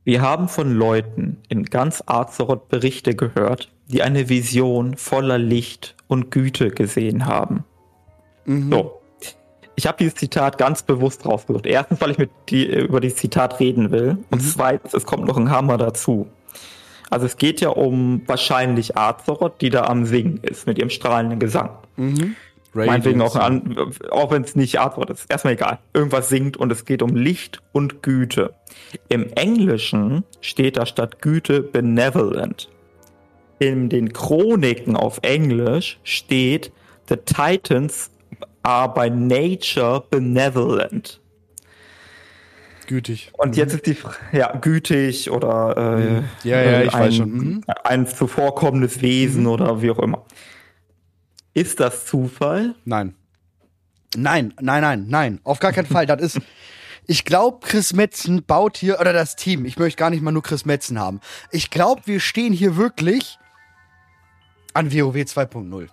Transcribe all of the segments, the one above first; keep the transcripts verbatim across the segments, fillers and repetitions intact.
Wir haben von Leuten in ganz Azeroth Berichte gehört, die eine Vision voller Licht und Güte gesehen haben. Mhm. So. Ich habe dieses Zitat ganz bewusst rausgesucht. Erstens, weil ich mit die, über dieses Zitat reden will. Und Mhm. zweitens, es kommt noch ein Hammer dazu. Also es geht ja um wahrscheinlich Azeroth, die da am Singen ist, mit ihrem strahlenden Gesang. Mhm. Meinetwegen auch, Radiance. an, auch wenn es nicht Azeroth ist. Erstmal egal. Irgendwas singt und es geht um Licht und Güte. Im Englischen steht da statt Güte benevolent. In den Chroniken auf Englisch steht The Titans are by nature benevolent. Gütig. Und jetzt ist die Frage, ja, gütig oder äh, Ja, ja, ich ein, weiß schon. Mhm. ein zuvorkommendes Wesen Mhm. oder wie auch immer. Ist das Zufall? Nein. Nein, nein, nein, nein. Auf gar keinen Fall. Das ist. Ich glaube, Chris Metzen baut hier, oder das Team, ich möchte gar nicht mal nur Chris Metzen haben. Ich glaube, wir stehen hier wirklich an WoW zwei Punkt null.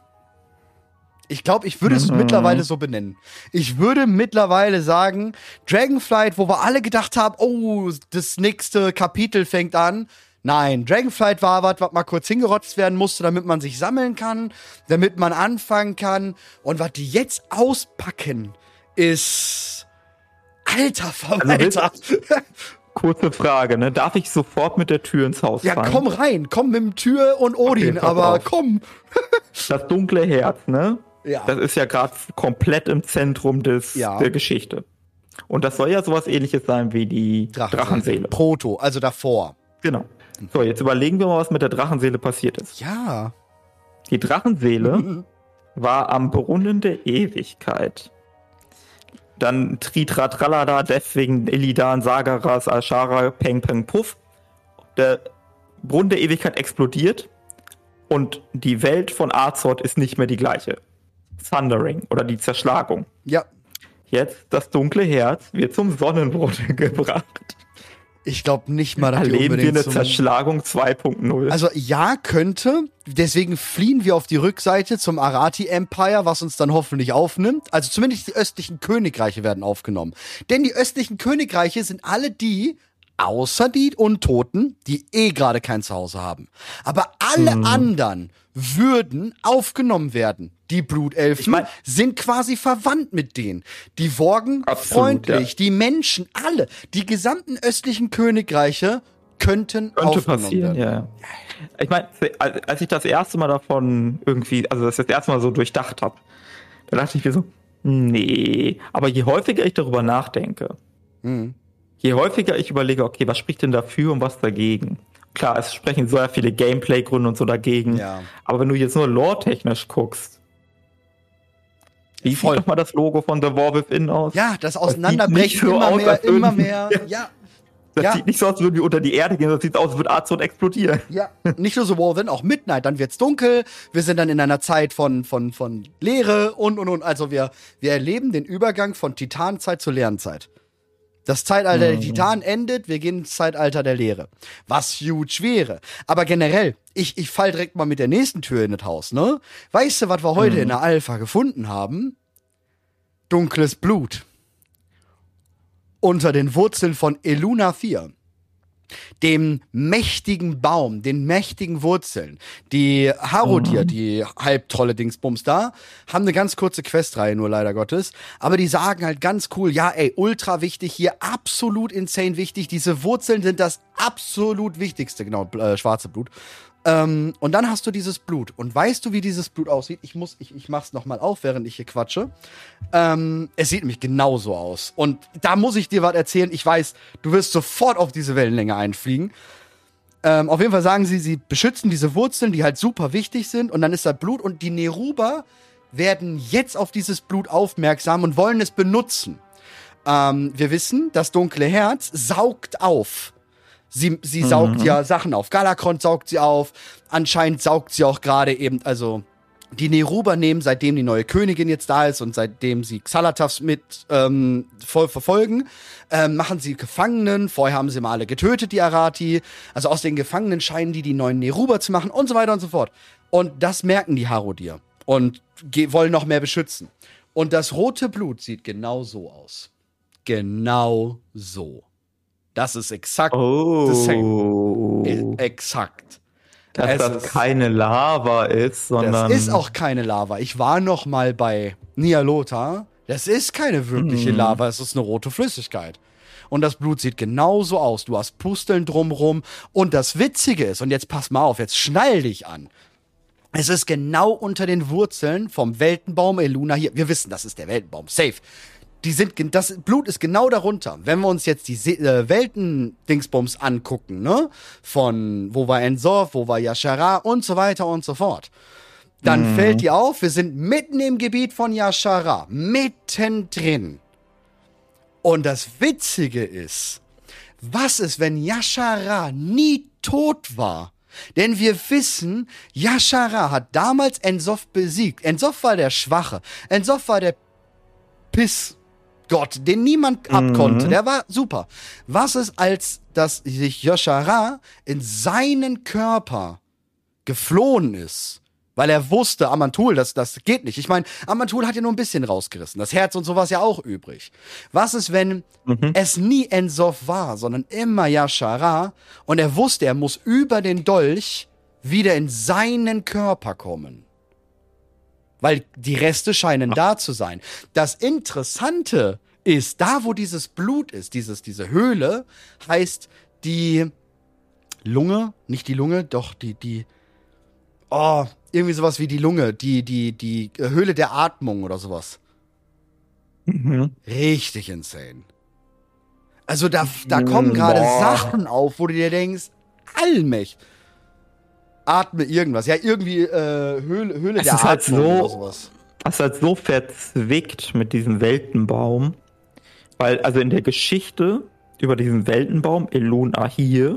Ich glaube, ich würde es Mhm. mittlerweile so benennen. Ich würde mittlerweile sagen, Dragonflight, wo wir alle gedacht haben, oh, das nächste Kapitel fängt an. Nein, Dragonflight war was, was mal kurz hingerotzt werden musste, damit man sich sammeln kann, damit man anfangen kann. Und was die jetzt auspacken, ist alter Verwalter. Kurze Frage, ne? Darf ich sofort mit der Tür ins Haus Ja, fallen? komm rein, komm mit dem Tür und Odin, Okay, pass aber auf. komm. Das dunkle Herz, ne? Ja. Das ist ja gerade komplett im Zentrum des, Ja. der Geschichte. Und das soll ja sowas ähnliches sein wie die Drachenseele. Proto, also davor. Genau. So, jetzt überlegen wir mal, was mit der Drachenseele passiert ist. Ja. Die Drachenseele war am Brunnen der Ewigkeit. Dann Tritra Tralala, deswegen Illidan, Sagaras, Ashara, Peng Peng Puff. Der Brunnen der Ewigkeit explodiert und die Welt von Azeroth ist nicht mehr die gleiche. Thundering oder die Zerschlagung. Ja. Jetzt das dunkle Herz wird zum Sonnenbrunnen gebracht. Ich glaube nicht mal, dass die Erleben wir unbedingt eine zum- Zerschlagung zwei Punkt null. Also ja, könnte. Deswegen fliehen wir auf die Rückseite zum Arati Empire, was uns dann hoffentlich aufnimmt. Also zumindest die östlichen Königreiche werden aufgenommen. Denn die östlichen Königreiche sind alle die, außer die Untoten, die eh gerade kein Zuhause haben. Aber alle Mhm. anderen würden aufgenommen werden. Die Blutelfen Ich mein- sind quasi verwandt mit denen. Die Worgen Absolut, freundlich, ja. die Menschen, alle. Die gesamten östlichen Königreiche könnten Könnte aufgenommen passieren, werden. ja. Ich meine, als ich das erste Mal davon irgendwie, also das, das erste Mal so durchdacht habe, da dachte ich mir so, nee. Aber je häufiger ich darüber nachdenke, Mhm. je häufiger ich überlege, okay, was spricht denn dafür und was dagegen? Klar, es sprechen sehr viele Gameplay-Gründe und so dagegen. Ja. Aber wenn du jetzt nur lore-technisch guckst, wie Voll. sieht doch mal das Logo von The War Within aus? Ja, das sieht Auseinanderbrechen nicht so immer aus, mehr, als würden- immer mehr. Ja, Das ja. sieht nicht so aus, als würden wir unter die Erde gehen, das sieht aus, als würde Azeroth explodieren. ja. Nicht nur so War Within, auch Midnight. Dann wird's dunkel. Wir sind dann in einer Zeit von, von, von Leere und, und, und. Also wir, wir erleben den Übergang von Titanzeit zur Leerenzeit. Das Zeitalter der Titanen endet, wir gehen ins Zeitalter der Leere. Was huge wäre. Aber generell, ich, ich fall direkt mal mit der nächsten Tür in das Haus, ne? Weißt du, was wir heute in der Alpha gefunden haben? Dunkles Blut. Unter den Wurzeln von Eluna vier. Dem mächtigen Baum, den mächtigen Wurzeln. Die Harodier, die Halbtrolle-Dingsbums da, haben eine ganz kurze Questreihe, nur leider Gottes. Aber die sagen halt ganz cool, ja ey, ultra wichtig hier, absolut insane wichtig. Diese Wurzeln sind das absolut Wichtigste, genau, äh, schwarze Blut. Ähm, und dann hast du dieses Blut. Und weißt du, wie dieses Blut aussieht? Ich muss, ich, ich mach's nochmal auf, während ich hier quatsche. Ähm, es sieht nämlich genauso aus. Und da muss ich dir was erzählen. Ich weiß, du wirst sofort auf diese Wellenlänge einfliegen. Ähm, auf jeden Fall sagen sie, sie beschützen diese Wurzeln, die halt super wichtig sind. Und dann ist da Blut. Und die Neruber werden jetzt auf dieses Blut aufmerksam und wollen es benutzen. Ähm, wir wissen, das dunkle Herz saugt auf. Sie, sie saugt Mhm. ja Sachen auf. Galakrond saugt sie auf. Anscheinend saugt sie auch gerade eben, also die Neruber nehmen, seitdem die neue Königin jetzt da ist und seitdem sie Xalatavs mit ähm, voll verfolgen, ähm, machen sie Gefangenen. Vorher haben sie mal alle getötet, die Arati. Also aus den Gefangenen scheinen die die neuen Neruber zu machen und so weiter und so fort. Und das merken die Harodier und ge- wollen noch mehr beschützen. Und das rote Blut sieht genau so aus. Genau so. Das ist exakt Oh. the same. E- Exakt. Dass Es das ist- keine Lava ist, sondern. Das ist auch keine Lava. Ich war noch mal bei Nyalotha. Das ist keine wirkliche Mhm. Lava, es ist eine rote Flüssigkeit. Und das Blut sieht genauso aus. Du hast Pusteln drumrum. Und das Witzige ist, und jetzt pass mal auf, jetzt schnall dich an. Es ist genau unter den Wurzeln vom Weltenbaum Eluna hier. Wir wissen, das ist der Weltenbaum. Safe. Die sind, gen- das Blut ist genau darunter. Wenn wir uns jetzt die Se äh, Welten-Dingsbums angucken, ne? Von wo war Enzorf, wo war Yashara und so weiter und so fort. Dann fällt dir auf, wir sind mitten im Gebiet von Yashara. Mittendrin. Und das Witzige ist, was ist, wenn Yashara nie tot war? Denn wir wissen, Yashara hat damals Enzorf besiegt. Enzorf war der Schwache. Enzorf war der Pissgott, den niemand abkonnte. Der war super. Was ist, als dass sich Yashara in seinen Körper geflohen ist? Weil er wusste, Amantul, das, das geht nicht. Ich meine, Amantul hat ja nur ein bisschen rausgerissen. Das Herz und sowas ja auch übrig. Was ist, wenn Mhm. es nie Enzorf war, sondern immer Yashara und er wusste, er muss über den Dolch wieder in seinen Körper kommen? Weil die Reste scheinen da zu sein. Das Interessante ist, da wo dieses Blut ist, dieses, diese Höhle, heißt die Lunge, nicht die Lunge, doch die, die, oh, irgendwie sowas wie die Lunge, die, die, die Höhle der Atmung oder sowas. Mhm. Richtig insane. Also da, da kommen gerade Boah. Sachen auf, wo du dir denkst, Allmächt. Atme irgendwas. Ja, irgendwie äh, Höhle, Höhle Es der ist halt Atmung so- oder sowas. Das ist halt so verzwickt mit diesem Weltenbaum. Weil, also in der Geschichte über diesen Weltenbaum, Elun Ahir,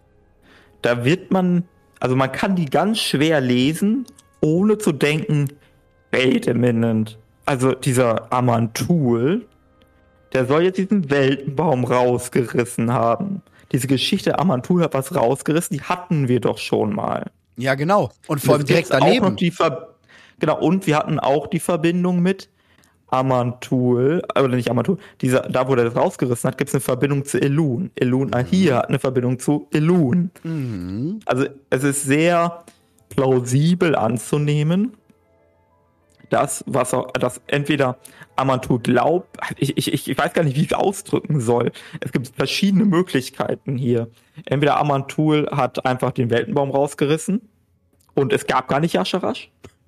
da wird man, also man kann die ganz schwer lesen, ohne zu denken, wait a minute. Also dieser Amantul, der soll jetzt diesen Weltenbaum rausgerissen haben. Diese Geschichte, Amantul hat was rausgerissen, die hatten wir doch schon mal. Ja, genau. Und vor allem Es direkt gibt auch noch daneben. die Ver genau, und wir hatten auch die Verbindung mit Amantul, oder nicht Amantul, dieser, da wo der das rausgerissen hat, gibt es eine Verbindung zu Elun. Elun Ahir hat eine Verbindung zu Elun. Mhm. Also es ist sehr plausibel anzunehmen, dass, was auch, dass entweder Amantul glaubt, ich, ich, ich weiß gar nicht, wie ich es ausdrücken soll. Es gibt verschiedene Möglichkeiten hier. Entweder Amantul hat einfach den Weltenbaum rausgerissen und es gab gar nicht Yasharash.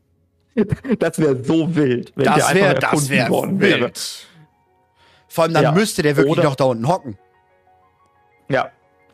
Das wäre so wild, wenn der Das einfach wäre das erfunden wär worden wäre. wild. Vor allem dann Ja. müsste der wirklich Oder- noch da unten hocken. Ja.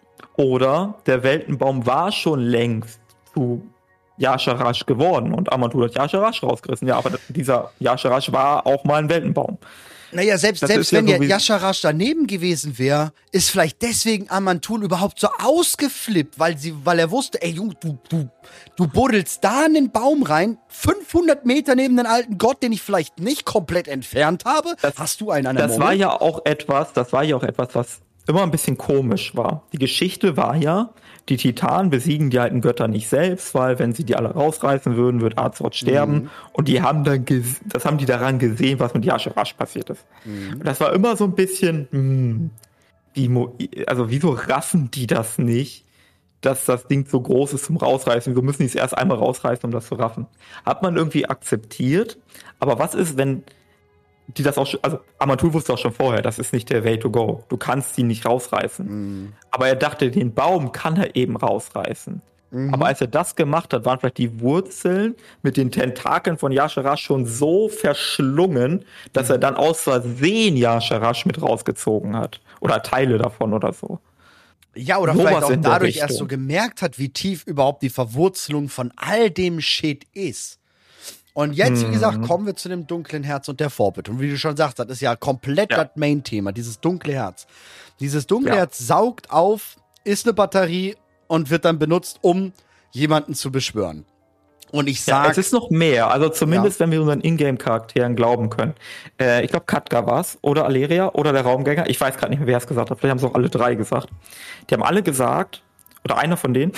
Oder der Weltenbaum war schon längst zu Yasharash geworden und Amantul hat Yasharash rausgerissen. Ja, aber dieser Yasharash war auch mal ein Weltenbaum. Naja, selbst, Das selbst ist ja wenn der so wie- Yasharash daneben gewesen wäre, ist vielleicht deswegen Amantul überhaupt so ausgeflippt, weil, sie, weil er wusste, ey, Junge, du, du, du buddelst da in den Baum rein, fünfhundert Meter neben den alten Gott, den ich vielleicht nicht komplett entfernt habe. Das- Hast du einen an der Das Murmel? war ja auch etwas, das war ja auch etwas, was immer ein bisschen komisch war. Die Geschichte war ja, die Titanen besiegen die alten Götter nicht selbst, weil wenn sie die alle rausreißen würden, wird Azeroth sterben. Mhm. Und die haben dann, ges- das haben die daran gesehen, was mit Yasharash passiert ist. Mhm. Und das war immer so ein bisschen, hm, wie, mo- also wieso raffen die das nicht, dass das Ding so groß ist zum Rausreißen? Wieso müssen die es erst einmal rausreißen, um das zu raffen? Hat man irgendwie akzeptiert. Aber was ist, wenn die das auch schon, also Amantul wusste auch schon vorher, das ist nicht der Way to go. Du kannst die nicht rausreißen. Mhm. Aber er dachte, den Baum kann er eben rausreißen. Mhm. Aber als er das gemacht hat, waren vielleicht die Wurzeln mit den Tentakeln von Yasharash schon so verschlungen, dass er dann aus Versehen Yasharash mit rausgezogen hat. Oder Teile davon oder so. Ja, oder Sowas vielleicht auch in der dadurch erst Richtung. so gemerkt hat, wie tief überhaupt die Verwurzelung von all dem Shit ist. Und jetzt, wie Mhm. gesagt, kommen wir zu dem dunklen Herz und der Vorbitte. Und wie du schon sagst, das ist ja komplett Ja. das Main-Thema, dieses dunkle Herz. Dieses dunkle Ja. Herz saugt auf, ist eine Batterie und wird dann benutzt, um jemanden zu beschwören. Und ich Ja, sag, es ist noch mehr. Also zumindest, wenn wir unseren Ingame-Charakteren glauben können. Äh, ich glaube, Katka war's oder Aleria oder der Raumgänger. Ich weiß gerade nicht mehr, wer es gesagt hat. Vielleicht haben es auch alle drei gesagt. Die haben alle gesagt, oder einer von denen,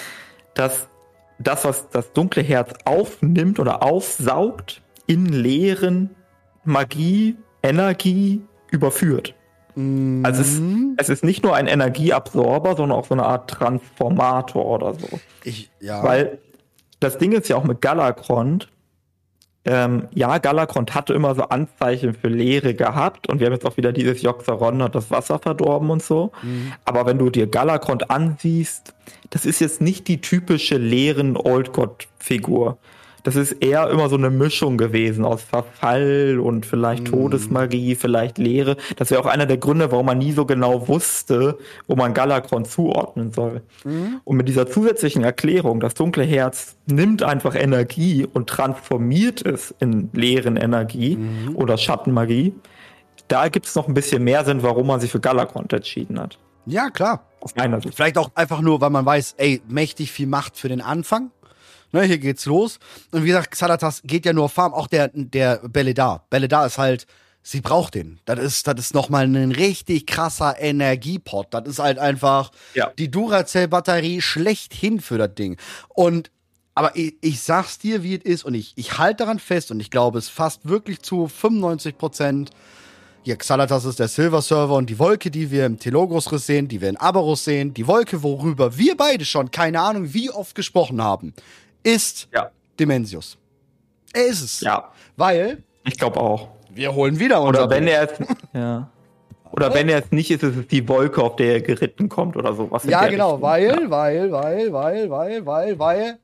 dass das, was das dunkle Herz aufnimmt oder aufsaugt, in leeren Magie, Energie überführt. Mhm. Also es ist, es ist nicht nur ein Energieabsorber, sondern auch so eine Art Transformator oder so. Ich, ja. Weil das Ding ist ja auch mit Galakrond, ähm, ja, Galakrond hatte immer so Anzeichen für Leere gehabt und wir haben jetzt auch wieder dieses Joxeron hat das Wasser verdorben und so. Mhm. Aber wenn du dir Galakrond ansiehst, das ist jetzt nicht die typische leeren Old God-Figur. Das ist eher immer so eine Mischung gewesen aus Verfall und vielleicht Mhm. Todesmagie, vielleicht Leere. Das wäre auch einer der Gründe, warum man nie so genau wusste, wo man Galakrond zuordnen soll. Mhm. Und mit dieser zusätzlichen Erklärung, das dunkle Herz nimmt einfach Energie und transformiert es in leeren Energie Mhm. oder Schattenmagie, da gibt es noch ein bisschen mehr Sinn, warum man sich für Galakrond entschieden hat. Ja, klar. Aus meiner Sicht. Vielleicht auch einfach nur, weil man weiß, ey, mächtig viel Macht für den Anfang. Ne, hier geht's los. Und wie gesagt, Xalatas geht ja nur auf Farm. Auch der, der Beledar. Beledar ist halt, sie braucht den. Das ist, das ist nochmal ein richtig krasser Energiepot. Das ist halt einfach Ja. die Duracell-Batterie schlechthin für das Ding. Und, aber ich, ich sag's dir, wie es ist. Und ich, ich halte daran fest. Und ich glaube, es fast wirklich zu fünfundneunzig Prozent. Ja, Xalatas ist der Silver-Server und die Wolke, die wir im Telogros-Riss sehen, die wir in Aberus sehen, die Wolke, worüber wir beide schon, keine Ahnung, wie oft gesprochen haben, ist Ja. Dimensius. Er ist es. Ja, Weil ich glaube auch. wir holen wieder unser Oder wenn Bild. er es, ja. Oder wenn er es nicht ist, ist es die Wolke, auf der er geritten kommt oder sowas. in Ja, der genau, Richtung. weil, Ja. weil, weil, weil, weil, weil, weil.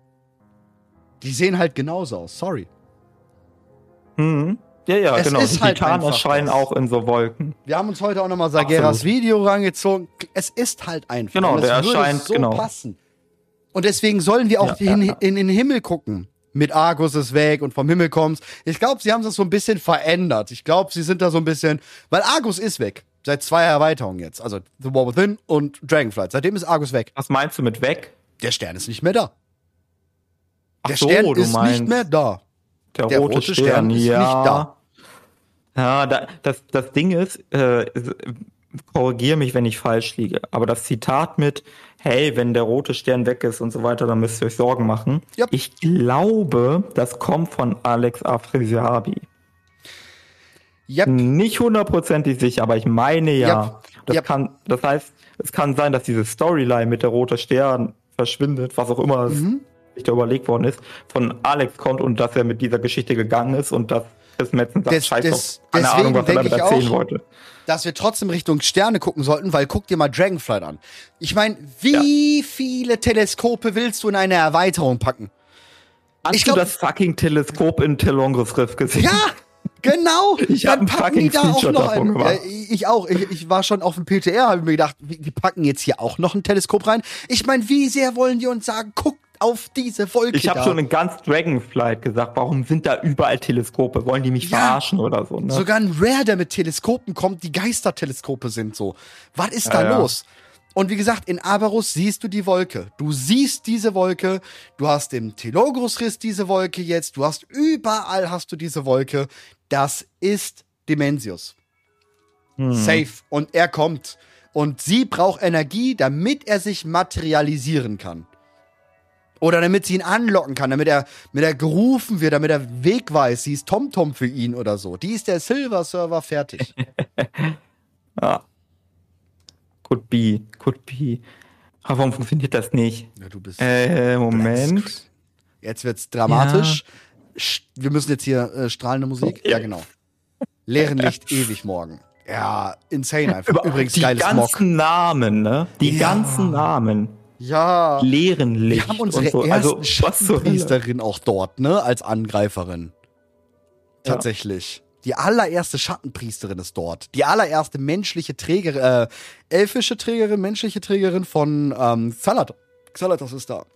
Die sehen halt genauso aus, sorry. Mhm. Ja, ja, Es genau. ist Die halt Titanen einfach erscheinen das. auch in so Wolken. Wir haben uns heute auch nochmal Sageras Absolut. Video rangezogen. Es ist halt einfach. Genau, Und es der würde erscheint, so genau. passen. Und deswegen sollen wir auch Ja, in, ja, ja. in den Himmel gucken. Mit Argus ist weg und vom Himmel kommt's. Ich glaube, sie haben das so ein bisschen verändert. Ich glaube, sie sind da so ein bisschen, weil Argus ist weg. Seit zwei Erweiterungen jetzt. Also The War Within und Dragonflight. Seitdem ist Argus weg. Was meinst du mit weg? Der Stern ist nicht mehr da. Ach Der so, Stern du ist meinst nicht mehr da. Der, der rote, rote Stern, Stern ist ja. nicht da. Ja, da, das, das Ding ist, äh, korrigiere mich, wenn ich falsch liege, aber das Zitat mit, hey, wenn der rote Stern weg ist und so weiter, dann müsst ihr euch Sorgen machen. Yep. Ich glaube, das kommt von Alex Afrasiabi. Yep. Nicht hundertprozentig sicher, aber ich meine ja. Yep. Das Yep. kann, das heißt, es kann sein, dass diese Storyline mit der rote Stern verschwindet, was auch immer Mhm. sich da überlegt worden ist, von Alex kommt und dass er mit dieser Geschichte gegangen ist und dass Chris Metzen sagt, Des- scheiß des- auf, keine deswegen Ahnung, was er denk damit ich erzählen auch, wollte. Dass wir trotzdem Richtung Sterne gucken sollten, weil guck dir mal Dragonflight an. Ich meine, wie viele Teleskope willst du in eine Erweiterung packen? Hast Ich du glaub- das fucking Teleskop in Telongris Riff gesehen? Ja, genau. Ich Dann hab ein packen fucking die da auch Screenshot noch davon ein. gemacht. Ja, ich auch. Ich, ich war schon auf dem P T R, habe mir gedacht, wir wir packen jetzt hier auch noch ein Teleskop rein. Ich meine, wie sehr wollen die uns sagen, guckt auf diese Wolke Ich habe da. schon in ganz Dragonflight gesagt, warum sind da überall Teleskope? Wollen die mich Ja. verarschen oder so? Ne? Sogar ein Rare, der mit Teleskopen kommt, die Geisterteleskope sind so. Was ist da Ja, ja. los? Und wie gesagt, in Aberus siehst du die Wolke. Du siehst diese Wolke. Du hast im Telogros-Riss diese Wolke jetzt. Du hast überall hast du diese Wolke. Das ist Dimensius. Hm. Safe. Und er kommt. Und sie braucht Energie, damit er sich materialisieren kann. Oder damit sie ihn anlocken kann, damit er, damit er gerufen wird, damit er Weg weiß. Sie ist TomTom für ihn oder so. Die ist der Silver-Server fertig. Ja. Could be, could be. Aber warum funktioniert das nicht? Ja, du bist. Äh, Moment. Jetzt wird's dramatisch. Sch- Wir müssen jetzt hier äh, strahlende Musik. Okay. Ja, genau. Leeren Licht ewig morgen. Ja, insane einfach. Über Übrigens die geiles ganzen Mock. Namen, ne? Die Ja. ganzen Namen. Ja. Leeren Licht Wir haben unsere und so. ersten Also, was zur Hölle? Schattenpriesterin auch dort, ne? Als Angreiferin. Ja. Tatsächlich. Die allererste Schattenpriesterin ist dort. Die allererste menschliche Trägerin, äh, elfische Trägerin, menschliche Trägerin von ähm, Xalatos. Xalatos ist da.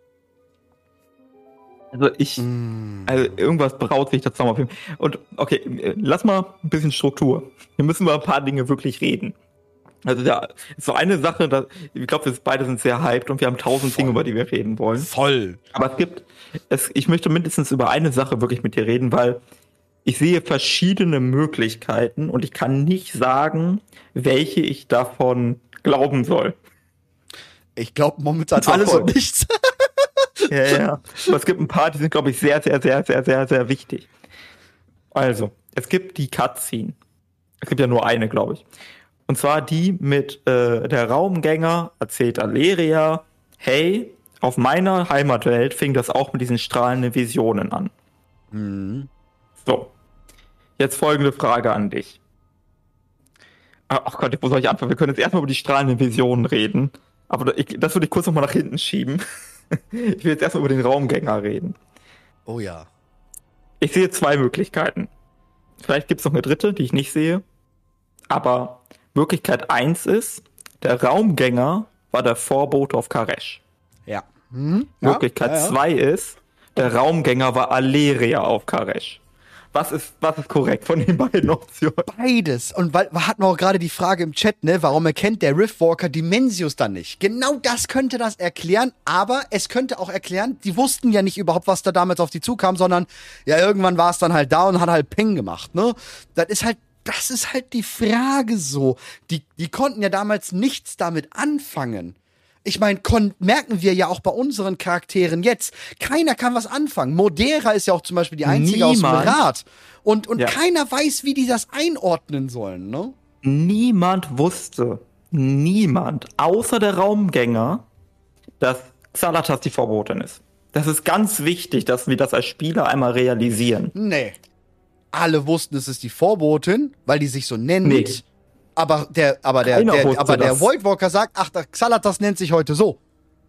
Also ich, Mm. also irgendwas braut sich da zusammen auf jeden Fall. Und okay, äh, lass mal ein bisschen Struktur. Wir müssen über ein paar Dinge wirklich reden. Also ja, so eine Sache, da, ich glaube, wir beide sind sehr hyped und wir haben tausend Voll. Dinge, über die wir reden wollen. Voll. Aber es gibt, es, ich möchte mindestens über eine Sache wirklich mit dir reden, weil ich sehe verschiedene Möglichkeiten und ich kann nicht sagen, welche ich davon glauben soll. Ich glaube momentan Zwar alles voll. und nichts. Ja, ja. Aber es gibt ein paar, die sind, glaube ich, sehr, sehr, sehr, sehr, sehr, sehr wichtig. Also, es gibt die Cutscene Es gibt ja nur eine, glaube ich. Und zwar die mit äh, der Raumgänger erzählt Aleria, hey, auf meiner Heimatwelt fing das auch mit diesen strahlenden Visionen an. Mhm. So, jetzt folgende Frage an dich. Ach Gott, wo soll ich anfangen? Wir können jetzt erstmal über die strahlenden Visionen reden. Aber ich, das würde ich kurz nochmal nach hinten schieben. Ich will jetzt erstmal über den Raumgänger reden. Oh ja. Ich sehe zwei Möglichkeiten. Vielleicht gibt es noch eine dritte, die ich nicht sehe. Aber Möglichkeit eins ist, der Raumgänger war der Vorbote auf Karesh. Ja. Mhm. Möglichkeit ja, ja, ja. zwei ist, der Raumgänger war Aleria auf Karesh. Was ist, was ist korrekt von den beiden Optionen? Beides. Und weil, wir hatten auch gerade die Frage im Chat, ne, warum erkennt der Riftwalker Dimensius dann nicht? Genau das könnte das erklären, aber es könnte auch erklären, die wussten ja nicht überhaupt, was da damals auf die zukam, sondern ja, irgendwann war es dann halt da und hat halt Ping gemacht, ne? Das ist halt, das ist halt die Frage so. Die, die konnten ja damals nichts damit anfangen. Ich meine, merken wir ja auch bei unseren Charakteren jetzt. Keiner kann was anfangen. Modera ist ja auch zum Beispiel die einzige Niemand. aus dem Rat. Und, und Ja. keiner weiß, wie die das einordnen sollen, ne? Niemand wusste, niemand, außer der Raumgänger, dass Xalatas die Vorbotin ist. Das ist ganz wichtig, dass wir das als Spieler einmal realisieren. Nee. Alle wussten, es ist die Vorbotin, weil die sich so nennt. Nee. Aber der, aber der, Keiner der, wusste aber der das. Voidwalker sagt, ach, der Xalatas nennt sich heute so.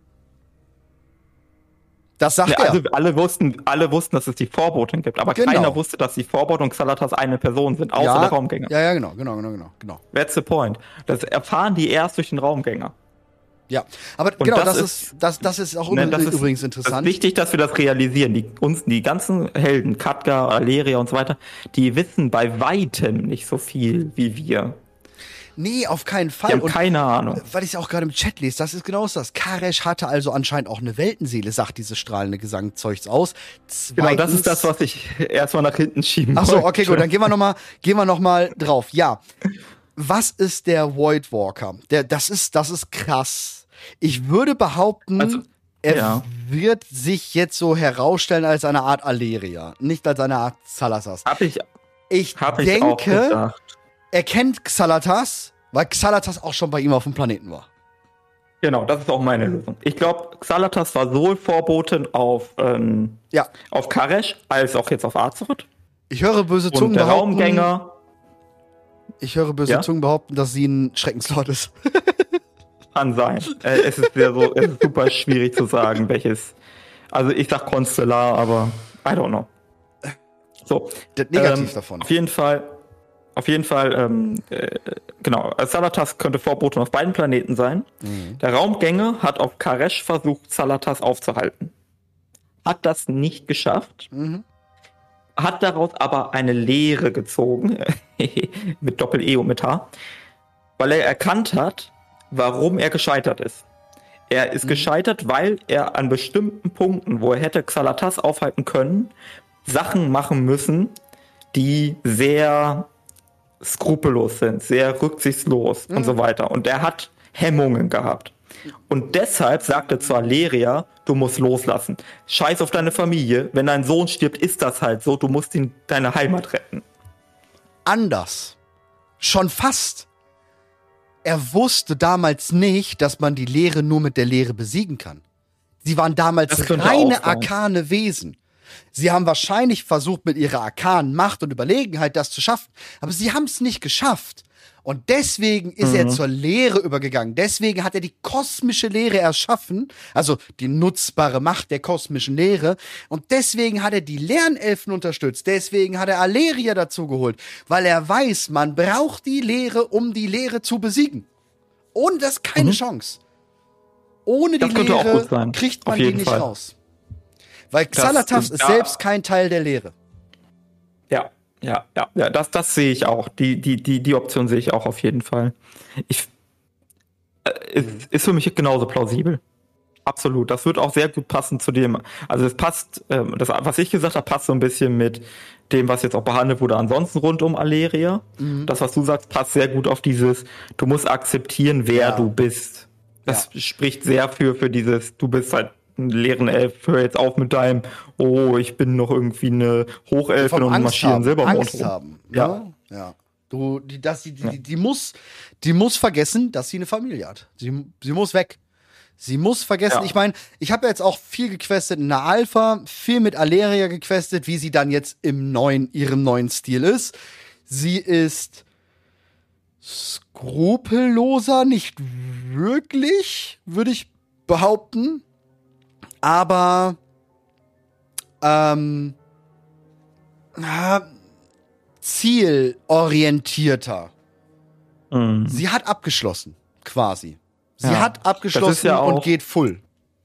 Das sagt Ja, er. also alle wussten, alle wussten, dass es die Vorbotin gibt, aber Genau. keiner wusste, dass die Vorbotin und Xalatas eine Person sind, außer ja, der Raumgänger. Ja, ja, genau, genau, genau, genau, genau. That's the point. Das erfahren die erst durch den Raumgänger. Ja, aber Und genau, das, das ist, ist- das, das ist auch Ne, übrigens, das ist- übrigens Es ist interessant. wichtig, dass wir das realisieren. Die, uns, die ganzen Helden, Khadgar, Aleria und so weiter, die wissen bei weitem nicht so viel wie wir. Nee, auf keinen Die Fall. haben Und keine Ahnung. weil ich es auch gerade im Chat lese, das ist genau das. Karesh hatte also anscheinend auch eine Weltenseele, sagt dieses strahlende Gesangzeugs aus. Genau, das ist Zweitens- das, was ich erstmal nach hinten schieben Ach so, wollte. okay, gut, dann gehen wir noch mal, gehen wir noch mal drauf. Ja, was ist der Voidwalker? Der, das ist, das ist krass. Ich würde behaupten, Also, er ja. wird sich jetzt so herausstellen als eine Art Aleria, nicht als eine Art Xalatas. Hab ich, Ich hab ich auch denke, gedacht. er kennt Xalatas, weil Xalatas auch schon bei ihm auf dem Planeten war. Genau, das ist auch meine Lösung. Ich glaube, Xalatas war sowohl Vorbotin auf, ähm, Ja, auf Karesh als auch jetzt auf Azeroth. ich höre böse Zungen Und der behaupten, Raumgänger ich höre böse Ja? Zungen behaupten, dass sie ein Schreckenslord ist. kann sein. Äh, es ist sehr so, es ist super schwierig zu sagen, welches. Also ich sag Constellar, aber I don't know. So. Das Negativ ähm, davon. Auf jeden Fall, auf jeden Fall, ähm, äh, genau, Xalatas könnte Vorbotin auf beiden Planeten sein. Mhm. Der Raumgänger hat auf Karesh versucht, Xalatas aufzuhalten. Hat das nicht geschafft. Mhm. Hat daraus aber eine Lehre gezogen, mit Doppel-E und mit H, weil er erkannt hat, warum er gescheitert ist. Er ist Mhm. gescheitert, weil er an bestimmten Punkten, wo er hätte Xalatas aufhalten können, Sachen machen müssen, die sehr skrupellos sind, sehr rücksichtslos und so weiter. Und er hat Hemmungen gehabt. Und deshalb sagt er zu Aleria, du musst loslassen. Scheiß auf deine Familie. Wenn dein Sohn stirbt, ist das halt so. Du musst ihn, deine Heimat retten. Anders. Schon fast. Er wusste damals nicht, dass man die Leere nur mit der Leere besiegen kann. Sie waren damals Das könnte reine auch sein. arkane Wesen. Sie haben wahrscheinlich versucht, mit ihrer arkanen Macht und Überlegenheit das zu schaffen, aber sie haben es nicht geschafft. Und deswegen ist er zur Lehre übergegangen. Deswegen hat er die kosmische Lehre erschaffen, also die nutzbare Macht der kosmischen Lehre. Und deswegen hat er die Lernelfen unterstützt. Deswegen hat er Aleria dazu geholt, weil er weiß, man braucht die Lehre, um die Lehre zu besiegen. Ohne das keine Mhm. Chance. Ohne die Das könnte auch Lehre gut sein. kriegt Auf man die jeden nicht Fall. raus. Weil Xalatas ist- ist ja. selbst kein Teil der Lehre. Ja, ja, ja, ja, das, das sehe ich auch. Die, die, die, die Option sehe ich auch auf jeden Fall. Ich, äh, ist, ist für mich genauso plausibel. Absolut. Das wird auch sehr gut passen zu dem. Also es passt, ähm, das, was ich gesagt habe, passt so ein bisschen mit dem, was jetzt auch behandelt wurde, ansonsten rund um Aleria. Das, was du sagst, passt sehr gut auf dieses, du musst akzeptieren, wer Ja. du bist. Das spricht sehr für, für dieses, du bist halt ein leeren Elf, hör jetzt auf mit deinem, oh, ich bin noch irgendwie eine Hochelfin Vom und Angst marschieren haben. Silbermond Angst rum. haben. Ja. Ne? Ja. Du, die, das, die, die, die, muss, die muss vergessen, dass sie eine Familie hat. Sie, sie muss weg. Sie muss vergessen, ja. ich meine, ich habe ja jetzt auch viel gequestet in der Alpha, viel mit Aleria gequestet, wie sie dann jetzt im neuen, ihrem neuen Stil ist. Sie ist skrupelloser, nicht wirklich, würde ich behaupten. Aber ähm, na, zielorientierter. Mhm. Sie hat abgeschlossen, quasi. Sie ja, hat abgeschlossen ja und geht full.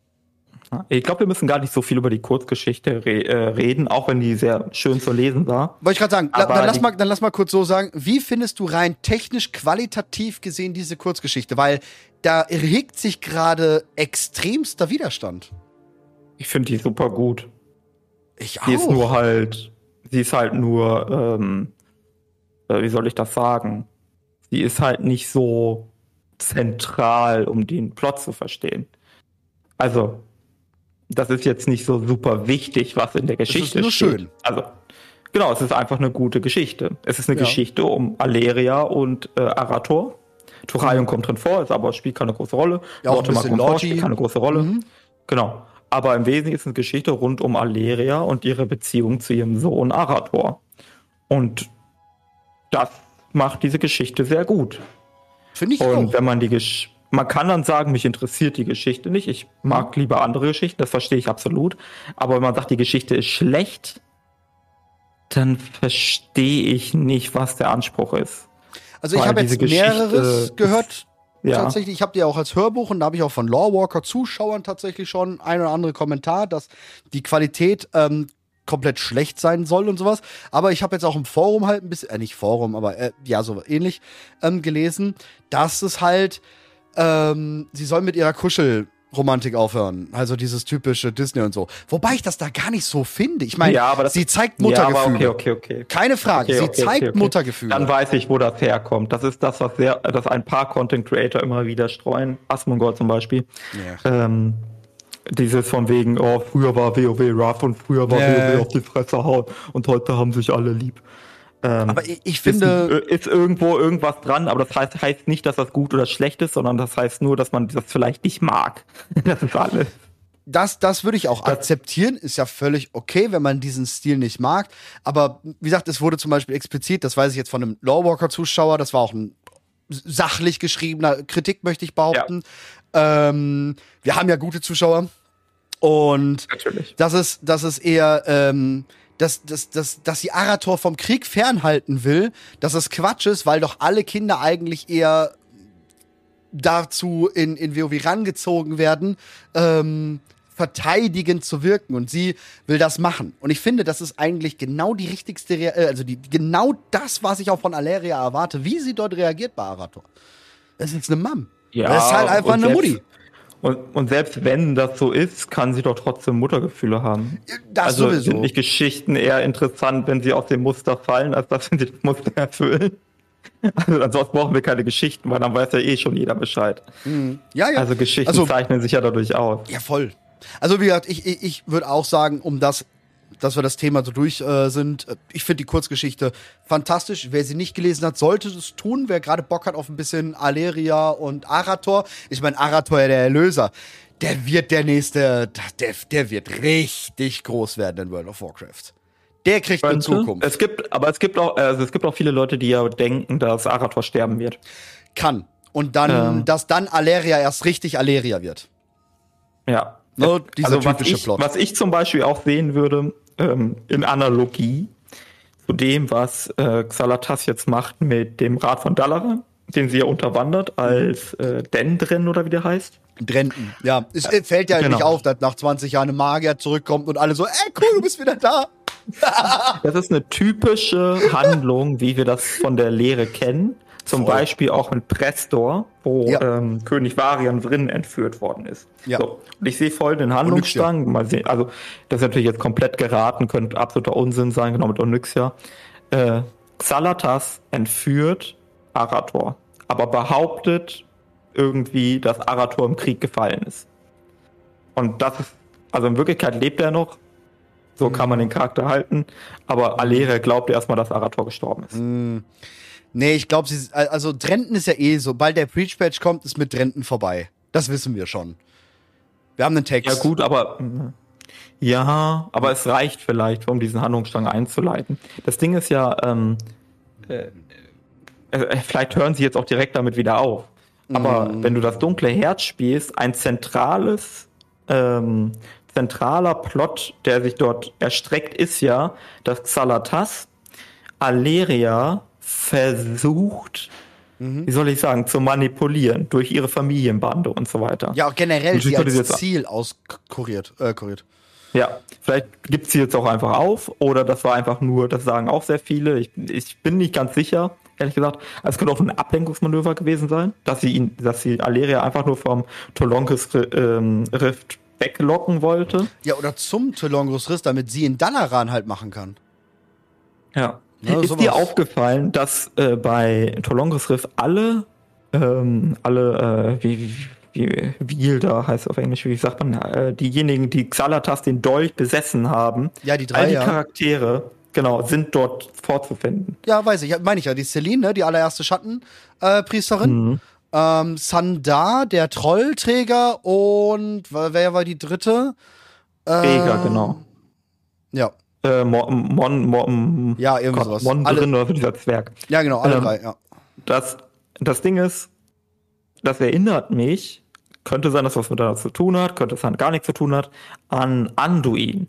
Ich glaube, wir müssen gar nicht so viel über die Kurzgeschichte re- äh, reden, auch wenn die sehr schön zu lesen war. Wollte ich gerade sagen, la- dann, lass mal, dann lass mal kurz so sagen, wie findest du rein technisch, qualitativ gesehen diese Kurzgeschichte? Weil da erregt sich gerade extremster Widerstand. Ich finde die super gut. Ich auch. Die ist nur halt, sie ist halt nur, ähm, äh, wie soll ich das sagen? Sie ist halt nicht so zentral, um den Plot zu verstehen. Also, das ist jetzt nicht so super wichtig, was in der Geschichte steht. Es ist nur steht. schön. Also, genau, es ist einfach eine gute Geschichte. Es ist eine ja. Geschichte um Aleria und äh, Arator. Thoraion mhm. kommt drin vor, ist aber spielt keine große Rolle. Ja, auch Mortimer kommt vor, spielt keine große Rolle. Mhm. Genau. Aber im Wesentlichen ist es eine Geschichte rund um Aleria und ihre Beziehung zu ihrem Sohn Arator. Und das macht diese Geschichte sehr gut. Finde ich Und auch. wenn man die Gesch- man kann dann sagen, mich interessiert die Geschichte nicht. Ich mag lieber andere Geschichten, das verstehe ich absolut. Aber wenn man sagt, die Geschichte ist schlecht, dann verstehe ich nicht, was der Anspruch ist. Also ich habe jetzt mehreres gehört. Ja. Tatsächlich, ich habe die auch als Hörbuch und da habe ich auch von Lorewalker-Zuschauern tatsächlich schon ein oder andere Kommentar, dass die Qualität ähm, komplett schlecht sein soll und sowas. Aber ich habe jetzt auch im Forum halt ein bisschen, äh, nicht Forum, aber äh, ja, so ähnlich ähm, gelesen, dass es halt, ähm, sie soll mit ihrer Kuschelromantik aufhören. Also dieses typische Disney und so. Wobei ich das da gar nicht so finde. Ich meine, ja, sie zeigt Muttergefühle. Ja, okay, okay, okay. Keine Frage, okay, sie okay, zeigt okay, okay. Muttergefühle. Dann weiß ich, wo das herkommt. Das ist das, was sehr, das ein paar Content Creator immer wieder streuen. Asmongold zum Beispiel. Ja. Ähm, Dieses von wegen, oh, früher war WoW rough und früher war äh. WoW auf die Fresse hauen und heute haben sich alle lieb. Ähm, aber ich, ich finde... Ist, ist irgendwo irgendwas dran, aber das heißt, heißt nicht, dass das gut oder schlecht ist, sondern das heißt nur, dass man das vielleicht nicht mag. Das ist alles. Das, das würde ich auch das akzeptieren, ist ja völlig okay, wenn man diesen Stil nicht mag. Aber wie gesagt, es wurde zum Beispiel explizit, das weiß ich jetzt von einem Lorewalker-Zuschauer, das war auch ein sachlich geschriebener Kritik, möchte ich behaupten. Ja. Ähm, wir haben ja gute Zuschauer. Und Natürlich. das ist, das ist eher, ähm, dass, dass, dass, dass sie Arator vom Krieg fernhalten will, dass es Quatsch ist, weil doch alle Kinder eigentlich eher dazu in, in WoW rangezogen werden, ähm, verteidigend zu wirken. Und sie will das machen. Und ich finde, das ist eigentlich genau die richtigste, Re- äh, also die, genau das, was ich auch von Aleria erwarte, wie sie dort reagiert bei Arator. Es ist eine Mom. Ja, das ist halt einfach eine selbst, Mutti. Und, und selbst wenn das so ist, kann sie doch trotzdem Muttergefühle haben. Das also sowieso. Sind nicht Geschichten eher interessant, wenn sie aus dem Muster fallen, als dass wenn sie das Muster erfüllen? Also ansonsten brauchen wir keine Geschichten, weil dann weiß ja eh schon jeder Bescheid. Mhm. Ja, ja. Also Geschichten also, zeichnen sich ja dadurch aus. Ja, voll. Also wie gesagt, ich, ich, ich würde auch sagen, um das, dass wir das Thema so durch äh, sind, ich finde die Kurzgeschichte fantastisch. Wer sie nicht gelesen hat, sollte es tun. Wer gerade Bock hat auf ein bisschen Aleria und Arator. Ich meine, Arator, ja der Erlöser, der wird der nächste, der, der wird richtig groß werden in World of Warcraft. Der kriegt eine Zukunft. Es gibt, aber es gibt auch, also es gibt auch viele Leute, die ja denken, dass Arator sterben wird. Kann. Und dann, ähm. dass dann Aleria erst richtig Aleria wird. Ja. No, dieser also typische was ich, Plot. Was ich zum Beispiel auch sehen würde, ähm, in Analogie zu dem, was äh, Xalatas jetzt macht mit dem Rat von Dalaran, den sie ja unterwandert als äh, Dendren oder wie der heißt. Drenten, ja. Es äh, fällt ja genau. nicht auf, dass nach zwanzig Jahren ein Magier zurückkommt und alle so, ey, cool, du bist wieder da. Das ist eine typische Handlung, wie wir das von der Lehre kennen. Zum Voll. Beispiel auch mit Prestor, wo ja. ähm, König Varian Vryn entführt worden ist. Ja. So. Und ich sehe voll den Handlungsstrang. Mal sehen, also das ist natürlich jetzt komplett geraten, könnte absoluter Unsinn sein, genau mit Onyxia. Äh, Xalatas entführt Arator, aber behauptet irgendwie, dass Arator im Krieg gefallen ist. Und das ist, also in Wirklichkeit lebt er noch. So mhm. kann man den Charakter halten. Aber Aleria glaubt erstmal, dass Arator gestorben ist. Mhm. Nee, ich glaube, sie also Drenten ist ja eh, sobald der Preach-Patch kommt, ist mit Drenten vorbei. Das wissen wir schon. Wir haben einen Text. Ja gut, aber ja, aber es reicht vielleicht, um diesen Handlungsstrang einzuleiten. Das Ding ist ja, ähm, äh, äh, vielleicht hören sie jetzt auch direkt damit wieder auf. Aber mm. wenn du das dunkle Herz spielst, ein zentrales, ähm, zentraler Plot, der sich dort erstreckt, ist ja, dass Xalatas Aleria versucht, mhm. wie soll ich sagen, zu manipulieren durch ihre Familienbande und so weiter. Ja, auch generell sie als Ziel auskuriert. Äh, kuriert. Ja, vielleicht gibt sie jetzt auch einfach auf oder das war einfach nur, das sagen auch sehr viele. Ich, ich bin nicht ganz sicher, ehrlich gesagt. Es könnte auch ein Ablenkungsmanöver gewesen sein, dass sie ihn, dass sie Aleria einfach nur vom Tolongus ähm, Rift weglocken wollte. Ja, oder zum Tolongus Rift, damit sie in Dalaran halt machen kann. Ja. Ja, ist sowas. Dir aufgefallen, dass äh, bei Tolongus Rift alle, ähm, alle, äh, wie, wie, wie, Wielder heißt auf Englisch, wie sagt man, äh, diejenigen, die Xalatas den Dolch besessen haben, ja, die drei, all die ja. Charaktere, genau, sind dort vorzufinden. Ja, weiß ich, meine ich ja, die Celine, ne, die allererste Schattenpriesterin, äh, mhm. ähm, Sandar, der Trollträger und wer war die dritte? Träger, äh, genau. Ja. Äh, Mon, Mon, Mon, ja, irgendwie Gott, sowas. Mon drin oder dieser Zwerg. Ja, genau, alle ähm, drei, ja. Das, das Ding ist, das erinnert mich, könnte sein, dass was mit damit zu tun hat, könnte sein, gar nichts zu tun hat, an Anduin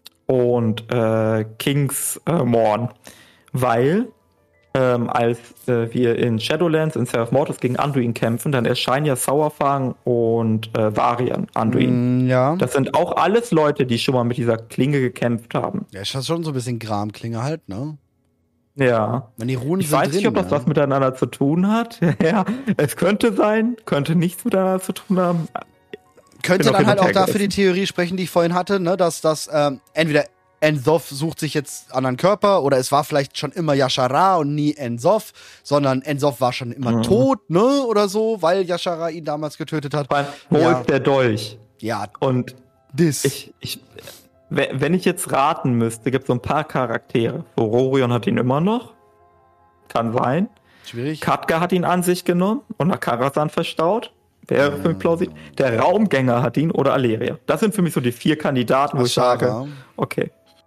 und äh, King's äh, Morn. Weil, ähm, als äh, wir in Shadowlands, in Self Mortis gegen Anduin kämpfen, dann erscheinen ja Sauerfang und äh, Varian Anduin. Mm, ja. Das sind auch alles Leute, die schon mal mit dieser Klinge gekämpft haben. Ja, ist schon so ein bisschen Gram-Klinge halt, ne? Ja. Wenn die Runen ich sind weiß drin, nicht, ob das ja. was miteinander zu tun hat. Ja, es könnte sein, könnte nichts miteinander zu tun haben. Könnte dann halt auch dafür die Theorie sprechen, die ich vorhin hatte, ne, dass das ähm, entweder N'Zoth sucht sich jetzt einen anderen Körper oder es war vielleicht schon immer Yashara und nie N'Zoth, sondern N'Zoth war schon immer mhm. tot, ne, oder so, weil Yashara ihn damals getötet hat. Wo ja. ist der Dolch? Ja. Und das. Ich, ich, wenn ich jetzt raten müsste, gibt es so ein paar Charaktere. Rorion hat ihn immer noch. Kann sein. Schwierig. Khadgar hat ihn an sich genommen und nach Karasan verstaut. Wäre für mich plausibel. Der Raumgänger hat ihn oder Aleria. Das sind für mich so die vier Kandidaten, wo Ashara. ich sage, okay.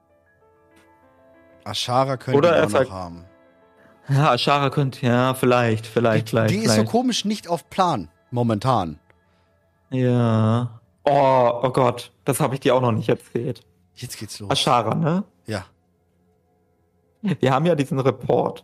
Ashara könnte oder er auch noch halt, haben. Ja, Ashara könnte, ja, vielleicht, vielleicht, die, vielleicht. Die vielleicht. ist so komisch nicht auf Plan, momentan. Ja. Oh, oh Gott, das habe ich dir auch noch nicht erzählt. Jetzt geht's los. Ashara, ne? Ja. Wir haben ja diesen Report,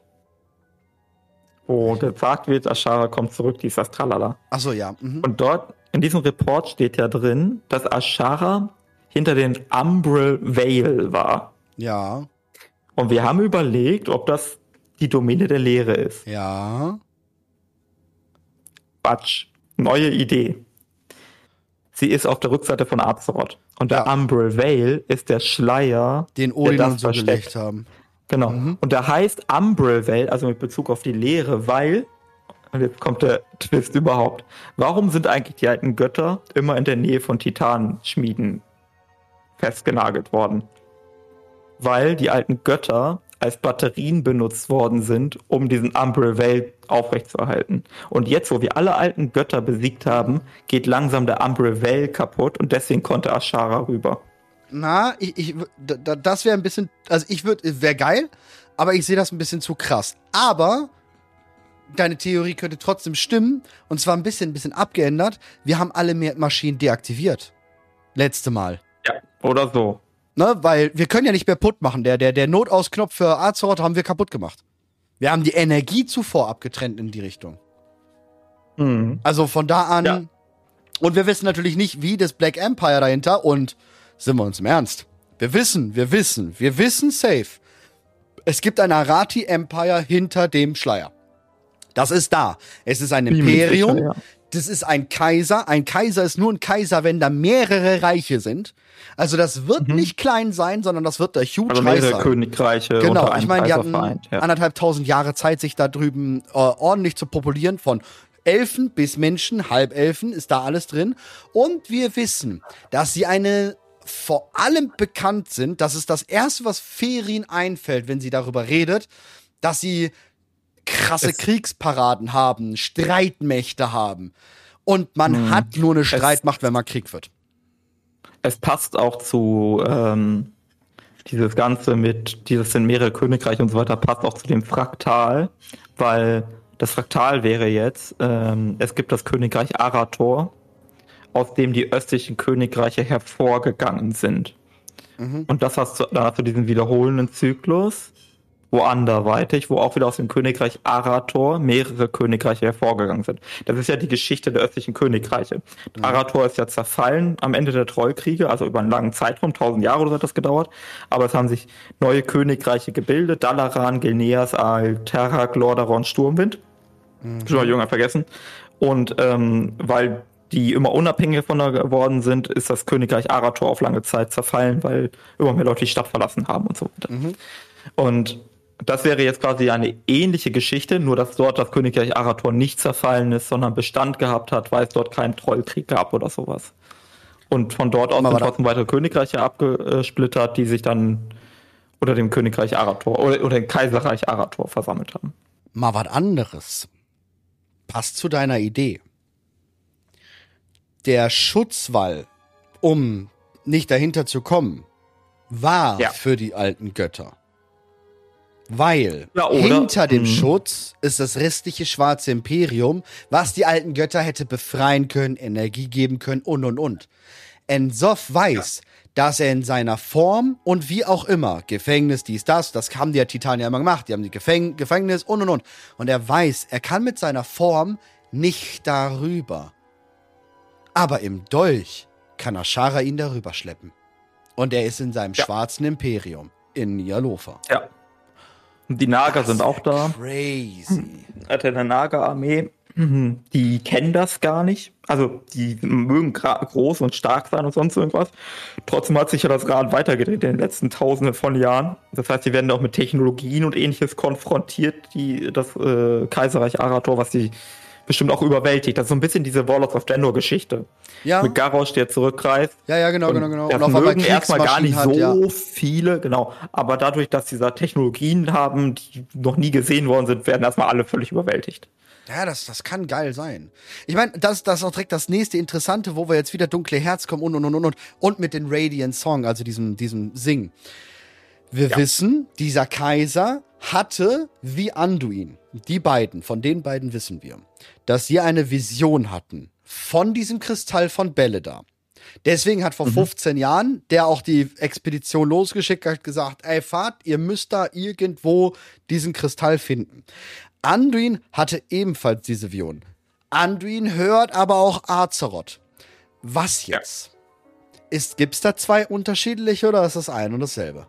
wo gesagt wird, Ashara kommt zurück, die ist das Tralala. Ach so, ja. Mhm. Und dort, in diesem Report steht ja drin, dass Ashara hinter den Umbral Veil war. Ja. Und wir haben überlegt, ob das die Domäne der Leere ist. Ja. Quatsch. Neue Idee. Sie ist auf der Rückseite von Azeroth. Und der ja. Umbral Veil ist der Schleier, den Odin und so gelegt haben. Genau. Mhm. Und der heißt Umbral Veil, also mit Bezug auf die Leere, weil, und jetzt kommt der Twist überhaupt, warum sind eigentlich die alten Götter immer in der Nähe von Titanschmieden festgenagelt worden? Weil die alten Götter als Batterien benutzt worden sind, um diesen Umbral Veil aufrechtzuerhalten. Und jetzt, wo wir alle alten Götter besiegt haben, geht langsam der Umbral Veil kaputt und deswegen konnte Ashara rüber. Na, ich, ich das wäre ein bisschen, also ich würde, wäre geil, aber ich sehe das ein bisschen zu krass. Aber deine Theorie könnte trotzdem stimmen und zwar ein bisschen, ein bisschen abgeändert. Wir haben alle mehr Maschinen deaktiviert. Letzte Mal. Ja, oder so. Ne, weil wir können ja nicht mehr putt machen. Der, der, der Notausknopf für Azeroth haben wir kaputt gemacht. Wir haben die Energie zuvor abgetrennt in die Richtung. Mhm. Also von da an. Ja. Und wir wissen natürlich nicht, wie das Black Empire dahinter. Und sind wir uns im Ernst? Wir wissen, wir wissen, wir wissen safe. Es gibt ein Arati Empire hinter dem Schleier. Das ist da. Es ist ein Imperium. Sicher, ja. Das ist ein Kaiser. Ein Kaiser ist nur ein Kaiser, wenn da mehrere Reiche sind. Also das wird mhm. nicht klein sein, sondern das wird der Huge also Reich mehrere sein. Königreiche genau, unter einem ich meine, die hatten vereint, ja. anderthalb tausend Jahre Zeit, sich da drüben äh, ordentlich zu populieren. Von Elfen bis Menschen, Halbelfen, ist da alles drin. Und wir wissen, dass sie eine vor allem bekannt sind, das ist das Erste, was Ferin einfällt, wenn sie darüber redet, dass sie krasse Es- Kriegsparaden haben, Streitmächte haben. Und man Hm. hat nur eine Streitmacht, wenn man Krieg führt. Es passt auch zu ähm, dieses Ganze mit, dieses sind mehrere Königreiche und so weiter, passt auch zu dem Fraktal, weil das Fraktal wäre jetzt, ähm, es gibt das Königreich Arator, aus dem die östlichen Königreiche hervorgegangen sind. Mhm. Und das hast du, da hast du diesen wiederholenden Zyklus, wo anderweitig, wo auch wieder aus dem Königreich Arator mehrere Königreiche hervorgegangen sind. Das ist ja die Geschichte der östlichen Königreiche. Mhm. Arator ist ja zerfallen am Ende der Trollkriege, also über einen langen Zeitraum, tausend Jahre oder so hat das gedauert. Aber es haben sich neue Königreiche gebildet. Dalaran, Gilneas, Alterrak, Lordaeron, Sturmwind. Mhm. Schon mal jünger vergessen. Und ähm, weil die immer unabhängiger voneinander geworden sind, ist das Königreich Arator auf lange Zeit zerfallen, weil immer mehr Leute die Stadt verlassen haben und so weiter. Mhm. Und das wäre jetzt quasi eine ähnliche Geschichte, nur dass dort das Königreich Arator nicht zerfallen ist, sondern Bestand gehabt hat, weil es dort keinen Trollkrieg gab oder sowas. Und von dort aus Aber sind da- trotzdem weitere Königreiche abgesplittert, die sich dann unter dem Königreich Arator oder, oder dem Kaiserreich Arator versammelt haben. Mal was anderes. Passt zu deiner Idee. Der Schutzwall, um nicht dahinter zu kommen, war Ja. für die alten Götter. Weil Ja, oder- hinter dem Mhm. Schutz ist das restliche schwarze Imperium, was die alten Götter hätte befreien können, Energie geben können und und und. Ensoff weiß, dass er in seiner Form und wie auch immer, Gefängnis, dies, das, das haben die ja Titanier immer gemacht, die haben die Gefäng Gefängnis und und und. Und er weiß, er kann mit seiner Form nicht darüber. Aber im Dolch kann Ashara ihn darüber schleppen. Und er ist in seinem Ja. schwarzen Imperium in Nialofa. Ja. Und die Naga sind auch da. Crazy. Hatte eine Naga-Armee, die kennen das gar nicht. Also die mögen gra- groß und stark sein und sonst irgendwas. Trotzdem hat sich ja das Rad weitergedreht in den letzten Tausenden von Jahren. Das heißt, die werden auch mit Technologien und ähnliches konfrontiert, die das äh, Kaiserreich Arator, was die bestimmt auch überwältigt. Das ist so ein bisschen diese Warlords of Draenor-Geschichte. Ja. Mit Garrosh, der zurückreist. Ja, ja, genau, Und genau, genau. Das Und auf einmal mögen erstmal gar nicht Kriegsmaschinen so hat, ja. viele, genau. Aber dadurch, dass sie da Technologien haben, die noch nie gesehen worden sind, werden erstmal alle völlig überwältigt. Ja, das, das kann geil sein. Ich meine, das, das ist auch direkt das nächste Interessante, wo wir jetzt wieder dunkle Herz kommen und und und und und, und mit den Radiant Song, also diesem, diesem Sing. Wir Ja. wissen, dieser Kaiser hatte wie Anduin, die beiden, von den beiden wissen wir, dass sie eine Vision hatten von diesem Kristall von Beledar. Deswegen hat vor fünfzehn Jahren der auch die Expedition losgeschickt, hat gesagt, ey, fahrt, ihr müsst da irgendwo diesen Kristall finden. Anduin hatte ebenfalls diese Vision. Anduin hört aber auch Azeroth. Was jetzt? Ist, gibt's da zwei unterschiedliche oder ist das ein und dasselbe?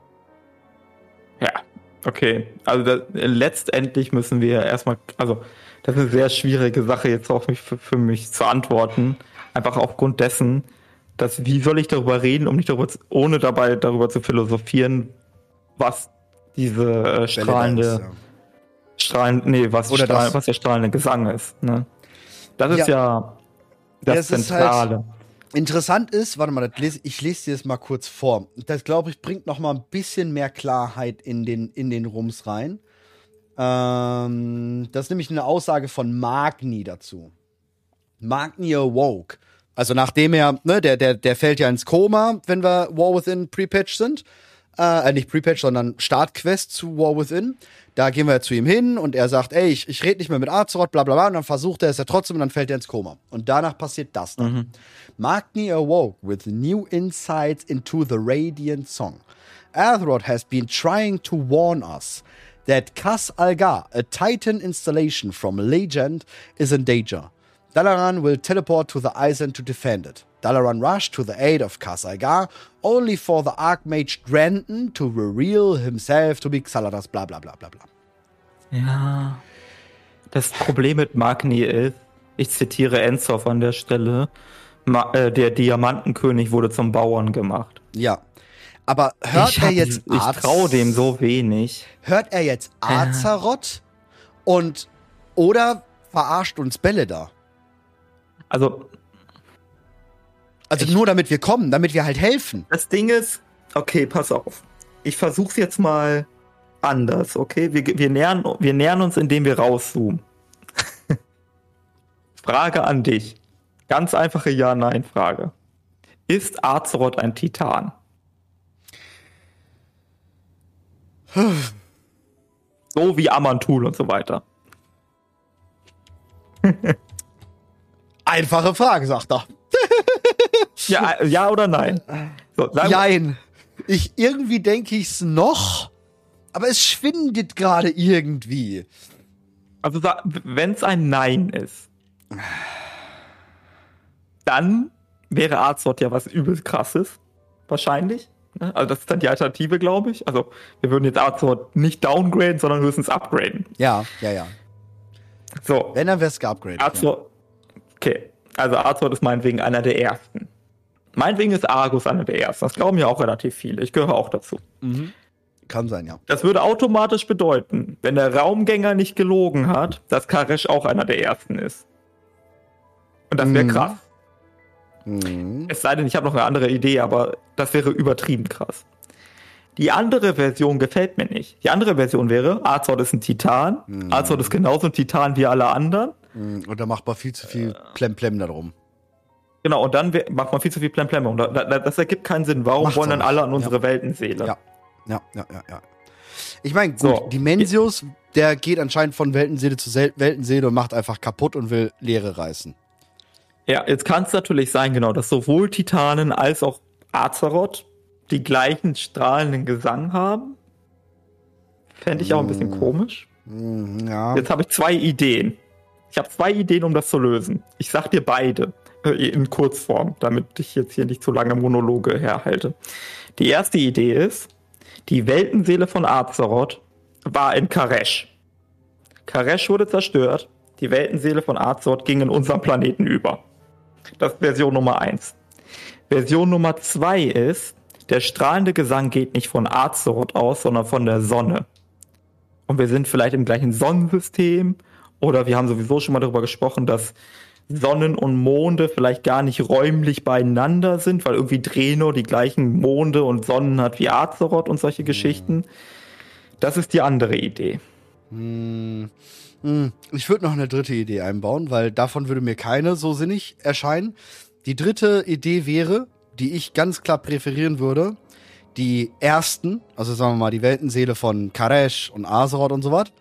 Ja, okay. Also da, letztendlich müssen wir erstmal, also das ist eine sehr schwierige Sache jetzt auch mich, für, für mich zu antworten. Einfach aufgrund dessen, dass wie soll ich darüber reden, um nicht darüber, zu- ohne dabei darüber zu philosophieren, was diese äh, strahlende, Beledar ist, ja. strahlend, nee, was, Oder strahl, das- was der strahlende Gesang ist. Ne? Das ist ja, das Ja, es ist Zentrale. Interessant ist, warte mal, das lese, ich lese dir das mal kurz vor. Das, glaube ich, bringt noch mal ein bisschen mehr Klarheit in den, in den Rums rein. Ähm, das ist nämlich eine Aussage von Magni dazu. Magni awoke. Also nachdem er, ne, der, der, der fällt ja ins Koma, wenn wir War Within Pre-Patch sind. Äh, nicht Pre-Patch, sondern Startquest zu War Within. Da gehen wir zu ihm hin und er sagt, ey, ich, ich rede nicht mehr mit Azeroth, bla bla bla. Und dann versucht er es ja trotzdem und dann fällt er ins Koma. Und danach passiert das dann. Magni awoke with new insights into the Radiant Song. Azeroth has been trying to warn us that Kas Algar, a Titan installation from legend, is in danger. Dalaran will teleport to the Eisen to defend it. Dalaran rushed to the aid of Kas Algar, only for the Archmage Drenton to reveal himself to be Xaladas, bla bla bla bla bla. Ja. Das Problem mit Magni ist, ich zitiere Enzov an der Stelle, Ma äh, der Diamantenkönig wurde zum Bauern gemacht. Ja. Aber hört ich er hab- jetzt Ich Az- traue dem so wenig. Hört er jetzt Azeroth und oder verarscht uns Beledar? Also, Also Ich- nur damit wir kommen, damit wir halt helfen. das Ding ist, okay, pass auf. Ich versuch's jetzt mal anders, okay? Wir, wir, nähern, wir nähern uns, indem wir rauszoomen. Frage an dich. Ganz einfache Ja-Nein-Frage. Ist Azeroth ein Titan? So wie Amantul und so weiter. Einfache Frage, sagt er. Ja, ja oder nein? So, Nein. Ich, irgendwie denke ich's noch, aber es schwindet gerade irgendwie. Also, wenn es ein Nein ist, dann wäre Azeroth ja was übel krasses. Wahrscheinlich. Also, das ist dann die Alternative, glaube ich. Also, wir würden jetzt Azeroth nicht downgraden, sondern höchstens upgraden. Ja, ja, ja. So. Wenn, dann wär's geupgradet. Azeroth. Ja. Okay. Also, Azeroth ist meinetwegen einer der ersten. Meinetwegen ist Argus einer der ersten. Das glauben ja auch relativ viele. Ich gehöre auch dazu. Mhm. Kann sein, ja. Das würde automatisch bedeuten, wenn der Raumgänger nicht gelogen hat, dass Karesh auch einer der ersten ist. Und das wäre Mhm. krass. Mhm. Es sei denn, ich habe noch eine andere Idee, aber das wäre übertrieben krass. Die andere Version gefällt mir nicht. Die andere Version wäre, Azeroth ist ein Titan. Mhm. Azeroth ist genauso ein Titan wie alle anderen. Und da macht man viel zu viel Plemplem da drum. Genau, und dann wär, macht man viel zu viel Plemplem. Und da, da, das ergibt keinen Sinn. Warum Macht's wollen auch dann nicht. alle an unsere Ja. Weltenseele? Ja. Ja, ja, ja, ja. Ich meine, gut, So. Dimensius, der geht anscheinend von Weltenseele zu Sel- Weltenseele und macht einfach kaputt und will Leere reißen. Ja, jetzt kann es natürlich sein, genau, dass sowohl Titanen als auch Azeroth die gleichen strahlenden Gesang haben. Fände ich auch ein bisschen komisch. Mhm, ja. Jetzt habe ich zwei Ideen. Ich habe zwei Ideen, um das zu lösen. Ich sag dir beide äh, in Kurzform, damit ich jetzt hier nicht zu lange Monologe herhalte. Die erste Idee ist, die Weltenseele von Azeroth war in Karesh. Karesh wurde zerstört. Die Weltenseele von Azeroth ging in unseren Planeten über. Das ist Version Nummer eins. Version Nummer zwei ist, der strahlende Gesang geht nicht von Azeroth aus, sondern von der Sonne. Und wir sind vielleicht im gleichen Sonnensystem, oder wir haben sowieso schon mal darüber gesprochen, dass Sonnen und Monde vielleicht gar nicht räumlich beieinander sind, weil irgendwie Draenor die gleichen Monde und Sonnen hat wie Azeroth und solche Geschichten. Das ist die andere Idee. Hm, hm. Ich würde noch eine dritte Idee einbauen, weil davon würde mir keine so sinnig erscheinen. Die dritte Idee wäre, die ich ganz klar präferieren würde, die ersten, also sagen wir mal die Weltenseele von Karesh und Azeroth und so was,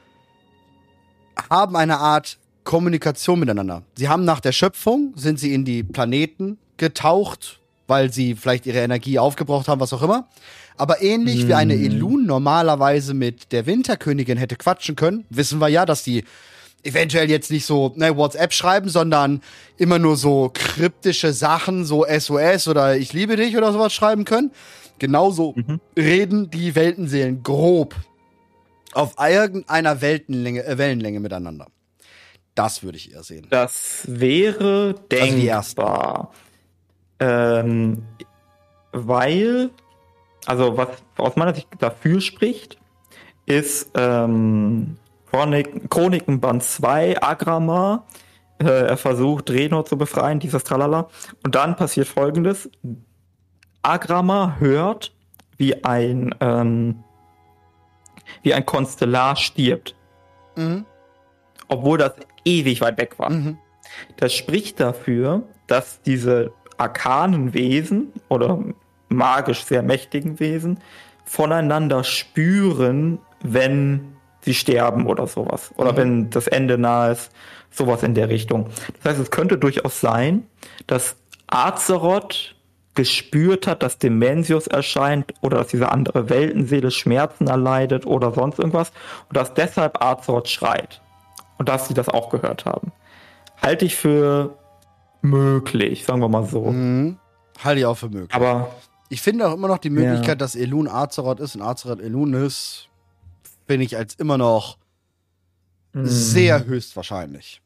haben eine Art Kommunikation miteinander. Sie haben nach der Schöpfung, sind sie in die Planeten getaucht, weil sie vielleicht ihre Energie aufgebraucht haben, was auch immer. Aber ähnlich Hm. wie eine Elun normalerweise mit der Winterkönigin hätte quatschen können, wissen wir ja, dass die eventuell jetzt nicht so ne, WhatsApp schreiben, sondern immer nur so kryptische Sachen, so S O S oder ich liebe dich oder sowas schreiben können. Genauso Mhm. reden die Weltenseelen grob auf irgendeiner Weltenlänge, äh, Wellenlänge miteinander. Das würde ich eher sehen. Das wäre Also die ersten. denkbar. Ähm, weil, also was aus meiner Sicht dafür spricht, ist ähm, Chronik, Chroniken Band zwei, Agramar. Äh, er versucht, Draenor zu befreien, dieses Tralala. Und dann passiert Folgendes. Agramar hört, wie ein, ähm, wie ein Konstellar stirbt. Mhm. Obwohl das ewig weit weg war. Mhm. Das spricht dafür, dass diese arkanen Wesen oder magisch sehr mächtigen Wesen voneinander spüren, wenn sie sterben oder sowas. Oder Mhm. wenn das Ende nahe ist, sowas in der Richtung. Das heißt, es könnte durchaus sein, dass Azeroth gespürt hat, dass Dimensius erscheint oder dass diese andere Weltenseele Schmerzen erleidet oder sonst irgendwas und dass deshalb Azeroth schreit. Und dass sie das auch gehört haben. Halte ich für möglich, sagen wir mal so. Mhm. Halte ich auch für möglich. Aber ich finde auch immer noch die Möglichkeit, Ja. dass Elun Azeroth ist und Azeroth Elun ist, finde ich als immer noch mh, sehr höchstwahrscheinlich.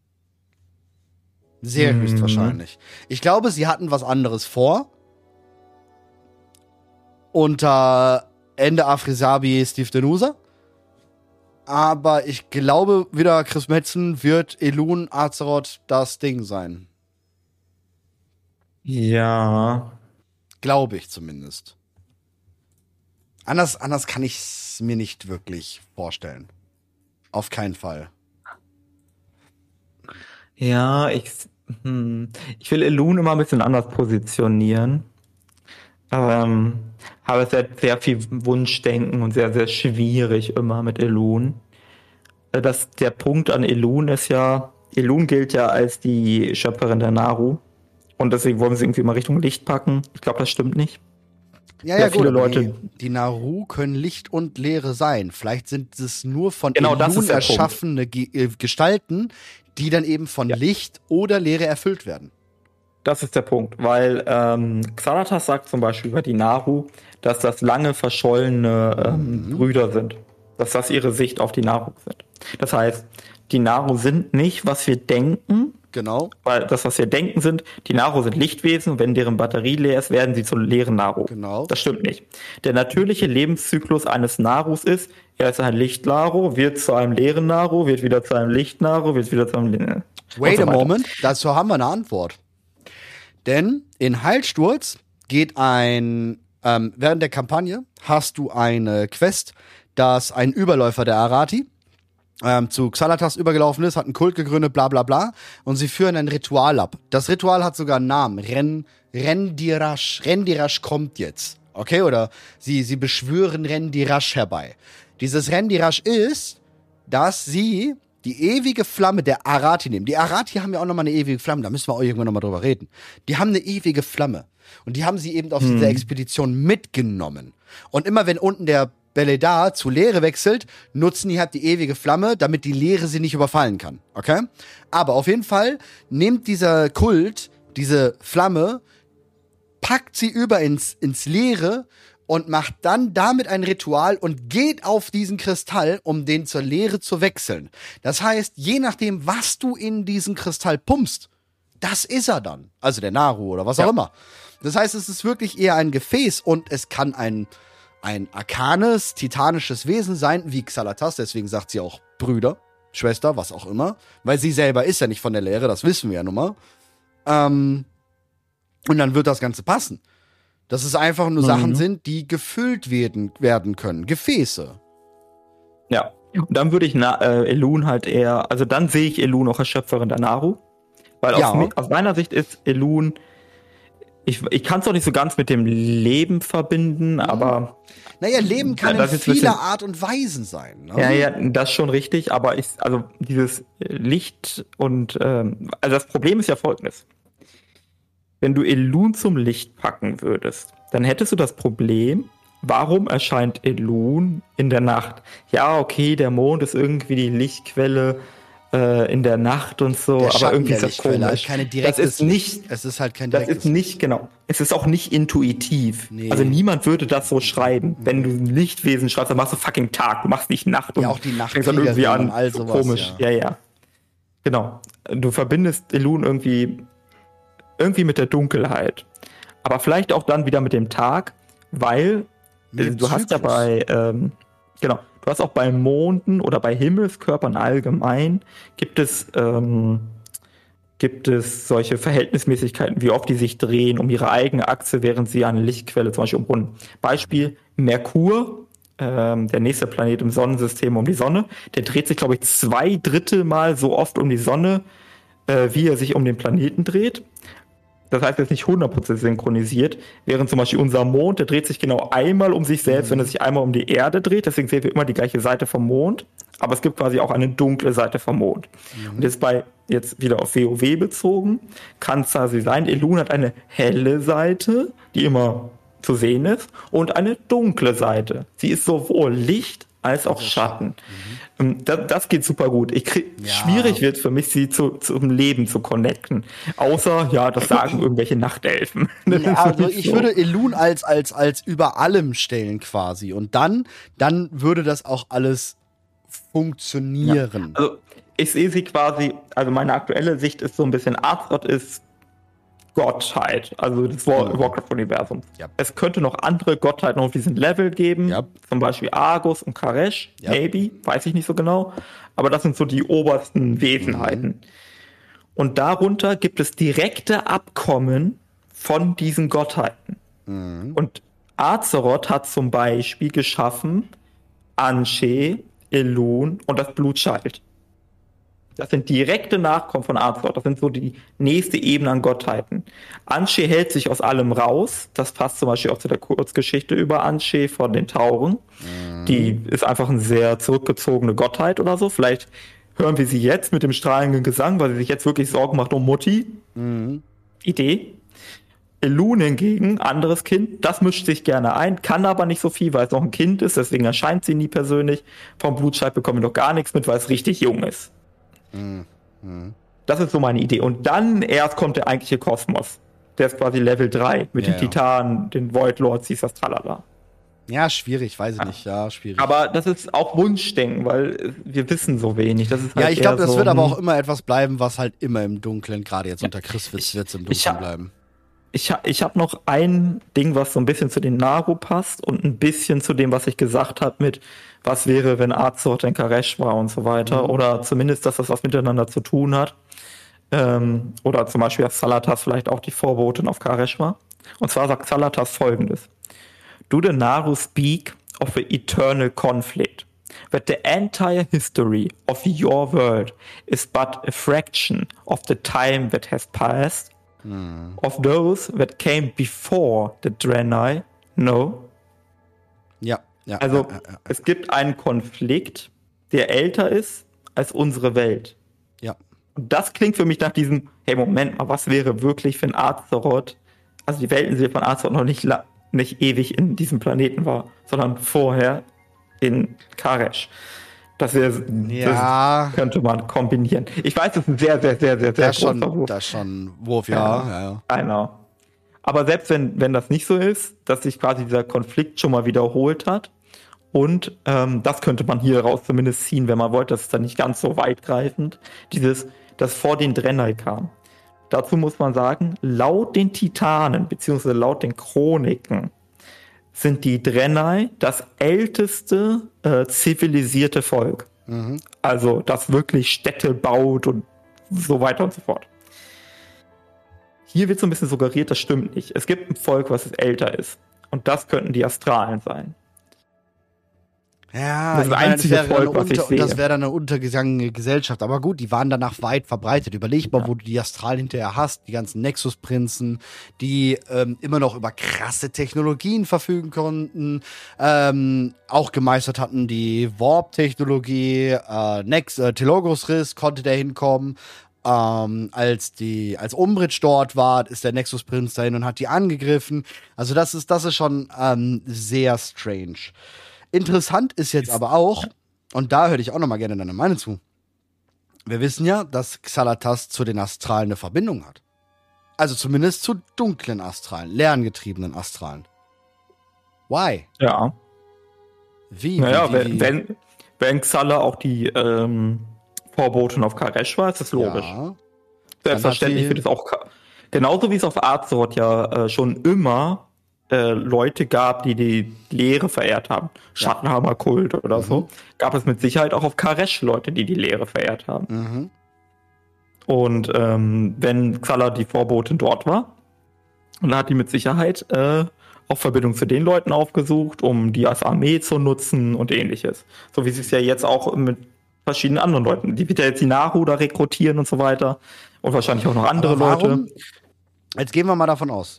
Sehr Mhm. höchstwahrscheinlich. Ich glaube, sie hatten was anderes vor. Unter Ende Afrisabi Steve Denusa. Aber ich glaube, wieder Chris Metzen wird Elun Azeroth das Ding sein. ja. Glaube ich zumindest. Anders, anders kann ich es mir nicht wirklich vorstellen. Auf keinen Fall. Ja, ich, hm, ich will Elune immer ein bisschen anders positionieren. Ähm, aber es ist sehr viel Wunschdenken und sehr, sehr schwierig immer mit Elune. Äh, Das, der Punkt an Elune ist ja, Elune gilt ja als die Schöpferin der Naru. Und deswegen wollen wir sie irgendwie immer Richtung Licht packen. Ich glaube, das stimmt nicht. Ja, Ja, ja, viele gut, aber Leute- die, die Naru können Licht und Leere sein. Vielleicht sind es nur von Genau, das Elune ist der Punkt. erschaffene Ge äh, Gestalten, die dann eben von Ja. Licht oder Leere erfüllt werden. Das ist der Punkt, weil ähm, Xanatas sagt zum Beispiel über die Naru, dass das lange verschollene ähm, Brüder sind. Dass das ihre Sicht auf die Naru sind. Das heißt, die Naru sind nicht, was wir denken, Genau. weil das, was wir denken, sind, die Naru sind Lichtwesen und wenn deren Batterie leer ist, werden sie zu leeren Naru. Genau. Das stimmt nicht. Der natürliche Lebenszyklus eines Narus ist, er ist ein Licht-Naru, wird zu einem leeren Naru, wird wieder zu einem Licht-Naru, wird wieder zu einem leeren Wait und so a weiter. moment, dazu haben wir eine Antwort. Denn in Heilsturz geht ein, ähm, während der Kampagne hast du eine Quest, dass ein Überläufer der Arati ähm, zu Xalatas übergelaufen ist, hat einen Kult gegründet, bla bla bla, und sie führen ein Ritual ab. Das Ritual hat sogar einen Namen, Ren, Rendirash, Rendirash kommt jetzt, okay, oder sie, sie beschwören Rendirash herbei. Dieses Rendirash ist, dass sie die ewige Flamme der Arati nehmen. Die Arati haben ja auch nochmal eine ewige Flamme, da müssen wir auch irgendwann nochmal drüber reden. Die haben eine ewige Flamme. Und die haben sie eben auf Hm. dieser Expedition mitgenommen. Und immer wenn unten der Beledar zu Leere wechselt, nutzen die halt die ewige Flamme, damit die Leere sie nicht überfallen kann. Okay? Aber auf jeden Fall nimmt dieser Kult diese Flamme, packt sie über ins, ins Leere und macht dann damit ein Ritual und geht auf diesen Kristall, um den zur Leere zu wechseln. Das heißt, je nachdem, was du in diesen Kristall pumpst, das ist er dann. Also der Naru oder was Ja. auch immer. Das heißt, es ist wirklich eher ein Gefäß und es kann ein, ein arkanes, titanisches Wesen sein, wie Xalatas, deswegen sagt sie auch Brüder, Schwester, was auch immer. Weil sie selber ist ja nicht von der Leere, das wissen wir ja nun mal. Ähm, und dann wird das Ganze passen. Dass es einfach nur Mhm. Sachen sind, die gefüllt werden, werden können. Gefäße. Ja. Und dann würde ich Na äh, Elune halt eher, also dann sehe ich Elune auch als Schöpferin der Naru. Weil Ja. aus, mi- aus meiner Sicht ist Elune, ich, ich kann es doch nicht so ganz mit dem Leben verbinden, aber Naja, Leben kann Ja, das in ist ein bisschen- vieler Art und Weisen sein. Ne? ja, ja, das ist schon richtig, aber ich, also dieses Licht und, ähm, also das Problem ist ja folgendes. Wenn du Elune zum Licht packen würdest, dann hättest du das Problem, warum erscheint Elune in der Nacht? Ja, okay, der Mond ist irgendwie die Lichtquelle äh, in der Nacht und so, Der aber Schatten irgendwie der ist das Lichtquelle, komisch. halt keine direktes das ist nicht, Es ist halt kein das direktes ist nicht, genau. Es ist auch nicht intuitiv. Nee. Also niemand würde das so schreiben. Wenn du ein Lichtwesen schreibst, dann machst du fucking Tag. Du machst nicht Nacht. Ja, und auch die fängst dann irgendwie Nachtkriegerin an. und all so sowas, komisch. ja. Ja. ja, Genau. Du verbindest Elune irgendwie, irgendwie mit der Dunkelheit. Aber vielleicht auch dann wieder mit dem Tag, weil Mit äh, dem du hast ja Zyklus. bei, ähm, genau, du hast auch bei Monden oder bei Himmelskörpern allgemein gibt es, ähm, gibt es solche Verhältnismäßigkeiten, wie oft die sich drehen um ihre eigene Achse, während sie eine Lichtquelle zum Beispiel umrunden. Beispiel Merkur, ähm, der nächste Planet im Sonnensystem um die Sonne, der dreht sich, glaube ich, zwei Drittel Mal so oft um die Sonne, äh, wie er sich um den Planeten dreht. Das heißt, er ist nicht hundert Prozent synchronisiert, während zum Beispiel unser Mond, der dreht sich genau einmal um sich selbst, wenn er sich einmal um die Erde dreht. Deswegen sehen wir immer die gleiche Seite vom Mond. Aber es gibt quasi auch eine dunkle Seite vom Mond. Und jetzt bei, jetzt wieder auf WoW bezogen, kann es quasi sein, Elune hat eine helle Seite, die immer zu sehen ist, und eine dunkle Seite. Sie ist sowohl Licht als auch Schatten. Ähm, Das, das geht super gut. Ich krieg, Ja. Schwierig wird für mich, sie zu, zum Leben zu connecten. Außer, ja, das sagen irgendwelche Nachtelfen. Das Ja, ist also nicht ich so. würde Elune als, als, als über allem stellen quasi. Und dann, dann würde das auch alles funktionieren. Also, ich sehe sie quasi, also meine aktuelle Sicht ist so ein bisschen, Azeroth ist Gottheit, also das War Warcraft-Universum. Ja. Es könnte noch andere Gottheiten auf diesem Level geben, Ja. zum Beispiel Argus und Karesh, Ja. maybe, weiß ich nicht so genau, aber das sind so die obersten Wesenheiten. Mhm. Und darunter gibt es direkte Abkommen von diesen Gottheiten. Mhm. Und Azeroth hat zum Beispiel geschaffen Anshe, Elun und das Blutschalt. Das sind direkte Nachkommen von Azeroth. Das sind so die nächste Ebene an Gottheiten. Anshe hält sich aus allem raus. Das passt zum Beispiel auch zu der Kurzgeschichte über Anshe von den Tauren. Mhm. Die ist einfach eine sehr zurückgezogene Gottheit oder so. Vielleicht hören wir sie jetzt mit dem strahlenden Gesang, weil sie sich jetzt wirklich Sorgen macht um Mutti. Mhm. Idee. Elun hingegen, anderes Kind, das mischt sich gerne ein, kann aber nicht so viel, weil es noch ein Kind ist. Deswegen erscheint sie nie persönlich. Vom Blutschalt bekommen wir noch gar nichts mit, weil es richtig jung ist. Mhm. Das ist so meine Idee. Und dann erst kommt der eigentliche Kosmos. Der ist quasi Level drei mit ja, den Titanen, ja. den Void Lords, dies, das, tralala. Ja, schwierig, weiß ich ja. nicht. Ja, schwierig. Aber das ist auch Wunschdenken, weil wir wissen so wenig. Das ist halt ja, ich glaube, das so, wird aber auch immer etwas bleiben, was halt immer im Dunkeln, gerade jetzt ja. unter Chris Witz, wird es im Dunkeln ich hab, bleiben. Ich, ha, ich habe noch ein Ding, was so ein bisschen zu den Naru passt und ein bisschen zu dem, was ich gesagt habe mit, was wäre, wenn Azeroth ein Karesh war und so weiter. Mhm. Oder zumindest, dass das was miteinander zu tun hat. Ähm, oder zum Beispiel, dass Xalatas vielleicht auch die Vorbotin auf Karesh war. Und zwar sagt Xalatas folgendes. Do the Naru speak of the eternal conflict, that the entire history of your world is but a fraction of the time that has passed, hmm. of those that came before the Draenei? No. Ja, ja. Also, ja, ja, ja. es gibt einen Konflikt, der älter ist als unsere Welt. Ja. Und das klingt für mich nach diesem, hey, Moment mal, was wäre wirklich, wenn Azeroth, also die Weltenseele von Azeroth noch nicht, la- nicht ewig in diesem Planeten war, sondern vorher in Karesh. Das, wär, ja. das könnte man kombinieren. Ich weiß, das ist ein sehr, sehr, sehr, sehr, sehr großer schon, Wurf. Das ist schon Wurf, ja. ja, ja. Genau. Aber selbst wenn, wenn das nicht so ist, dass sich quasi dieser Konflikt schon mal wiederholt hat, und ähm, das könnte man hier raus zumindest ziehen, wenn man wollte, das ist dann nicht ganz so weitgreifend, dieses, das vor den Draenei kam. Dazu muss man sagen, laut den Titanen, beziehungsweise laut den Chroniken, sind die Draenei das älteste äh, zivilisierte Volk. Mhm. Also, das wirklich Städte baut und so weiter und so fort. Hier wird so ein bisschen suggeriert, das stimmt nicht. Es gibt ein Volk, was älter ist. Und das könnten die Astralen sein. Ja, das ist das einzige Volk, was ich sehe. Das wäre dann eine untergegangene Gesellschaft. Aber gut, die waren danach weit verbreitet. Überleg mal, ja. wo du die Astralen hinterher hast. Die ganzen Nexus-Prinzen, die ähm, immer noch über krasse Technologien verfügen konnten. Ähm, auch gemeistert hatten die Warp-Technologie. Äh, Nex, äh, Telogos-Riss konnte der hinkommen. Ähm, als die, als Umbridge dort war, ist der Nexus-Prinz dahin und hat die angegriffen. Also das ist, das ist schon ähm, sehr strange. Interessant ist jetzt aber auch, und da höre ich auch noch mal gerne deine Meinung zu. Wir wissen ja, dass Xalatas zu den Astralen eine Verbindung hat. Also zumindest zu dunklen Astralen, lerngetriebenen Astralen. Why? Ja. Wie? Naja, wie, wie, wenn, wenn, wenn Xala auch die ähm, Vorbotin auf Karesh war, ist das logisch. Ja. Selbstverständlich wird es auch, genauso wie es auf Azeroth ja äh, schon immer Leute gab, die die Lehre verehrt haben. Schattenhammer-Kult oder mhm. so. Gab es mit Sicherheit auch auf Karesh Leute, die die Lehre verehrt haben. Mhm. Und ähm, wenn Xala die Vorbotin dort war, dann hat die mit Sicherheit äh, auch Verbindung zu den Leuten aufgesucht, um die als Armee zu nutzen und ähnliches. So wie sie es ja jetzt auch mit verschiedenen anderen Leuten. Die wird ja jetzt die Naru da rekrutieren und so weiter. Und wahrscheinlich auch noch andere Leute. Jetzt gehen wir mal davon aus.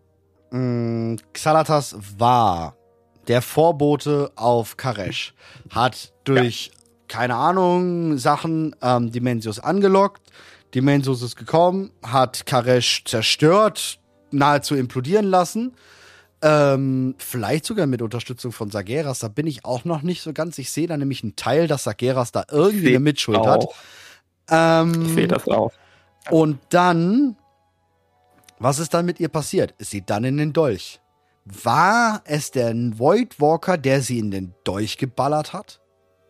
Xalatas war der Vorbote auf Karesh, hat durch, ja. keine Ahnung, Sachen ähm, Dimensios angelockt, Dimensios ist gekommen, hat Karesh zerstört, nahezu implodieren lassen, ähm, vielleicht sogar mit Unterstützung von Sargeras, da bin ich auch noch nicht so ganz, ich sehe da nämlich einen Teil, dass Sargeras da irgendwie eine Mitschuld auch. hat. Ähm, ich sehe das auch. Und dann was ist dann mit ihr passiert? Ist sie dann in den Dolch? War es der Voidwalker, der sie in den Dolch geballert hat?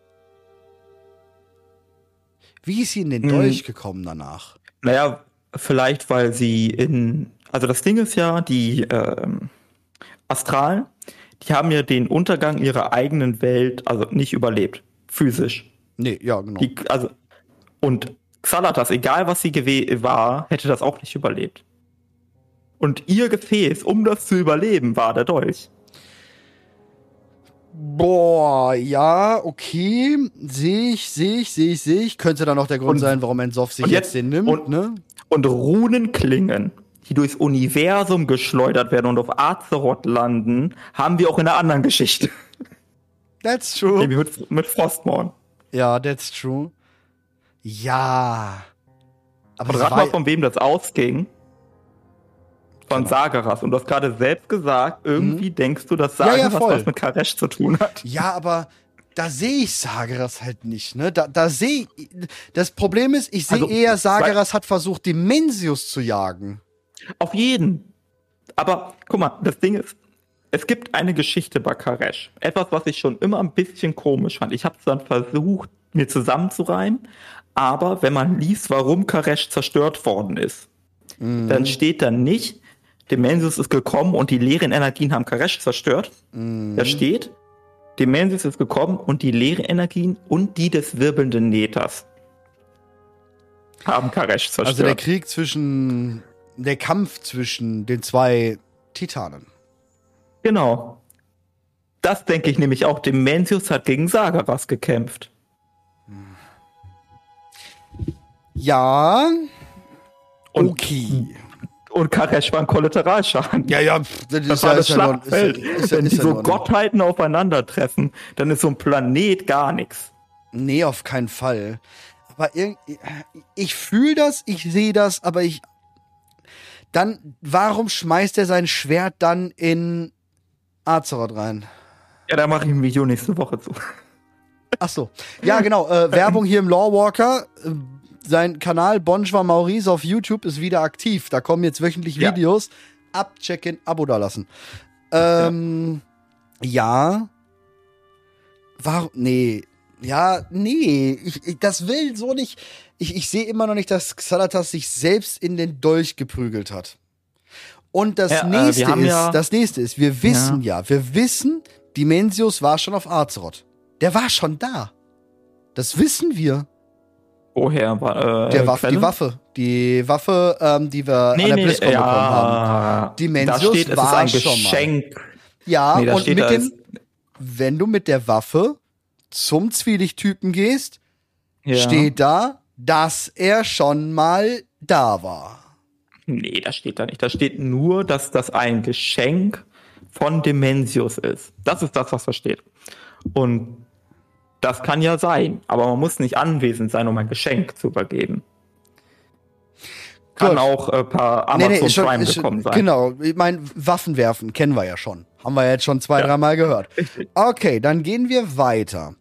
Wie ist sie in den Dolch hm. gekommen danach? Naja, vielleicht weil sie in... Also das Ding ist ja, die ähm, Astralen, die haben ja den Untergang ihrer eigenen Welt also nicht überlebt. Physisch. Nee, ja, genau. Die, also, und Xalatas, egal was sie gew- war, hätte das auch nicht überlebt. Und ihr Gefäß, um das zu überleben, war der Dolch. Boah, ja, okay. Sehe ich, sehe ich, sehe ich, sehe ich. Könnte dann auch der Grund Und- sein, warum Ensoff sich und jetzt, jetzt- den nimmt, und- ne? Und Runenklingen, die durchs Universum geschleudert werden und auf Azeroth landen, haben wir auch in einer anderen Geschichte. That's true. Nämlich mit, mit Frostmourne. Ja, that's true. Ja. Aber Und das rat war- mal, von wem das ausging. Von Genau. Sagaras. Und du hast gerade selbst gesagt, irgendwie denkst du, dass Ja, ja, Sagaras voll. was mit Karesh zu tun hat. Ja, aber da sehe ich Sagaras halt nicht, ne? Da, da sehe ich. Das Problem ist, ich sehe Also, eher, Sagaras hat versucht, Dimensius zu jagen. Auf jeden. Aber guck mal, das Ding ist, es gibt eine Geschichte bei Karesh. Etwas, was ich schon immer ein bisschen komisch fand. Ich habe es dann versucht, mir zusammenzureimen. Aber wenn man liest, warum Karesh zerstört worden ist, Mhm. dann steht da nicht, Dimensius ist gekommen und die leeren Energien haben Karesh zerstört. Mhm. Da steht, Dimensius ist gekommen und die leeren Energien und die des wirbelnden Nethers haben Karesh zerstört. Also der Krieg zwischen, der Kampf zwischen den zwei Titanen. Genau. Das denke ich nämlich auch. Dimensius hat gegen Sagaras gekämpft. Ja. Und, Okay. und Karesh war ein Kollateralschaden. Ja, ja, pff, das, Das ist war ja, das ist ja noch- ist ja- Schlachtfeld. ist ja- Wenn ist die ja so noch- Gottheiten aufeinandertreffen, dann ist so ein Planet gar nichts. Nee, auf keinen Fall. Aber irgendwie, ich fühle das, ich sehe das, aber ich. Dann, warum schmeißt er sein Schwert dann in Azeroth rein? Ja, da mache ich ein Video nächste Woche zu. Ach so. Ja, genau. Äh, Werbung hier im Lawwalker. Äh, Sein Kanal Bonjour Maurice auf YouTube ist wieder aktiv. Da kommen jetzt wöchentlich Ja. Videos. Abchecken, Abo dalassen. Ähm, ja. Warum? Nee. Ja, nee. Ich, ich, das will so nicht. Ich, ich sehe immer noch nicht, dass Xalatas sich selbst in den Dolch geprügelt hat. Und das Ja, äh, wir nächste haben ist, ja- das nächste ist, wir wissen ja. wir wissen, Dimensius war schon auf Azeroth. Der war schon da. Das wissen wir. Woher war äh, Der Waffe, Quelle? die Waffe. Die Waffe, ähm, die wir Nee, an der nee, BlizzCon bekommen haben. ja. Dimensius da steht, es ist war ein schon mal. Geschenk. Ja, Nee, da und steht mit da dem, ist- wenn du mit der Waffe zum Zwielichttypen gehst, Ja. steht da, dass er schon mal da war. Nee, das steht da nicht. Da steht nur, dass das ein Geschenk von Dimensius ist. Das ist das, was da steht. Und das kann ja sein, aber man muss nicht anwesend sein, um ein Geschenk zu übergeben. Kann Gut. auch äh, per Amazon ist schon- Prime ist schon- gekommen sein. Genau, ich meine, Waffen werfen kennen wir ja schon. Haben wir jetzt schon zwei, Ja. dreimal gehört. Richtig. Okay, dann gehen wir weiter.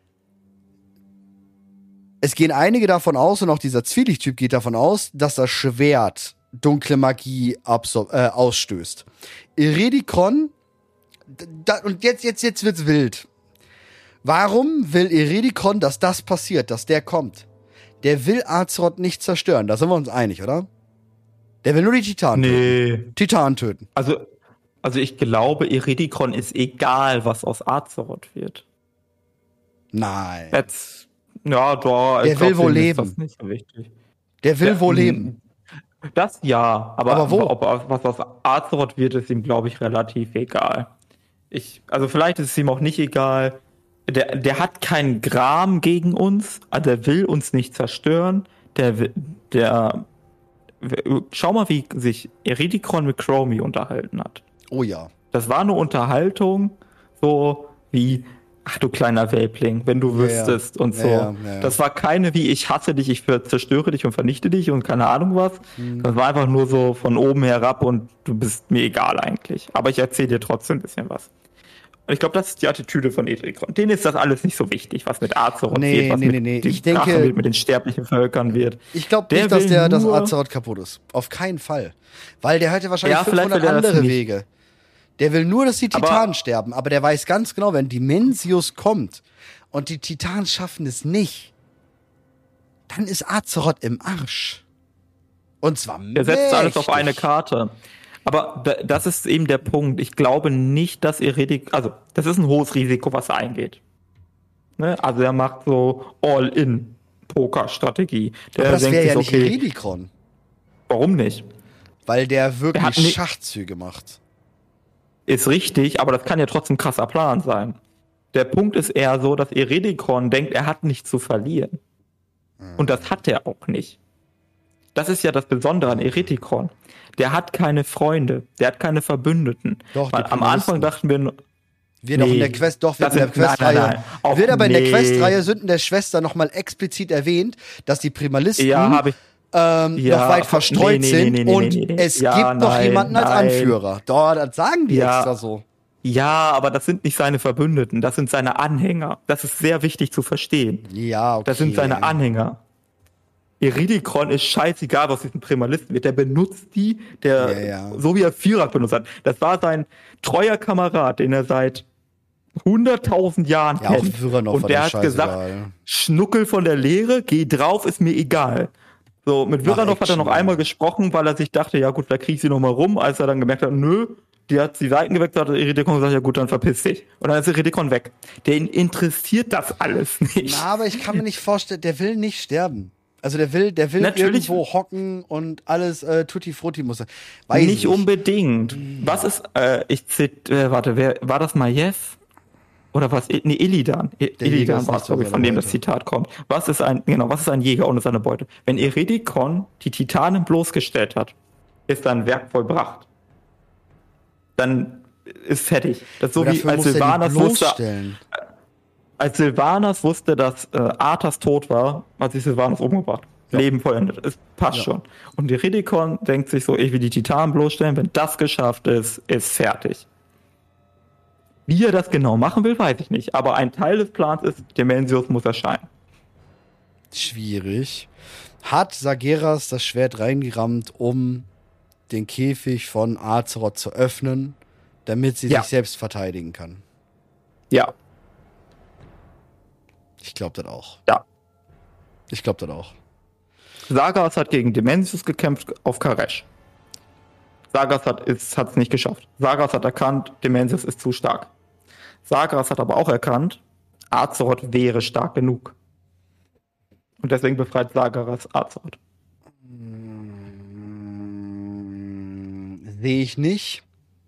Es gehen einige davon aus, und auch dieser Zwielichttyp geht davon aus, dass das Schwert dunkle Magie absor- äh, ausstößt. Iridikon, da, und jetzt, jetzt, jetzt wird's wild. Warum will Iridikon, dass das passiert, dass der kommt? Der will Azeroth nicht zerstören, da sind wir uns einig, oder? Der will nur die Titanen töten. Nee. Titanen töten. Also, also ich glaube, Iridikon ist egal, was aus Azeroth wird. Nein. Jetzt, ja, da, Der ich glaub, will wohl dem ist leben. Das nicht so wichtig. Der will Ja, wohl mm, leben. Das ja, aber, Aber wo? ob, ob was aus Azeroth wird, ist ihm, glaube ich, relativ egal. Ich, also vielleicht ist es ihm auch nicht egal. Der, der hat keinen Gram gegen uns, also der will uns nicht zerstören. Der, will- der, schau mal, wie sich Iridikon mit Chromie unterhalten hat. Oh ja. Das war eine Unterhaltung, so wie, ach du kleiner Welpling, wenn du Ja, wüsstest ja. und so. Ja, ja, ja. Das war keine wie, ich hasse dich, ich ver- zerstöre dich und vernichte dich und keine Ahnung was. Mhm. Das war einfach nur so von oben herab und du bist mir egal eigentlich. Aber ich erzähle dir trotzdem ein bisschen was. Und ich glaube, das ist die Attitüde von Iridikon. Denen ist das alles nicht so wichtig, was mit Azeroth Nee, wird, was nee, mit nee, nee. den Ich denke- Drachen wird, mit den sterblichen Völkern wird. Ich glaube Der nicht, dass will der das nur- Azeroth kaputt ist. Auf keinen Fall. Weil der hätte wahrscheinlich Ja, vielleicht fünfhundert will er das andere nicht. Wege. Der will nur, dass die Aber- Titanen sterben. Aber der weiß ganz genau, wenn Dimensius kommt und die Titanen schaffen es nicht, dann ist Azeroth im Arsch. Und zwar Er setzt alles auf mächtig. eine Karte. Aber da- das ist eben der Punkt. Ich glaube nicht, dass Iridikon, also das ist ein hohes Risiko, was er eingeht. Ne? Also er macht so All-in-Poker-Strategie. Der Aber das denkt wäre sich, ja nicht okay, Iridikon. warum nicht? Weil der wirklich Der hat ni- Schachzüge macht. Ist richtig, aber das kann ja trotzdem ein krasser Plan sein. Der Punkt ist eher so, dass Eredikon denkt, er hat nichts zu verlieren. Mhm. Und das hat er auch nicht. Das ist ja das Besondere an Eredikon. Der hat keine Freunde, der hat keine Verbündeten. Doch, Weil am Anfang dachten wir, wird nee, doch in der Quest, doch, wird in der sind, Questreihe, nein, nein, nein. wird aber nee. in der Questreihe Sünden der Schwester nochmal explizit erwähnt, dass die Primalisten ja, hab ich, ähm, ja, noch weit verstreut nee, nee, sind nee, nee, und nee, nee, nee. es ja, gibt noch nein, jemanden als nein. Anführer. Doch, das sagen die Ja. extra so. Ja, aber das sind nicht seine Verbündeten, das sind seine Anhänger. Das ist sehr wichtig zu verstehen. Ja, okay. Das sind seine Anhänger. Eridikon ist scheißegal, was diesen Primalisten wird. Der benutzt die, der, Ja, ja. so wie er Firak benutzt hat. Das war sein treuer Kamerad, den er seit hunderttausend Jahren Ja, auch kennt. Viranov Und war der der hat scheißegal. gesagt, Schnuckel von der Lehre, geh drauf, ist mir egal. So, mit Mach Viranov hat er noch Action. einmal gesprochen, weil er sich dachte, ja gut, da krieg ich sie noch mal rum. Als er dann gemerkt hat, nö, die hat die Seiten gewechselt, hat Eridikon gesagt, ja gut, dann verpiss dich. Und dann ist Eridikon weg. Den interessiert das alles nicht. Na, aber ich kann mir nicht vorstellen, der will nicht sterben. Also der will, der will Natürlich. irgendwo hocken und alles äh, tutti frutti muss er. Weiß Nicht nicht unbedingt. Was ist, äh, ich zit, äh, warte, wer, war das Majev? Oder was? Nee, Illidan. I- Der Jäger Illidan ist war nicht es, so glaube ich, seine von dem Beute. das Zitat kommt. Was ist ein, genau, was ist ein Jäger ohne seine Beute? Wenn Eridikon die Titanen bloßgestellt hat, ist sein Werk vollbracht. Dann ist fertig. Das ist so Aber wie dafür als muss er die Sylvanas wusste, bloßstellen. als Sylvanas wusste, dass äh, Arthas tot war, hat sich Sylvanas umgebracht. Ja. Leben vollendet. Es passt Ja. schon. Und Eridikon denkt sich so, ich will die Titanen bloßstellen. Wenn das geschafft ist, ist fertig. Wie er das genau machen will, weiß ich nicht. Aber ein Teil des Plans ist, Dimensius muss erscheinen. Schwierig. Hat Sageras das Schwert reingerammt, um den Käfig von Azeroth zu öffnen, damit sie Ja. sich selbst verteidigen kann? Ja, Ich glaube das auch. ja. Ich glaube das auch. Sagas hat gegen Dimensius gekämpft auf Karesh. Sagas hat es hat's nicht geschafft. Sagas hat erkannt, Dimensius ist zu stark. Sagas hat aber auch erkannt, Azeroth wäre stark genug. Und deswegen befreit Sagaras Azeroth. Sehe ich nicht.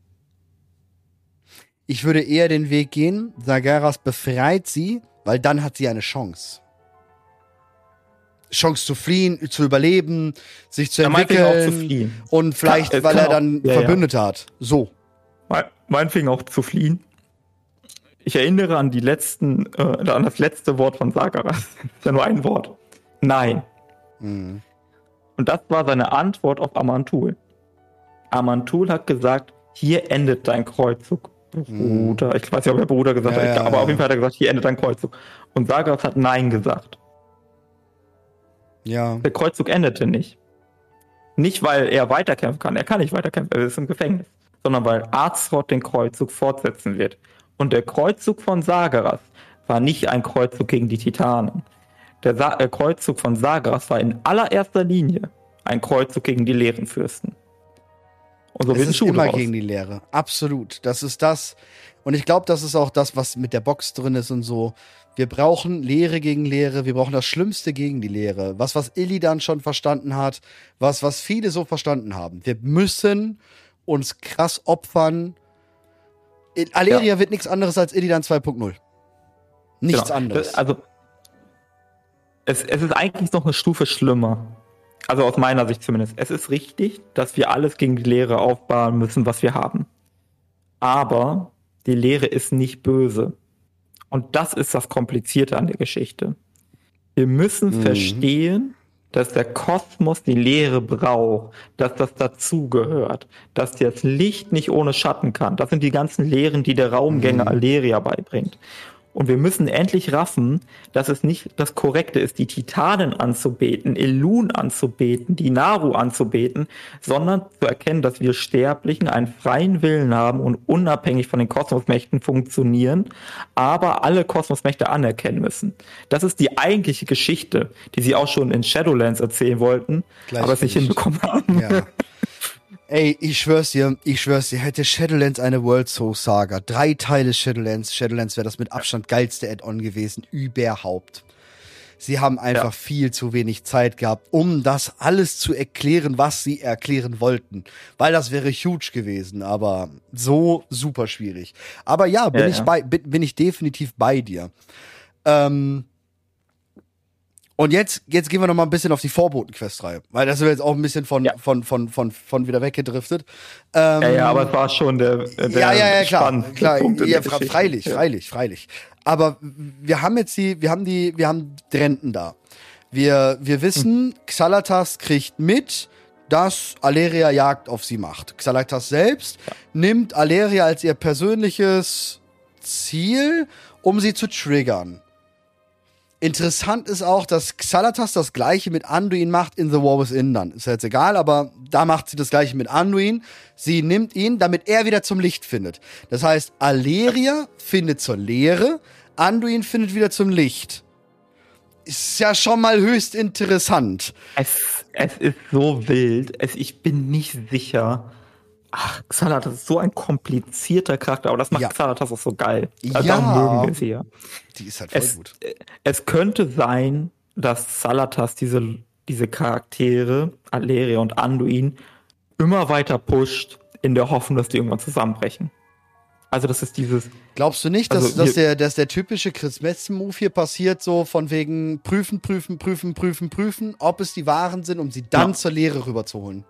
Ich würde eher den Weg gehen, Sageras befreit sie, weil dann hat sie eine Chance. Chance zu fliehen, zu überleben, sich zu Ja, meinetwegen auch zu entwickeln fliehen. und vielleicht, Kann- es weil kann er auch- dann ja, ja. Verbündete hat. So. Me- Meinetwegen auch zu fliehen. Ich erinnere an die letzten, äh, an das letzte Wort von Sagaras. Ist ja nur ein Wort. Nein. Mhm. Und das war seine Antwort auf Amantul. Amantul hat gesagt, hier endet dein Kreuzzug, Bruder. Ich weiß nicht, ob er Bruder gesagt Ja, hat, ja, aber ja. auf jeden Fall hat er gesagt, hier endet dein Kreuzzug. Und Sagaras hat Nein gesagt. Ja. Der Kreuzzug endete nicht. Nicht, weil er weiterkämpfen kann. Er kann nicht weiterkämpfen, er ist im Gefängnis. Sondern weil Azeroth den Kreuzzug fortsetzen wird. Und der Kreuzzug von Sagaras war nicht ein Kreuzzug gegen die Titanen. Der Sa äh, Kreuzzug von Sagaras war in allererster Linie ein Kreuzzug gegen die Leerenfürsten. Und so Es wird ein ist Schuh immer draus. gegen die Lehre. Absolut. Das ist das. Und ich glaube, das ist auch das, was mit der Box drin ist und so. Wir brauchen Lehre gegen Lehre. Wir brauchen das Schlimmste gegen die Lehre. Was, was Illidan schon verstanden hat. Was, was viele so verstanden haben. Wir müssen uns krass opfern. Aleria Ja. wird nichts anderes als Illidan zwei Punkt null. Nichts Genau. anderes. Das, also, es, es ist eigentlich noch eine Stufe schlimmer. Also aus meiner Sicht zumindest. Es ist richtig, dass wir alles gegen die Lehre aufbauen müssen, was wir haben. Aber die Lehre ist nicht böse. Und das ist das Komplizierte an der Geschichte. Wir müssen Mhm. verstehen, dass der Kosmos die Lehre braucht, dass das dazugehört, dass das Licht nicht ohne Schatten kann. Das sind die ganzen Lehren, die der Raumgänger Mhm. Aleria beibringt. Und wir müssen endlich raffen, dass es nicht das Korrekte ist, die Titanen anzubeten, Elun anzubeten, die Naru anzubeten, sondern zu erkennen, dass wir Sterblichen einen freien Willen haben und unabhängig von den Kosmosmächten funktionieren, aber alle Kosmosmächte anerkennen müssen. Das ist die eigentliche Geschichte, die sie auch schon in Shadowlands erzählen wollten, aber es nicht Gleichgewicht. hinbekommen haben. Ja. Ey, ich schwör's dir, ich schwör's dir, hätte Shadowlands eine World Soul Saga, drei Teile Shadowlands, Shadowlands wäre das mit Abstand geilste Add-on gewesen, überhaupt. sie haben einfach ja. viel zu wenig Zeit gehabt, um das alles zu erklären, was sie erklären wollten. Weil das wäre huge gewesen, aber so super schwierig. Aber ja, bin, ja, ich, ja. Bei, bin, bin ich definitiv bei dir. Ähm, und jetzt, jetzt gehen wir noch mal ein bisschen auf die Vorboten-Quest-Reihe, weil das ist jetzt auch ein bisschen von, ja. von, von, von, von wieder weggedriftet. Ähm, ja, ja, aber es war schon der, der ja, ja, ja, klar, klar, ja, freilich, ja. freilich, freilich. Aber wir haben jetzt die, wir haben die, wir haben Drenten da. Wir, wir wissen, hm. Xalatas kriegt mit, dass Alleria Jagd auf sie macht. Xalatas selbst ja. nimmt Alleria als ihr persönliches Ziel, um sie zu triggern. Interessant ist auch, dass Xalatas das Gleiche mit Anduin macht in The War Within dann. Ist ja jetzt egal, aber da macht sie das Gleiche mit Anduin. Sie nimmt ihn, damit er wieder zum Licht findet. Das heißt, Alleria findet zur Leere, Anduin findet wieder zum Licht. Ist ja schon mal höchst interessant. Es, es ist so wild. Es, ich bin nicht sicher. Ach, Xalatas ist so ein komplizierter Charakter, aber das macht ja. Xalatas auch so geil. Also ja, mögen wir sie ja. Die ist halt voll es, gut. Es könnte sein, dass Xalatas diese, diese Charaktere, Alleria und Anduin, immer weiter pusht, in der Hoffnung, dass die irgendwann zusammenbrechen. Also das ist dieses... Glaubst du nicht, dass, also dass, der, dass der typische Chris Metzen-Move hier passiert, so von wegen prüfen, prüfen, prüfen, prüfen, prüfen, ob es die Wahren sind, um sie dann ja. zur Leere rüberzuholen?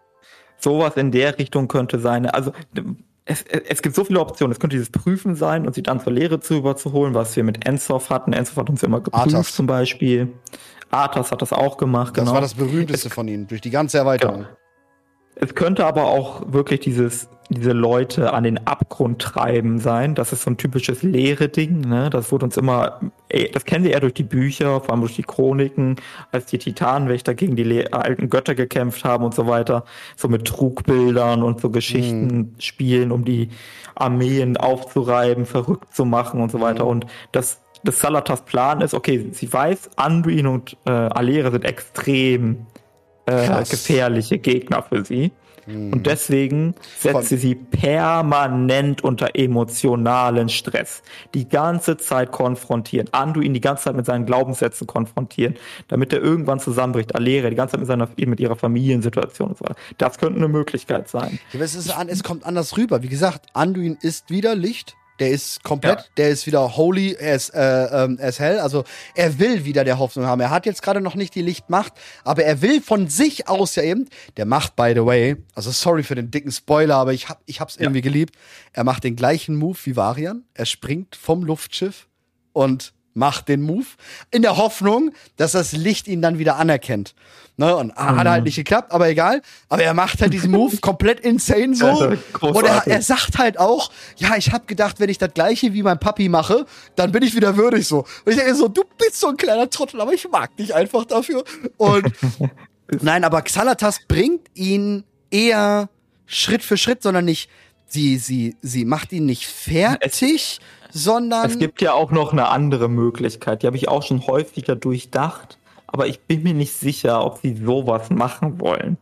Sowas in der Richtung könnte sein. Also es, es gibt so viele Optionen. Es könnte dieses Prüfen sein und sie dann zur Lehre zu überzuholen, was wir mit Ensof hatten. Ensof hat uns immer geprüft Arthas. Zum Beispiel. Arthas hat das auch gemacht. Das genau. war das berühmteste es, von ihnen, durch die ganze Erweiterung. Genau. Es könnte aber auch wirklich dieses, diese Leute an den Abgrund treiben sein. Das ist so ein typisches Leere-Ding, ne? Das wurde uns immer, ey, das kennen wir eher durch die Bücher, vor allem durch die Chroniken, als die Titanwächter gegen die Le- alten Götter gekämpft haben und so weiter. So mit Trugbildern und so Geschichten mhm. spielen, um die Armeen aufzureiben, verrückt zu machen und so weiter. Mhm. Und das, das Xalatas Plan ist, okay, sie weiß, Anduin und äh, Alleria sind extrem Äh, gefährliche Gegner für sie. Mhm. Und deswegen setzt sie sie permanent unter emotionalen Stress. Die ganze Zeit konfrontieren. Anduin die ganze Zeit mit seinen Glaubenssätzen konfrontieren, damit er irgendwann zusammenbricht. Alleria die ganze Zeit mit, seiner, mit ihrer Familiensituation und so weiter. Das könnte eine Möglichkeit sein. Ja, aber es, ist an, es kommt anders rüber. Wie gesagt, Anduin ist wieder Licht. Der ist komplett, ja. der ist wieder holy as, äh, ähm, as hell. Also er will wieder der Hoffnung haben. Er hat jetzt gerade noch nicht die Lichtmacht, aber er will von sich aus ja eben, der macht, by the way, also sorry für den dicken Spoiler, aber ich, hab, ich hab's irgendwie ja. geliebt. Er macht den gleichen Move wie Varian. Er springt vom Luftschiff und macht den Move in der Hoffnung, dass das Licht ihn dann wieder anerkennt. Ne? Und mhm. hat halt nicht geklappt, aber egal. Aber er macht halt diesen Move komplett insane so. Und er, er sagt halt auch, ja, ich hab gedacht, wenn ich das Gleiche wie mein Papi mache, dann bin ich wieder würdig so. Und ich denke so, du bist so ein kleiner Trottel, aber ich mag dich einfach dafür. Und nein, aber Xalatas bringt ihn eher Schritt für Schritt, sondern nicht, sie, sie, sie macht ihn nicht fertig, sondern... Es gibt ja auch noch eine andere Möglichkeit, die habe ich auch schon häufiger durchdacht, aber ich bin mir nicht sicher, ob sie sowas machen wollen.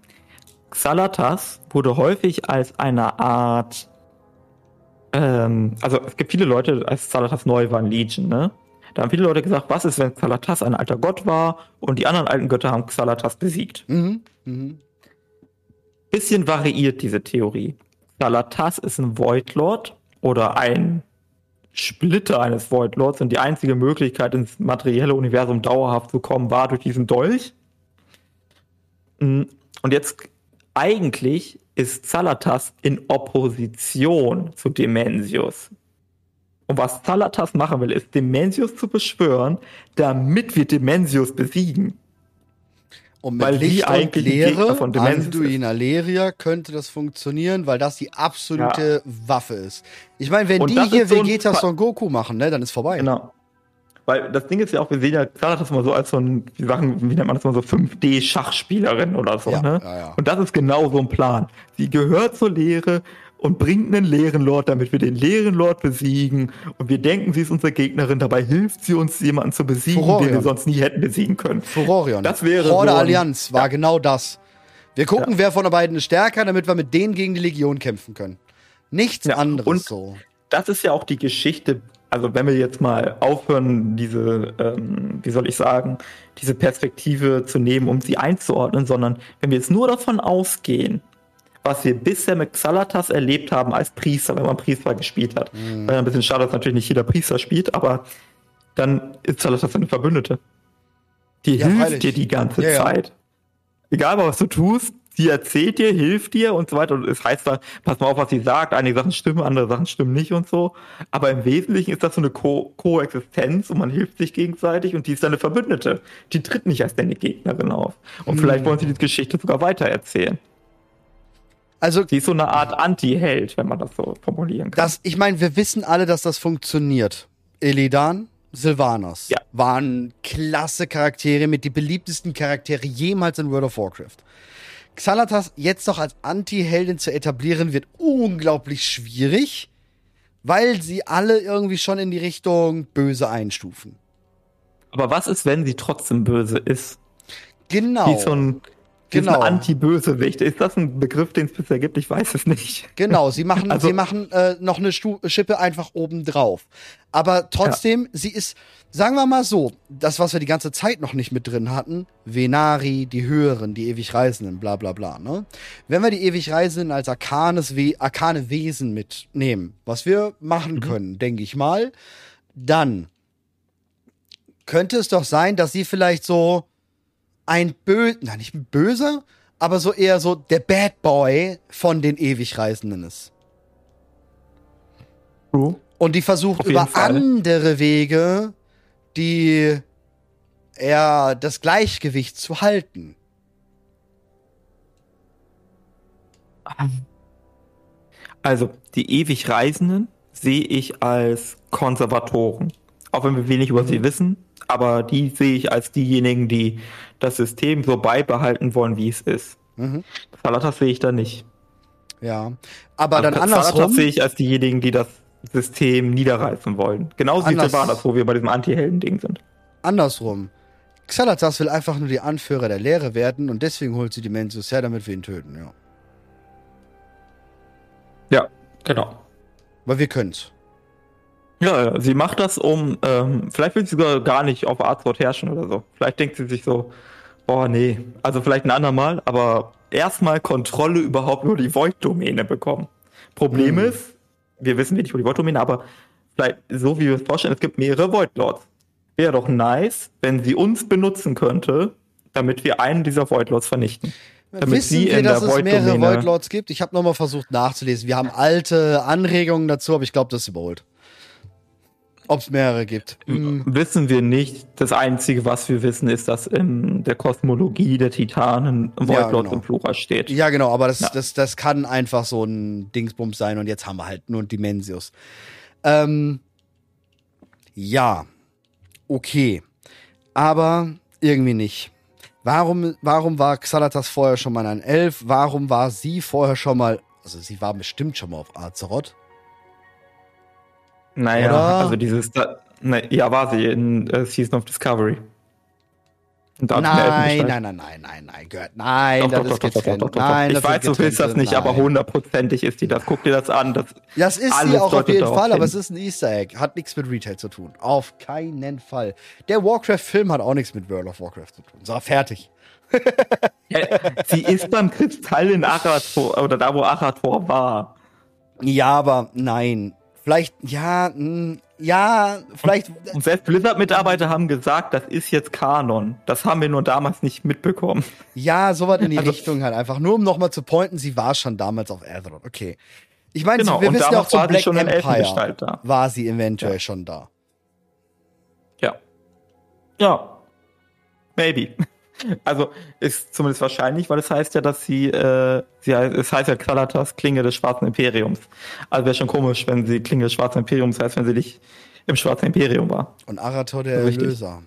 Xalatas wurde häufig als eine Art, ähm, also es gibt viele Leute, als Xalatas neu war in Legion, ne? Da haben viele Leute gesagt, was ist, wenn Xalatas ein alter Gott war und die anderen alten Götter haben Xalatas besiegt. Mhm. Mhm. Bisschen variiert diese Theorie. Xalatas ist ein Void Lord oder ein Splitter eines Void Lords und die einzige Möglichkeit, ins materielle Universum dauerhaft zu kommen, war durch diesen Dolch. Und jetzt eigentlich ist Xalatas in Opposition zu Dimensius. Und was Xalatas machen will, ist Dimensius zu beschwören, damit wir Dimensius besiegen. Und mit weil Licht die und Leere, Anduin Alleria, könnte das funktionieren, weil das die absolute ja. Waffe ist. Ich meine, wenn und die hier so Vegeta Son Goku machen, ne, dann ist vorbei. Genau. Weil das Ding ist ja auch, wir sehen ja Xalatas immer so als so ein, wie, sagen, wie nennt man das mal, so fünf D-Schachspielerin oder so, ja, ne? Ja, ja. Und das ist genau so ein Plan. Sie gehört zur Lehre und bringt einen leeren Lord, damit wir den leeren Lord besiegen. Und wir denken, sie ist unsere Gegnerin. Dabei hilft sie uns, jemanden zu besiegen, Furorion. Den wir sonst nie hätten besiegen können. Furorion. Das wäre Horde so ein, Allianz war ja. genau das. Wir gucken, ja. wer von den beiden ist stärker, damit wir mit denen gegen die Legion kämpfen können. Nichts ja. anderes und so. Das ist ja auch die Geschichte also wenn wir jetzt mal aufhören, diese, ähm, wie soll ich sagen, diese Perspektive zu nehmen, um sie einzuordnen, sondern wenn wir jetzt nur davon ausgehen, was wir bisher mit Xalatas erlebt haben als Priester, wenn man Priester gespielt hat. Mhm. Weil ein bisschen schade, dass natürlich nicht jeder Priester spielt, aber dann ist Xalatas eine Verbündete. Die ja, hilft freilich. dir die ganze ja, Zeit. Ja. Egal, was du tust, sie erzählt dir, hilft dir und so weiter. Und es heißt dann, pass mal auf, was sie sagt. Einige Sachen stimmen, andere Sachen stimmen nicht und so. Aber im Wesentlichen ist das so eine Ko- Koexistenz und man hilft sich gegenseitig und die ist dann eine Verbündete. Die tritt nicht als deine Gegnerin auf. Und mhm. vielleicht wollen sie die Geschichte sogar weitererzählen. Also, sie ist so eine Art Anti-Held, wenn man das so formulieren kann. Das, ich meine, wir wissen alle, dass das funktioniert. Illidan, Sylvanas ja. waren klasse Charaktere, mit die beliebtesten Charaktere jemals in World of Warcraft. Xalatas jetzt noch als Anti-Heldin zu etablieren, wird unglaublich schwierig, weil sie alle irgendwie schon in die Richtung böse einstufen. Aber was ist, wenn sie trotzdem böse ist? Genau. Die ist so ein, die genau. ist ein Anti-Bösewicht. Ist das ein Begriff, den es bisher gibt? Ich weiß es nicht. Genau, sie machen, also, sie machen äh, noch eine Stu- Schippe einfach oben drauf. Aber trotzdem, ja. sie ist, sagen wir mal so, das, was wir die ganze Zeit noch nicht mit drin hatten, Venari, die Höheren, die ewig Reisenden, bla bla bla, ne? Wenn wir die ewig Reisenden als arkanes We- arkane Wesen mitnehmen, was wir machen mhm. können, denke ich mal, dann könnte es doch sein, dass sie vielleicht so ein Bö, nein, nicht ein Böser, aber so eher so der Bad Boy von den Ewigreisenden ist. True. Und die versucht über Fall. andere Wege, die eher das Gleichgewicht zu halten. Also, die Ewigreisenden sehe ich als Konservatoren. Auch wenn wir wenig über mhm. sie wissen, aber die sehe ich als diejenigen, die das System so beibehalten wollen, wie es ist. Mhm. Xalatas sehe ich da nicht. Ja, aber also dann Xalatas andersrum. Xalatas sehe ich als diejenigen, die das System niederreißen wollen. Genauso wie Sylvanas, wo wir bei diesem Anti-Helden-Ding sind. Andersrum. Xalatas will einfach nur die Anführer der Lehre werden und deswegen holt sie die Mensus her, damit wir ihn töten, ja. Ja, genau. Weil wir können's. Ja, sie macht das, um, ähm, vielleicht will sie sogar gar nicht auf Azeroth herrschen oder so. Vielleicht denkt sie sich so, oh nee, also vielleicht ein andermal, aber erstmal Kontrolle überhaupt über die Void-Domäne bekommen. Problem hm. ist, wir wissen wenig über die Void-Domäne, aber vielleicht, so wie wir es vorstellen, es gibt mehrere Void-Lords. Wäre doch nice, wenn sie uns benutzen könnte, damit wir einen dieser Void-Lords vernichten. Damit Wissen sie wir, in dass der es mehrere Void-Domäne Void-Lords gibt? Ich habe nochmal versucht nachzulesen. Wir haben alte Anregungen dazu, aber ich glaube, das ist überholt. Ob es mehrere gibt. Hm. Wissen wir nicht. Das Einzige, was wir wissen, ist, dass in der Kosmologie der Titanen Void Ja, Lords genau. im Plural steht. Ja, genau, aber das, Ja. das, das kann einfach so ein Dingsbums sein und jetzt haben wir halt nur Dimensius. Ähm, ja, okay. Aber irgendwie nicht. Warum, warum war Xalatas vorher schon mal ein Elf? Warum war sie vorher schon mal, also sie war bestimmt schon mal auf Azeroth. Naja, Oder? also dieses, da, ne, ja, war sie in äh, Season of Discovery. Und da Nein, nein, nein, nein, nein, nein, gehört. Nein, Doch, das doch, ist doch, doch, doch, getrennt. doch, doch, doch. Nein, Ich das weiß, sind du willst das getrennte- nicht, aber nein. hundertprozentig ist die das. Guck dir das an. Das, Das ist alles sie auch auf deutet jeden darauf Fall, aber hin. es ist ein Easter Egg. Hat nichts mit Retail zu tun. Auf keinen Fall. Der Warcraft-Film hat auch nichts mit World of Warcraft zu tun. So, fertig. Ja, sie ist beim Kristall in Arathor, oder da, wo Arathor war. Ja, aber nein. Vielleicht, ja, mh, ja, vielleicht. Und selbst Blizzard-Mitarbeiter haben gesagt, das ist jetzt Kanon. Das haben wir nur damals nicht mitbekommen. Ja, sowas in die Also- Richtung halt einfach. Nur um nochmal zu pointen, sie war schon damals auf Azeroth. Okay. Ich meine, Genau, wir und wissen ja damals auch, zum war sie Black schon in Empire Elfengestalt da. war sie eventuell Ja. schon da. Ja. Ja. Maybe. Also ist zumindest wahrscheinlich, weil es heißt ja, dass sie, äh, sie heißt, es heißt ja Xalatas Klinge des Schwarzen Imperiums. Also wäre schon komisch, wenn sie Klinge des Schwarzen Imperiums heißt, wenn sie nicht im Schwarzen Imperium war. Und Arathor der Richtig. Erlöser.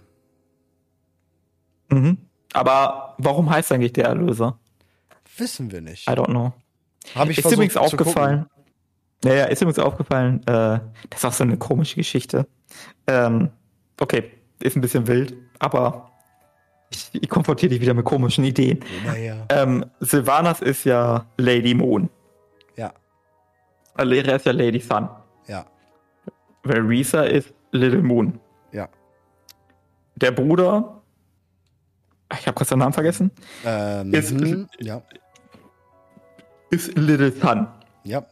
Mhm. Aber warum heißt eigentlich der Erlöser? Wissen wir nicht. I don't know. Habe ich Ist versucht übrigens zu aufgefallen. Ja, ja, ist übrigens aufgefallen, äh, das ist auch so eine komische Geschichte. Ähm, okay, ist ein bisschen wild, aber ich, ich konfrontiere dich wieder mit komischen Ideen. gucken. Ja, ja. Ähm, Sylvanas ist ja Lady Moon. Ja, Alera ist ja Lady Sun. ja. Rhaenyra ist Little Moon. Ja. Der Bruder, ich habe kurz den Namen vergessen, Ähm, ist, hm, ja. ist Little Sun. Ja.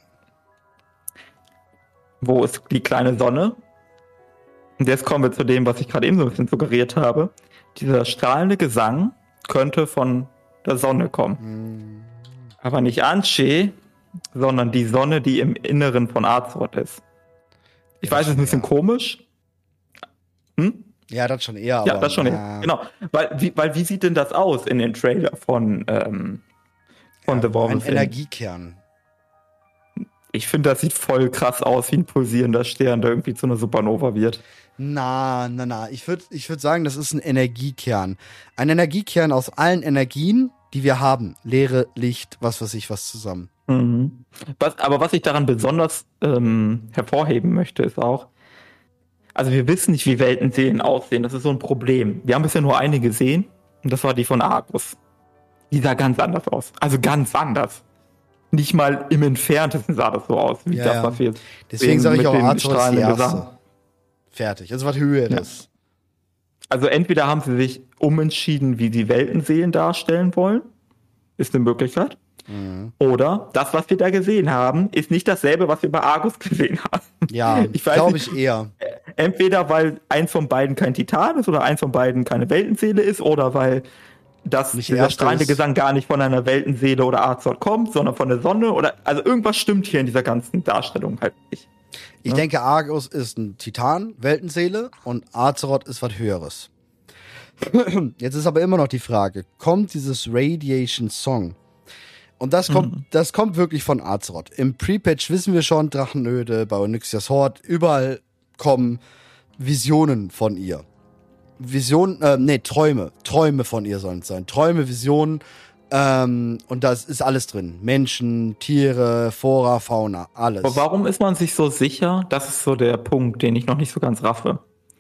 Wo ist die kleine Sonne? Und jetzt kommen wir zu dem, was ich gerade eben so ein bisschen suggeriert habe. Dieser strahlende Gesang könnte von der Sonne kommen. Hm. Aber nicht Anshe, sondern die Sonne, die im Inneren von Azeroth ist. Ich Ja, weiß, es ist ein bisschen ja. komisch. Hm? Ja, das schon eher. Ja, aber, das schon. ja. Genau. Weil wie, weil wie sieht denn das aus in den Trailer von, ähm, von Ja, The War ein Within? Energiekern. Ich finde, das sieht voll krass aus, wie ein pulsierender Stern, der irgendwie zu einer Supernova wird. Na, na, na. Ich würde ich würd sagen, das ist ein Energiekern. Ein Energiekern aus allen Energien, die wir haben. Leere, Licht, was weiß ich, was zusammen. Mhm. Was, aber was ich daran besonders ähm, hervorheben möchte, ist auch, also wir wissen nicht, wie Weltenseelen aussehen. Das ist so ein Problem. Wir haben bisher nur eine gesehen und das war die von Argus. Die sah ganz anders aus. Also ganz anders. Nicht mal im Entferntesten sah das so aus, wie Ja, das, ja. was wir jetzt Deswegen sehen sage ich mit auch, dem Azeroth ist die strahlenden erste. Gesang. Fertig. Also was Höheres. Also entweder haben sie sich umentschieden, wie sie Weltenseelen darstellen wollen. Ist eine Möglichkeit. Mhm. Oder das, was wir da gesehen haben, ist nicht dasselbe, was wir bei Argus gesehen haben. Ja, Ich weiß glaube nicht. ich eher. Entweder weil eins von beiden kein Titan ist oder eins von beiden keine Weltenseele ist oder weil das Nicht dieser ersteres. strahlende Gesang gar nicht von einer Weltenseele oder Azeroth kommt, sondern von der Sonne oder also irgendwas stimmt hier in dieser ganzen Darstellung halt nicht. Ich Ja. denke, Argus ist ein Titan, Weltenseele, und Azeroth ist was Höheres. Jetzt ist aber immer noch die Frage, kommt dieses Radiation Song? Und das kommt, Mhm. das kommt wirklich von Azeroth. Im Pre-Patch wissen wir schon, Drachenöde, bei Onyxias Horde, überall kommen Visionen von ihr. Visionen, äh, nee, Träume. Träume von ihr sollen es sein. Träume, Visionen, ähm, und das ist alles drin. Menschen, Tiere, Flora, Fauna, alles. Aber warum ist man sich so sicher? Das ist so der Punkt, den ich noch nicht so ganz raffe.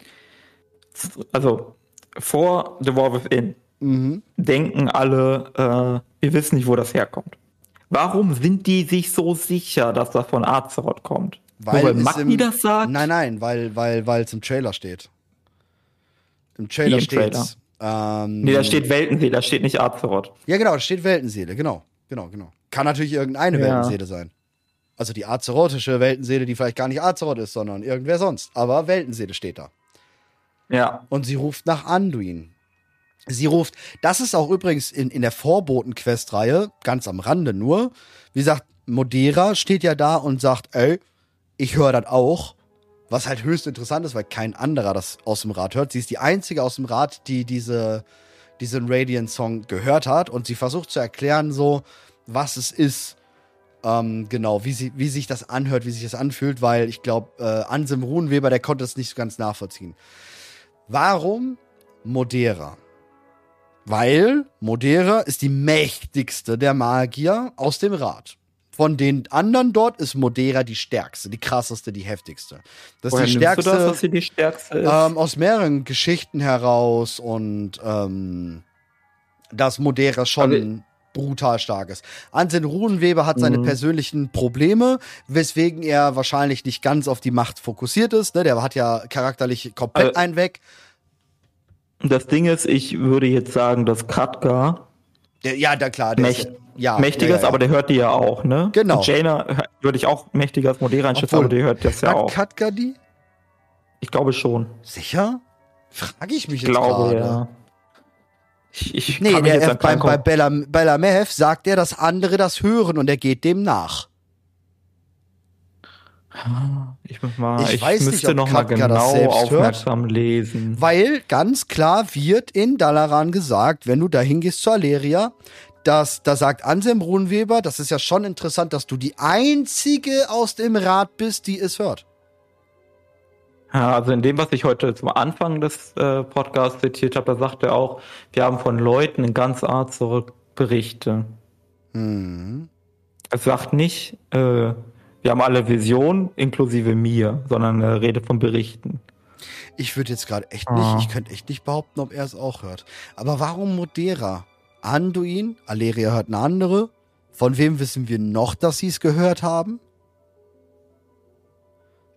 Also vor The War Within Mhm. denken alle, äh, wir wissen nicht, wo das herkommt. Warum sind die sich so sicher, dass das von Azeroth kommt? Nur weil es Magni im- das sagt? Nein, nein, weil weil weil es im Trailer steht. Im Trailer Wie im steht's. Ähm, Nee, da steht Weltenseele, da steht nicht Azeroth. Ja, genau, da steht Weltenseele, genau. Genau, genau. Kann natürlich irgendeine Ja. Weltenseele sein. Also die azerothische Weltenseele, die vielleicht gar nicht Azeroth ist, sondern irgendwer sonst. Aber Weltenseele steht da. Ja. Und sie ruft nach Anduin. Sie ruft, das ist auch übrigens in, in der Vorboten-Quest-Reihe, ganz am Rande nur. Wie gesagt, Modera steht ja da und sagt, ey, ich höre das auch. Was halt höchst interessant ist, weil kein anderer das aus dem Rat hört. Sie ist die einzige aus dem Rat, die diese, diesen Radiant-Song gehört hat. Und sie versucht zu erklären, so, was es ist. Ähm, genau, wie, sie, wie sich das anhört, wie sich das anfühlt. Weil ich glaube, äh, Ansem Runenweber, der konnte es nicht so ganz nachvollziehen. Warum Modera? Weil Modera ist die mächtigste der Magier aus dem Rat. Von den anderen dort ist Modera die stärkste, die krasseste, die heftigste. Das ist Woher die nimmst du stärkste das, dass sie die stärkste ist? ähm, aus mehreren Geschichten heraus und ähm, dass Modera schon Also- brutal stark ist. Ansem Runenweber hat seine Mhm. persönlichen Probleme, weswegen er wahrscheinlich nicht ganz auf die Macht fokussiert ist. Ne? Der hat ja charakterlich komplett Also- einen weg. Das Ding ist, ich würde jetzt sagen, dass Khadgar Der, ja, da klar. Der Mächt- ist, ja, mächtiger ja, ist, ja, ja. aber der hört die ja auch, ne? Genau. Und Jaina hör- würde ich auch mächtiger als Modera einschätzen, Obwohl, aber die hört das ja Hat auch. Khadgar die? Ich glaube schon. Sicher? Frage ich mich Ich jetzt glaube, gerade. ja. Ich, ich Nee, kann mich der, jetzt er, an bei, keinen bei Kon- Bella, Bellamev sagt er, dass andere das hören und er geht dem nach. Ich, muss mal, Ich ich, weiß nicht, müsste ob noch mal Khadgar das genau selbst hört. aufmerksam lesen. Weil ganz klar wird in Dalaran gesagt, wenn du da hingehst zur Aleria, dass, da sagt Ansem Runenweber, das ist ja schon interessant, dass du die einzige aus dem Rat bist, die es hört. Ja, also in dem, was ich heute zum Anfang des äh, Podcasts zitiert habe, da sagt er auch, wir haben von Leuten in ganz Art zurück Berichte. Hm. Er sagt nicht, äh, wir haben alle Visionen, inklusive mir, sondern er redet von Berichten. Ich würde jetzt gerade echt Ah. nicht, ich könnte echt nicht behaupten, ob er es auch hört. Aber warum Modera? Anduin, Aleria hört eine andere. Von wem wissen wir noch, dass sie es gehört haben?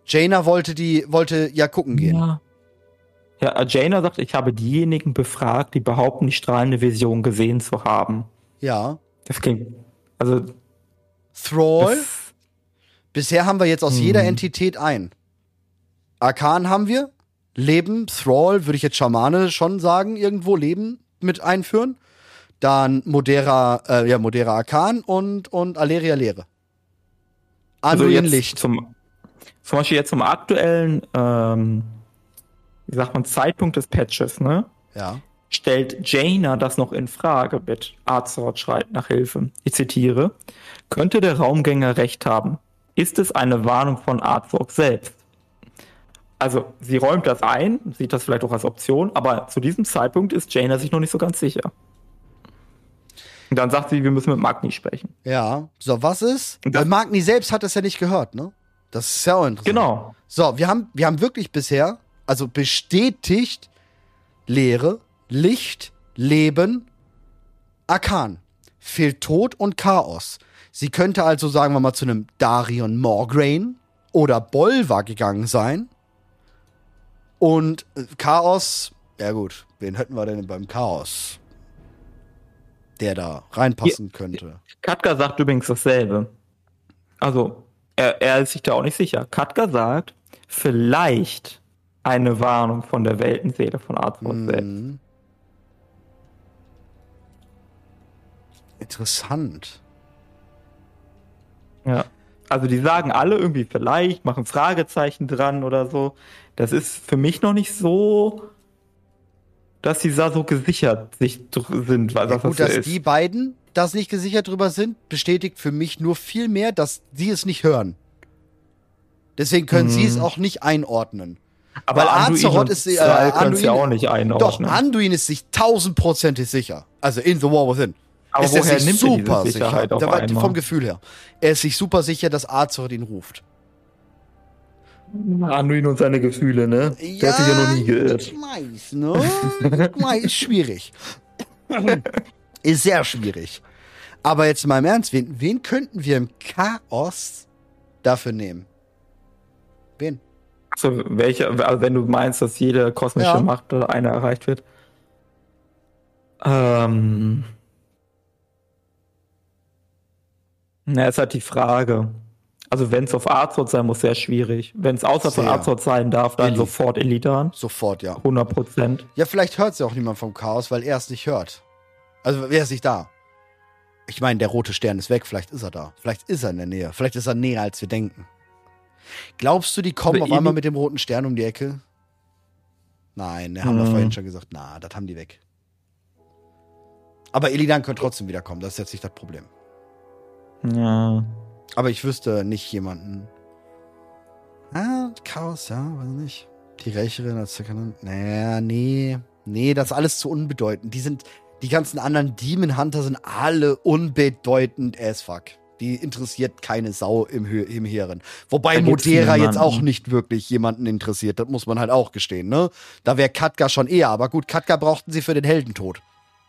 Jaina wollte die, wollte ja gucken gehen. Ja. Ja, Jaina sagt, ich habe diejenigen befragt, die behaupten, die strahlende Vision gesehen zu haben. Ja. Das klingt, also... Thrall. Das, Bisher haben wir jetzt aus hm. jeder Entität ein. Arkan haben wir. Leben, Thrall, würde ich jetzt Schamane schon sagen, irgendwo Leben mit einführen. Dann Modera, äh, ja, Modera Arkan und, und Aleria Leere. Anduin also Licht. Zum, zum Beispiel jetzt zum aktuellen, ähm, wie sagt man, Zeitpunkt des Patches, ne? Ja. Stellt Jaina das noch in Frage mit Azeroth schreit nach Hilfe. Ich zitiere. Könnte der Raumgänger recht haben? Ist es eine Warnung von Azeroth selbst? Also, sie räumt das ein, sieht das vielleicht auch als Option, aber zu diesem Zeitpunkt ist Jaina sich noch nicht so ganz sicher. Und dann sagt sie, wir müssen mit Magni sprechen. Ja. So, was ist? Das- Weil Magni selbst hat das ja nicht gehört, ne? Das ist ja auch interessant. Genau. So, wir haben, wir haben wirklich bisher, also bestätigt, Leere, Licht, Leben, Arkan. Fehlt Tod und Chaos. Sie könnte also, sagen wir mal, zu einem Darion Morgraine oder Bolvar gegangen sein. Und äh, Chaos, ja gut, wen hätten wir denn beim Chaos, der da reinpassen könnte? Katka sagt übrigens dasselbe. Also, er, er ist sich da auch nicht sicher. Katka sagt, vielleicht eine Warnung von der Weltenseele von Azeroth selbst. Mhm. Interessant. Ja. Also die sagen alle irgendwie vielleicht, machen Fragezeichen dran oder so. Das ist für mich noch nicht so, dass sie da so gesichert sich dr- sind, weil Ja, das gut, was so dass ist. die beiden das nicht gesichert drüber sind, bestätigt für mich nur viel mehr, dass sie es nicht hören. Deswegen können sie es auch nicht einordnen. Aber weil Anduin Azeroth und ist, äh, Thrall können es ja Anduin- auch nicht Doch, einordnen. Anduin ist sich tausendprozentig sicher. Also in The War Within. Aber ist er woher sich nimmt er diese super Sicherheit sicher. auf Da war- einmal? Vom Gefühl her. Er ist sich super sicher, dass Azeroth ihn ruft. Anduin und seine Gefühle, ne? Der hat sich ja noch nie geirrt. Ich weiß, ne? Ich weiß, ist schwierig. Ist sehr schwierig. Aber jetzt mal im Ernst, wen, wen könnten wir im Chaos dafür nehmen? Wen? So, welche, also wenn du meinst, dass jede kosmische Ja. Macht oder eine erreicht wird. Ähm. Na, ist halt die Frage. Also wenn es auf Azeroth sein muss, sehr schwierig. Wenn es außerhalb von Sehr. Azeroth sein darf, dann Illy. sofort Illidan. Sofort, ja. hundert Prozent. Ja, vielleicht hört es ja auch niemand vom Chaos, weil er es nicht hört. Also, wer ist nicht da? Ich meine, der rote Stern ist weg, vielleicht ist er da. Vielleicht ist er in der Nähe. Vielleicht ist er näher, als wir denken. Glaubst du, die kommen Also auf einmal Illy- mit dem roten Stern um die Ecke? Nein, wir haben doch Hm. vorhin schon gesagt, na, das haben die weg. Aber Illidan könnte trotzdem wiederkommen, das ist jetzt nicht das Problem. Ja. Aber ich wüsste nicht jemanden. Ah, Chaos, ja, weiß nicht. Die Rächerin als Second. Naja, nee. Nee, das ist alles zu unbedeutend. Die sind, die ganzen anderen Demon Hunter sind alle unbedeutend as fuck. Die interessiert keine Sau im, Hö im Heeren. Wobei Da gibt's Modera jetzt niemanden. auch nicht wirklich jemanden interessiert. Das muss man halt auch gestehen, ne? Da wäre Katka schon eher. Aber gut, Katka brauchten sie für den Heldentod.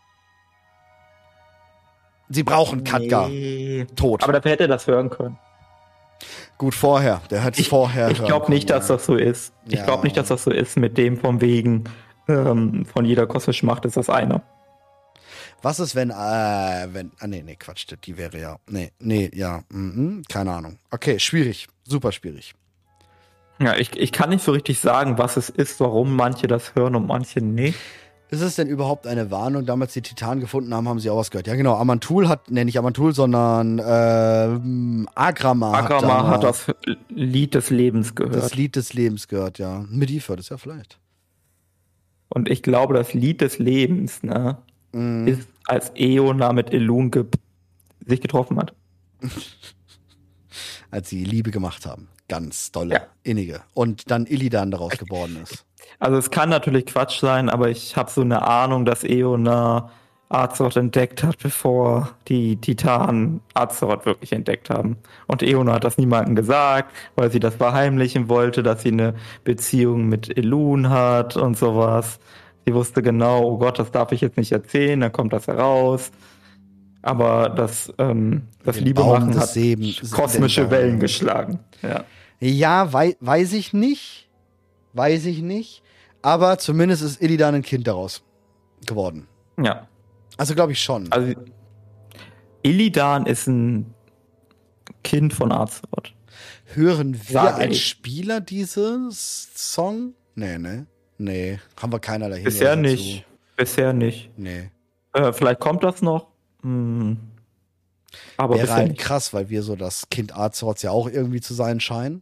Sie brauchen Katka. Nee. Tot. Aber dafür hätte er das hören können. Gut, vorher. Der hat Ich, vorher. ich hören glaube nicht, können, dass ja. das so ist. Ich Ja. glaube nicht, dass das so ist mit dem vom wegen ähm, von jeder kosmischen Macht ist das eine. Was ist, wenn, äh, wenn, ah, nee, nee, Quatsch, die wäre ja, nee, nee, ja, mhm, keine Ahnung. Okay, schwierig, super schwierig. Ja, ich, ich kann nicht so richtig sagen, was es ist, warum manche das hören und manche nicht. Ist es denn überhaupt eine Warnung? Damals die Titanen gefunden haben, haben sie auch was gehört. Ja, genau, Amantul hat, nee, nicht Amantul, sondern, äh, Agrama, Agrama da hat das Lied des Lebens gehört. das Lied des Lebens gehört, ja. Medivh hört es ja vielleicht. Und ich glaube, das Lied des Lebens, ne, Mhm. ist, als Eona mit Elun ge sich getroffen hat. Als sie Liebe gemacht haben. Ganz dolle, Ja. innige. Und dann Illidan daraus geboren ist. Also es kann natürlich Quatsch sein, aber ich habe so eine Ahnung, dass Eona Azeroth entdeckt hat, bevor die Titanen Azeroth wirklich entdeckt haben. Und Eona hat das niemandem gesagt, weil sie das verheimlichen wollte, dass sie eine Beziehung mit Elun hat und sowas. Sie wusste genau, oh Gott, das darf ich jetzt nicht erzählen, dann kommt das heraus. Aber das, ähm, das Den Liebe Baum machen des hat Sebens- kosmische den Baum. Wellen geschlagen. Ja. Ja, wei weiß ich nicht. Weiß ich nicht. Aber zumindest ist Illidan ein Kind daraus geworden. Ja. Also glaube ich schon. Also Illidan ist ein Kind von Azeroth. Hören wir Sag als ich. Spieler dieses Song? Nee, ne? Nee, haben wir keinerlei Hinweise Bisher dazu. nicht. Bisher nicht. Nee. Äh, vielleicht kommt das noch. Hm. Aber Wäre bisher halt nicht. krass, weil wir so das Kind Azeroths ja auch irgendwie zu sein scheinen.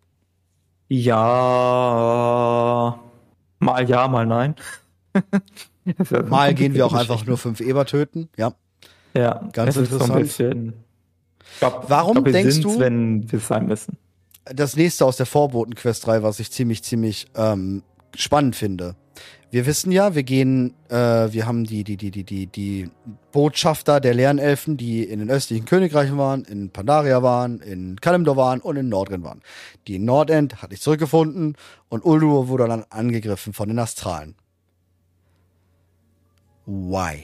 Ja. Mal ja, mal nein. Das ist ja so Mal ein gehen wir auch bisschen einfach Geschichte. nur fünf Eber töten. Ja. Ja, Ganz es ist so ein interessant. bisschen. Ich glaub, Warum ich glaub, wir denkst sind's, du- wenn wir es sein müssen? Das nächste aus der Vorboten-Quest drei, was ich ziemlich, ziemlich ähm, spannend finde. Wir wissen ja, wir gehen, äh, wir haben die, die, die, die, die, die Botschafter der Lernelfen, die in den östlichen Königreichen waren, in Pandaria waren, in Kalimdor waren und in Nordrhein waren. Die in Nordend hatte ich zurückgefunden und Uldur wurde dann angegriffen von den Astralen. Why?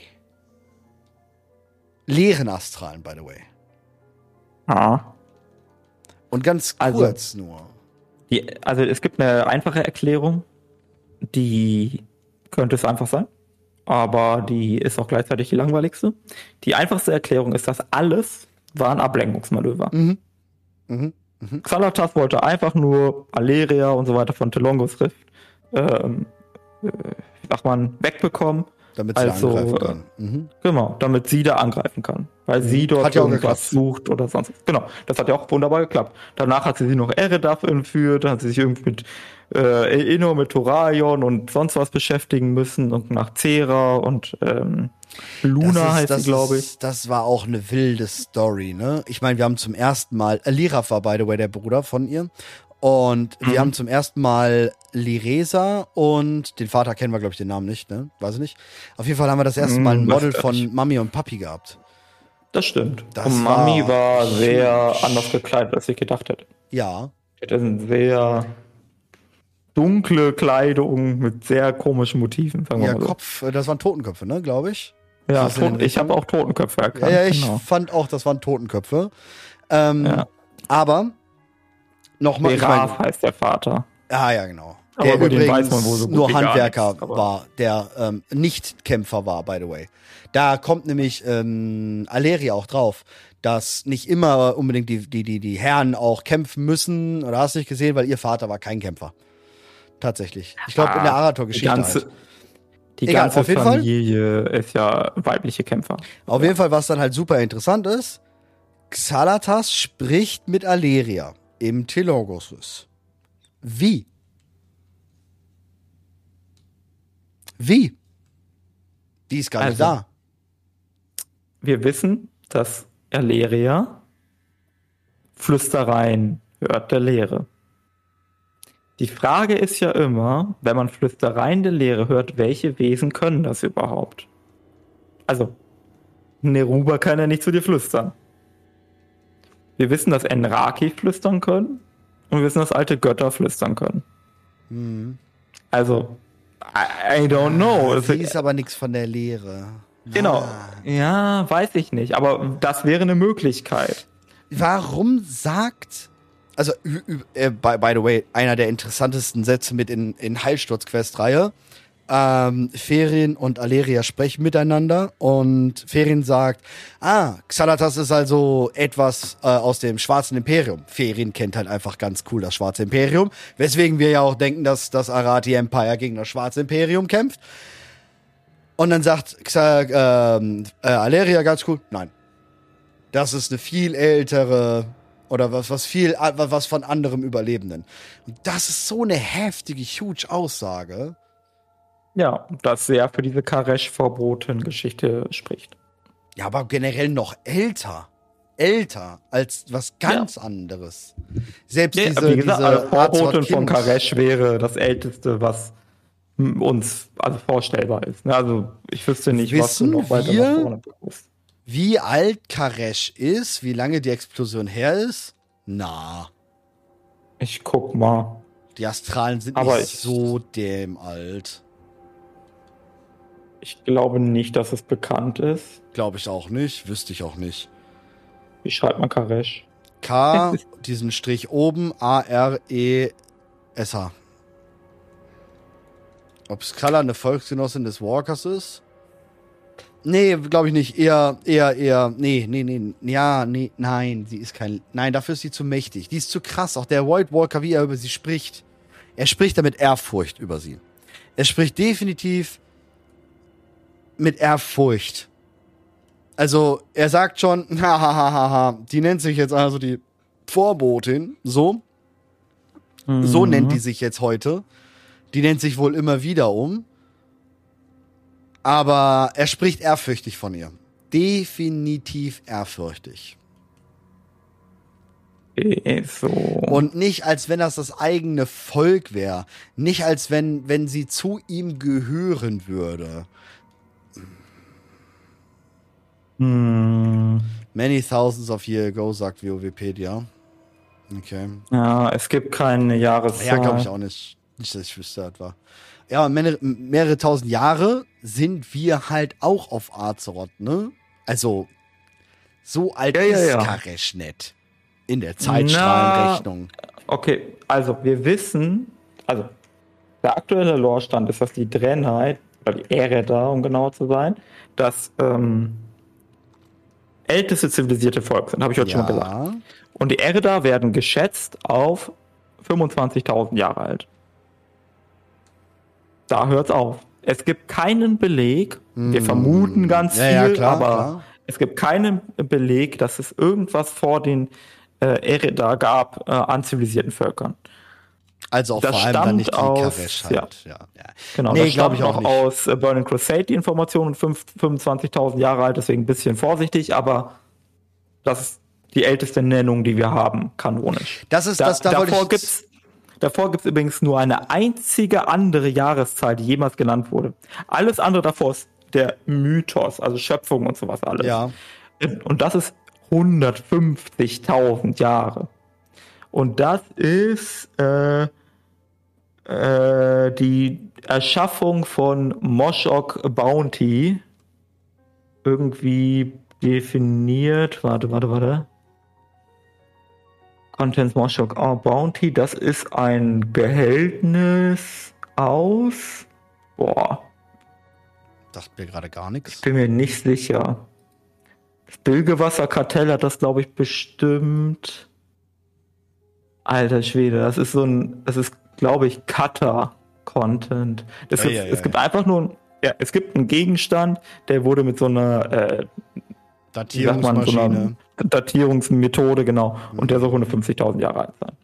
Leeren Astralen, by the way. Ah. Und ganz Also- kurz nur. Die, also es gibt eine einfache Erklärung, die könnte es einfach sein, aber die ist auch gleichzeitig die langweiligste. Die einfachste Erklärung ist, dass alles war ein Ablenkungsmanöver. Mhm. Mhm. Xalatas wollte einfach nur Aleria und so weiter von Telongos Rift, ähm, äh, wie sagt man, wegbekommen. Damit sie Also, angreifen kann. Mhm. Genau, damit sie da angreifen kann. Weil sie dort Hat ja auch irgendwas sucht oder sonst was. Genau, das hat ja auch wunderbar geklappt. Danach hat sie sich noch Eredaf entführt, dann hat sie sich irgendwie mit äh, Inno, mit Thoraion und sonst was beschäftigen müssen und nach Cera und ähm, Luna Das ist- heißt das sie, glaube ist- ich. Das war auch eine wilde Story, ne? Ich meine, wir haben zum ersten Mal, äh, Liraf war by the way der Bruder von ihr. Und wir Mhm. haben zum ersten Mal Liresa und den Vater kennen wir, glaube ich, den Namen nicht, ne? Weiß ich nicht. Auf jeden Fall haben wir das erste Mhm, Mal ein weiß Model ich von nicht. Mami und Papi gehabt. Das stimmt. Das und Mami war war sehr huge. anders gekleidet, als ich gedacht hätte. Ja. Die hatte eine sehr dunkle Kleidung mit sehr komischen Motiven, sagen wir Ja, mal so. Kopf, äh, das waren Totenköpfe, ne? Glaube ich. Ja, Das in den Tot, ich habe Richtungen? auch Totenköpfe Ja, erkannt. ja, ich genau. fand auch, das waren Totenköpfe. Ähm, Ja. Aber nochmal. Beraf heißt der Vater. Ah, ja, genau. Aber Der über den übrigens weiß man wohl so gut nur wie gar Handwerker nichts, aber- war, der ähm, Nicht-Kämpfer war, by the way. Da kommt nämlich ähm, Aleria auch drauf, dass nicht immer unbedingt die, die, die, die Herren auch kämpfen müssen, oder hast du nicht gesehen, weil ihr Vater war kein Kämpfer. Tatsächlich. Ich glaube, in der Die Arator-Geschichte ganze, halt. die Egal, ganze auf jeden Fall. Familie ist ja weibliche Kämpfer. Auf jeden Fall, was dann halt super interessant ist, Xalatas spricht mit Aleria im Telorgos. Wie? Wie? Die ist gar nicht Also, da. Wir wissen, dass Aleria Flüstereien hört der Lehre. Die Frage ist ja immer, wenn man Flüstereien der Lehre hört, welche Wesen können das überhaupt? Also, Neruba kann ja nicht zu dir flüstern. Wir wissen, dass Enraki flüstern können und wir wissen, dass alte Götter flüstern können. Hm. Also, I, I don't know. Es- Sie ist aber nichts von der Lehre. Genau. Ah. Ja, weiß ich nicht. Aber das wäre eine Möglichkeit. Warum sagt. Also, ü- ü- äh, by, by the way, einer der interessantesten Sätze mit in, in Heilsturz-Quest-Reihe. Ähm, Ferien und Aleria sprechen miteinander und Ferien sagt, ah, Xalatas ist also etwas äh, aus dem Schwarzen Imperium. Ferien kennt halt einfach ganz cool das Schwarze Imperium, weswegen wir ja auch denken, dass das Arati Empire gegen das Schwarze Imperium kämpft. Und dann sagt Xa, ähm, äh, Aleria ganz cool, nein. Das ist eine viel ältere oder was, was viel, was von anderem Überlebenden. Und das ist so eine heftige, huge Aussage. Ja, das sehr für diese Karesh-Verboten-Geschichte spricht. Ja, aber generell noch älter. Älter als was ganz anderes. Selbst Ja, diese, wie gesagt, diese also Vorboten Azeroth von Kind- Karesh wäre das älteste, was m, uns also vorstellbar ist. Ne? Also ich wüsste nicht, was du Wissen noch weiter wir- nach vorne bist. Wie alt Karesh ist, wie lange die Explosion her ist? Na, Ich guck mal. die Astralen sind Aber nicht ich- so dem alt. Ich glaube nicht, dass es bekannt ist. Glaube ich auch nicht, wüsste ich auch nicht. Wie schreibt man Karesh? K, diesen Strich oben, A R E S H. Ob Skala eine Volksgenossin des Walkers ist? Nee, glaube ich nicht. Eher, eher, eher, nee, nee, nee, ja, nee, nein, sie ist kein, nein, dafür ist sie zu mächtig. Die ist zu krass. Auch der White Walker, wie er über sie spricht. Er spricht damit Ehrfurcht über sie. Er spricht definitiv mit Ehrfurcht. Also, er sagt schon, hahaha, die nennt sich jetzt also die Vorbotin, so. Mhm. So nennt die sich jetzt heute. Die nennt sich wohl immer wieder um. Aber er spricht ehrfürchtig von ihr. Definitiv ehrfürchtig. So. Und nicht, als wenn das das eigene Volk wäre. Nicht, als wenn, wenn sie zu ihm gehören würde. Hm. Many thousands of years ago, sagt Wikipedia. Okay. Ja, es gibt keine Jahreszahl. Ja, glaube ich auch nicht. Nicht, dass ich wüsste, das war. Ja, mehrere, mehrere tausend Jahre sind wir halt auch auf Azeroth, ne? Also, so alt ja, ja, ist ja. Karesh nicht. In der Zeitstrahlenrechnung. Okay, also wir wissen, also der aktuelle Lore-Stand ist, dass die Draenei, oder die Eredar, um genauer zu sein, das ähm, älteste zivilisierte Volk sind, habe ich heute Ja. schon gesagt. Und die Eredar werden geschätzt auf fünfundzwanzigtausend Jahre alt. Da hört's auf. Es gibt keinen Beleg, wir Hm. vermuten ganz Ja, viel, ja, klar, aber klar. es gibt keinen Beleg, dass es irgendwas vor den äh, Eredar gab äh, an zivilisierten Völkern. Also auch Das vor allem dann stammt nicht die aus- Karesh halt. Ja. Ja. Genau, Nee, das glaube stammt ich auch noch nicht. aus äh, Burning Crusade, die Informationen, fünf- fünfundzwanzigtausend Jahre alt, deswegen ein bisschen vorsichtig, aber das ist die älteste Nennung, die wir haben, kanonisch. Das ist, Da, das, da wollte davor ich... gibt's Davor gibt es übrigens nur eine einzige andere Jahreszahl, die jemals genannt wurde. Alles andere davor ist der Mythos, also Schöpfung und sowas alles. Ja. Und das ist hundertfünfzigtausend Jahre. Und das ist äh, äh, die Erschaffung von Moshok Bounty irgendwie definiert. Warte, warte, warte. Contents Moshok Bounty, das ist ein Behältnis aus. Boah, Dachte mir gerade gar nichts. ich bin mir nicht sicher. Das Bilgewasserkartell hat das, glaube ich, bestimmt. Alter Schwede, das ist so ein, das ist, glaube ich, Cutter-Content. Es, Ja, gibt- ja, ja, es gibt ja. einfach nur, ein- ja, es gibt einen Gegenstand, der wurde mit so einer, äh, wie sagt man, so einer Datierungsmaschine. Datierungsmethode, genau. Und der soll hundertfünfzigtausend Jahre alt sein.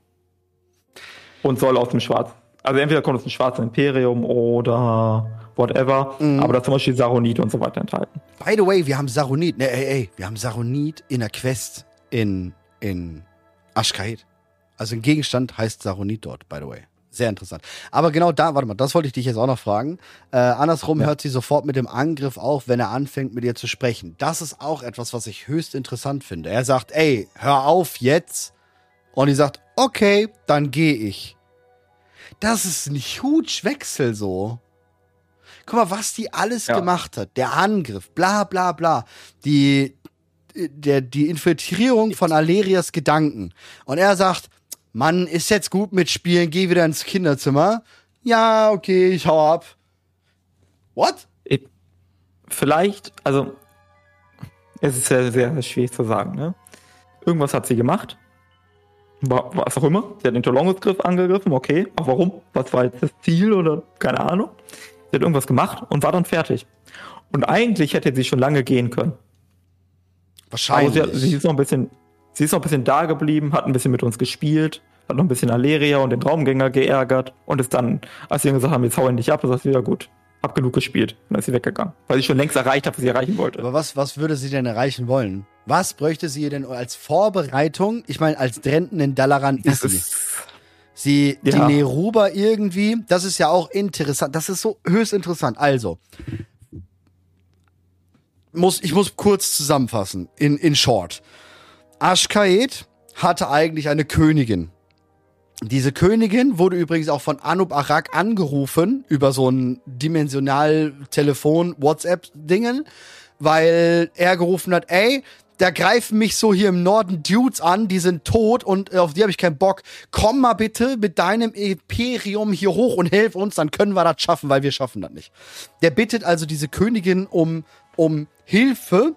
Und soll aus dem Schwarz. Also entweder kommt aus dem Schwarzen Imperium oder whatever, Mhm. aber da ist zum Beispiel Saronit und so weiter enthalten. By the way, wir haben Saronit. Ne, ey, ey, wir haben Saronit in der Quest in, in Ashkaid. Also ein Gegenstand heißt Saronit dort, by the way. Sehr interessant. Aber genau da, warte mal, das wollte ich dich jetzt auch noch fragen. Äh, andersrum Ja. hört sie sofort mit dem Angriff auf, wenn er anfängt, mit ihr zu sprechen. Das ist auch etwas, was ich höchst interessant finde. Er sagt, ey, hör auf jetzt. Und die sagt, okay, dann gehe ich. Das ist ein huge Wechsel so. Guck mal, was die alles Ja. gemacht hat. Der Angriff, bla bla bla. Die, der, die Infiltrierung von Alerias Gedanken. Und er sagt, Mann, ist jetzt gut mit Spielen, geh wieder ins Kinderzimmer. Ja, okay, ich hau ab. What? Ich, vielleicht, also, es ist sehr, sehr schwierig zu sagen, ne? Irgendwas hat sie gemacht. Wa- Was auch immer. Sie hat den Tolongos-Griff angegriffen, okay. Aber warum? Was war jetzt das Ziel oder keine Ahnung? Sie hat irgendwas gemacht und war dann fertig. Und eigentlich hätte sie schon lange gehen können. Aber Wahrscheinlich. sie, hat, sie ist noch ein bisschen, sie ist noch ein bisschen da geblieben, hat ein bisschen mit uns gespielt, hat noch ein bisschen Aleria und den Traumgänger geärgert und ist dann, als sie dann gesagt haben, jetzt hau ihn nicht ab, ist das wieder gut. Hab genug gespielt. Und dann ist sie weggegangen. Weil sie schon längst erreicht hat, was sie erreichen wollte. Aber was, was würde sie denn erreichen wollen? Was bräuchte sie denn als Vorbereitung? Ich meine, als Drenten in Dalaran ist Das sie. ist, Sie, Ja. die Neruba irgendwie, das ist ja auch interessant. Das ist so höchst interessant. Also, muss, ich muss kurz zusammenfassen, in, in short. Ashkaed hatte eigentlich eine Königin. Diese Königin wurde übrigens auch von Anub Arak angerufen, über so ein Dimensional-Telefon-WhatsApp-Dingen, weil er gerufen hat, ey, da greifen mich so hier im Norden Dudes an, die sind tot und auf die habe ich keinen Bock. Komm mal bitte mit deinem Imperium hier hoch und hilf uns, dann können wir das schaffen, weil wir schaffen das nicht. Der bittet also diese Königin um, um Hilfe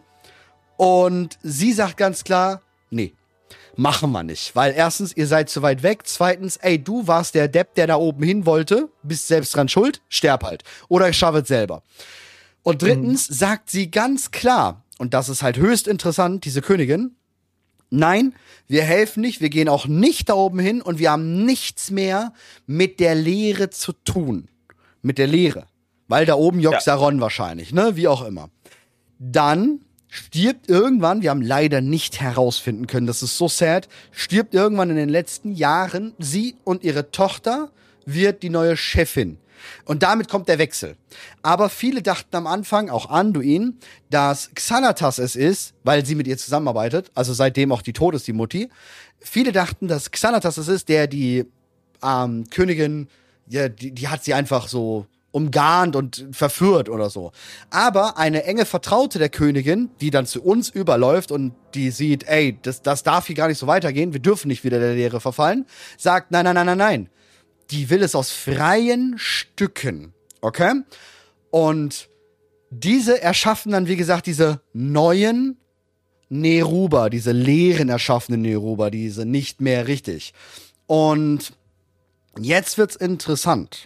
und sie sagt ganz klar, nee. Machen wir nicht, weil erstens, ihr seid zu weit weg, zweitens, ey, du warst der Depp, der da oben hin wollte, bist selbst dran schuld, sterb halt. Oder ich schaffe es selber. Und drittens mhm. sagt sie ganz klar, und das ist halt höchst interessant, diese Königin, nein, wir helfen nicht, wir gehen auch nicht da oben hin und wir haben nichts mehr mit der Lehre zu tun. Mit der Lehre. Weil da oben Joxaron ja. wahrscheinlich, ne, wie auch immer. Dann stirbt irgendwann, wir haben leider nicht herausfinden können, das ist so sad, stirbt irgendwann in den letzten Jahren, sie und ihre Tochter wird die neue Chefin. Und damit kommt der Wechsel. Aber viele dachten am Anfang, auch Anduin, dass Xanatas es ist, weil sie mit ihr zusammenarbeitet, also seitdem auch die tot ist, die Mutti. Viele dachten, dass Xanatas es ist, der die ähm, Königin, ja, die, die hat sie einfach so umgarnt und verführt oder so. Aber eine enge Vertraute der Königin, die dann zu uns überläuft und die sieht, ey, das, das darf hier gar nicht so weitergehen, wir dürfen nicht wieder der Lehre verfallen, sagt, nein, nein, nein, nein, nein. Die will es aus freien Stücken, okay? Und diese erschaffen dann, wie gesagt, diese neuen Neruber, diese leeren erschaffenen Neruber, diese nicht mehr richtig. Und jetzt wird's interessant.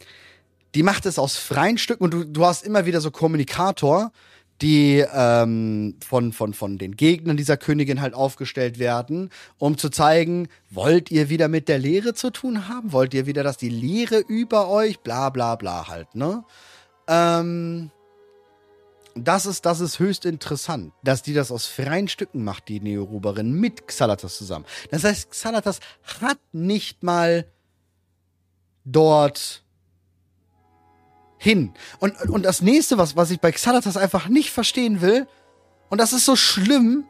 Die macht es aus freien Stücken und du, du hast immer wieder so Kommunikator, die ähm, von, von, von den Gegnern dieser Königin halt aufgestellt werden, um zu zeigen, wollt ihr wieder mit der Lehre zu tun haben? Wollt ihr wieder, dass die Lehre über euch, bla bla bla halt, ne? Ähm, das ist, das ist höchst interessant, dass die das aus freien Stücken macht, die Neoruberin, mit Xalatas zusammen. Das heißt, Xalatas hat nicht mal dort hin. Und, und das nächste, was, was ich bei Xalatas einfach nicht verstehen will, und das ist so schlimm,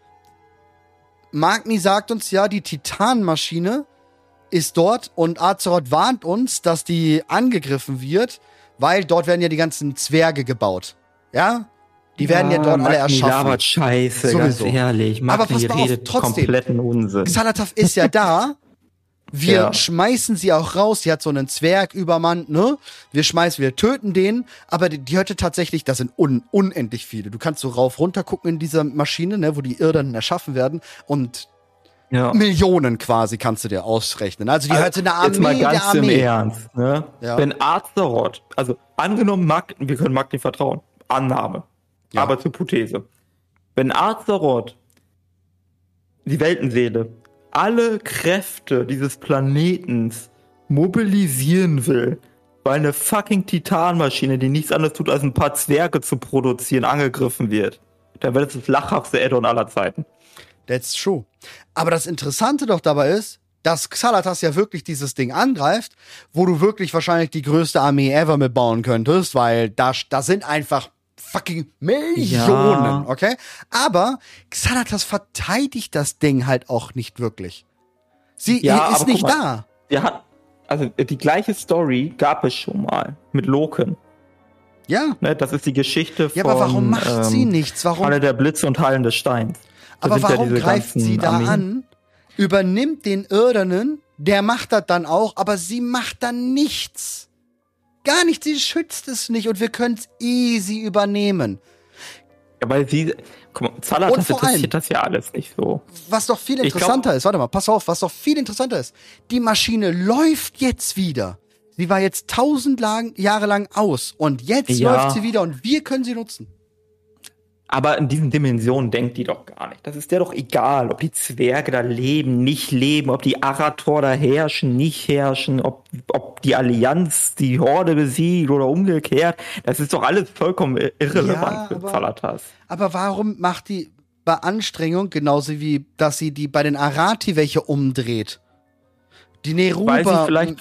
Magni sagt uns ja, die Titanmaschine ist dort und Azeroth warnt uns, dass die angegriffen wird, weil dort werden ja die ganzen Zwerge gebaut. Ja? Die werden ja, ja dort Magni alle erschaffen. Labert Scheiße, sowieso. Ganz ehrlich. Magni Aber pass mal auf, redet trotzdem, kompletten Unsinn. Xalatas ist ja da. Wir ja. schmeißen sie auch raus. Die hat so einen Zwerg übermannt, ne? Wir schmeißen, wir töten den. Aber die, die hörte tatsächlich, das sind un, unendlich viele. Du kannst so rauf, runter gucken in dieser Maschine, ne? Wo die Irren erschaffen werden. Und ja. Millionen quasi kannst du dir ausrechnen. Also die also, hörte eine Armee jetzt mal ganz der Armee. Im Ernst, ne? Ja. Wenn Azeroth, also angenommen, Mag, wir können Magni vertrauen. Annahme. Ja. Aber zur Hypothese. Wenn Azeroth die Weltenseele alle Kräfte dieses Planetens mobilisieren will, weil eine fucking Titanmaschine, die nichts anderes tut, als ein paar Zwerge zu produzieren, angegriffen wird, dann wird es das lachhaftste Add-on aller Zeiten. That's true. Aber das Interessante doch dabei ist, dass Xalatas ja wirklich dieses Ding angreift, wo du wirklich wahrscheinlich die größte Armee ever mitbauen könntest, weil da, da sind einfach fucking Millionen, ja. Okay? Aber Xalatas verteidigt das Ding halt auch nicht wirklich. Sie ja, ist nicht mal, da. Ja, hat, also die gleiche Story gab es schon mal mit Loken. Ja. Ne, das ist die Geschichte von... Ja, aber warum macht ähm, sie nichts? Warum? Falle der Blitze und Hallen des Steins. Das aber warum ja greift sie da Armeen. an, übernimmt den Irrenen, der macht das dann auch, aber sie macht dann nichts. Gar nicht, sie schützt es nicht und wir können es easy übernehmen. Ja, weil sie, guck mal, Xalatas interessiert das ja alles nicht so. Was doch viel interessanter glaub, ist, warte mal, pass auf, was doch viel interessanter ist, die Maschine läuft jetzt wieder. Sie war jetzt tausend lang, Jahre lang aus und jetzt ja. läuft sie wieder und wir können sie nutzen. Aber in diesen Dimensionen denkt die doch gar nicht. Das ist der doch egal, ob die Zwerge da leben, nicht leben, ob die Arator da herrschen, nicht herrschen, ob, ob die Allianz die Horde besiegt oder umgekehrt. Das ist doch alles vollkommen irrelevant ja, für Xalatas. Aber warum macht die bei Anstrengung, genauso wie, dass sie die bei den Arati welche umdreht? Die Neruber... Weil sie vielleicht...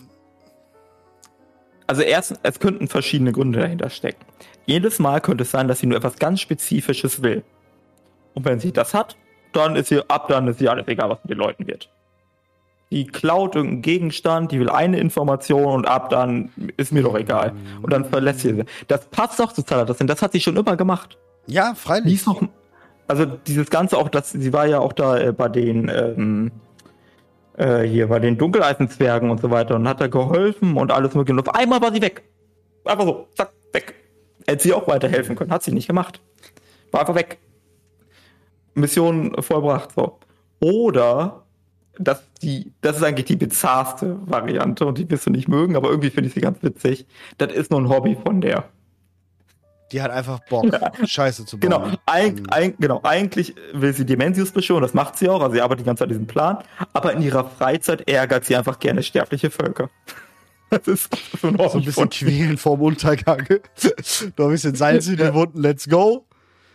Also erstens, es könnten verschiedene Gründe dahinter stecken. Jedes Mal könnte es sein, dass sie nur etwas ganz Spezifisches will. Und wenn sie das hat, dann ist sie ab, dann ist sie alles egal, was mit den Leuten wird. Die klaut irgendeinen Gegenstand, die will eine Information und ab, dann ist mir doch egal. Und dann verlässt sie sie. Das passt doch zu Xalatas, denn das hat sie schon immer gemacht. Ja, freilich. Lies noch, Also dieses Ganze auch, das, sie war ja auch da äh, bei den ähm, äh, hier bei den Dunkeleisenzwergen und so weiter und hat da geholfen und alles mögliche. Und auf einmal war sie weg. Einfach so, zack, weg. Hätte sie auch weiterhelfen können, hat sie nicht gemacht. War einfach weg. Mission vollbracht, so. Oder, das, die, das ist eigentlich die bizarrste Variante und die wirst du nicht mögen, aber irgendwie finde ich sie ganz witzig. Das ist nur ein Hobby von der. Die hat einfach Bock, ja. Scheiße zu bauen. Genau, eig mhm. eig genau, eigentlich will sie Demensius beschwören, das macht sie auch, also sie arbeitet die ganze Zeit an diesem Plan, aber in ihrer Freizeit ärgert sie einfach gerne sterbliche Völker. Das ist so ein, so ein bisschen quälen vorm Untergang. Noch ein bisschen Salz in die Wunden, let's go.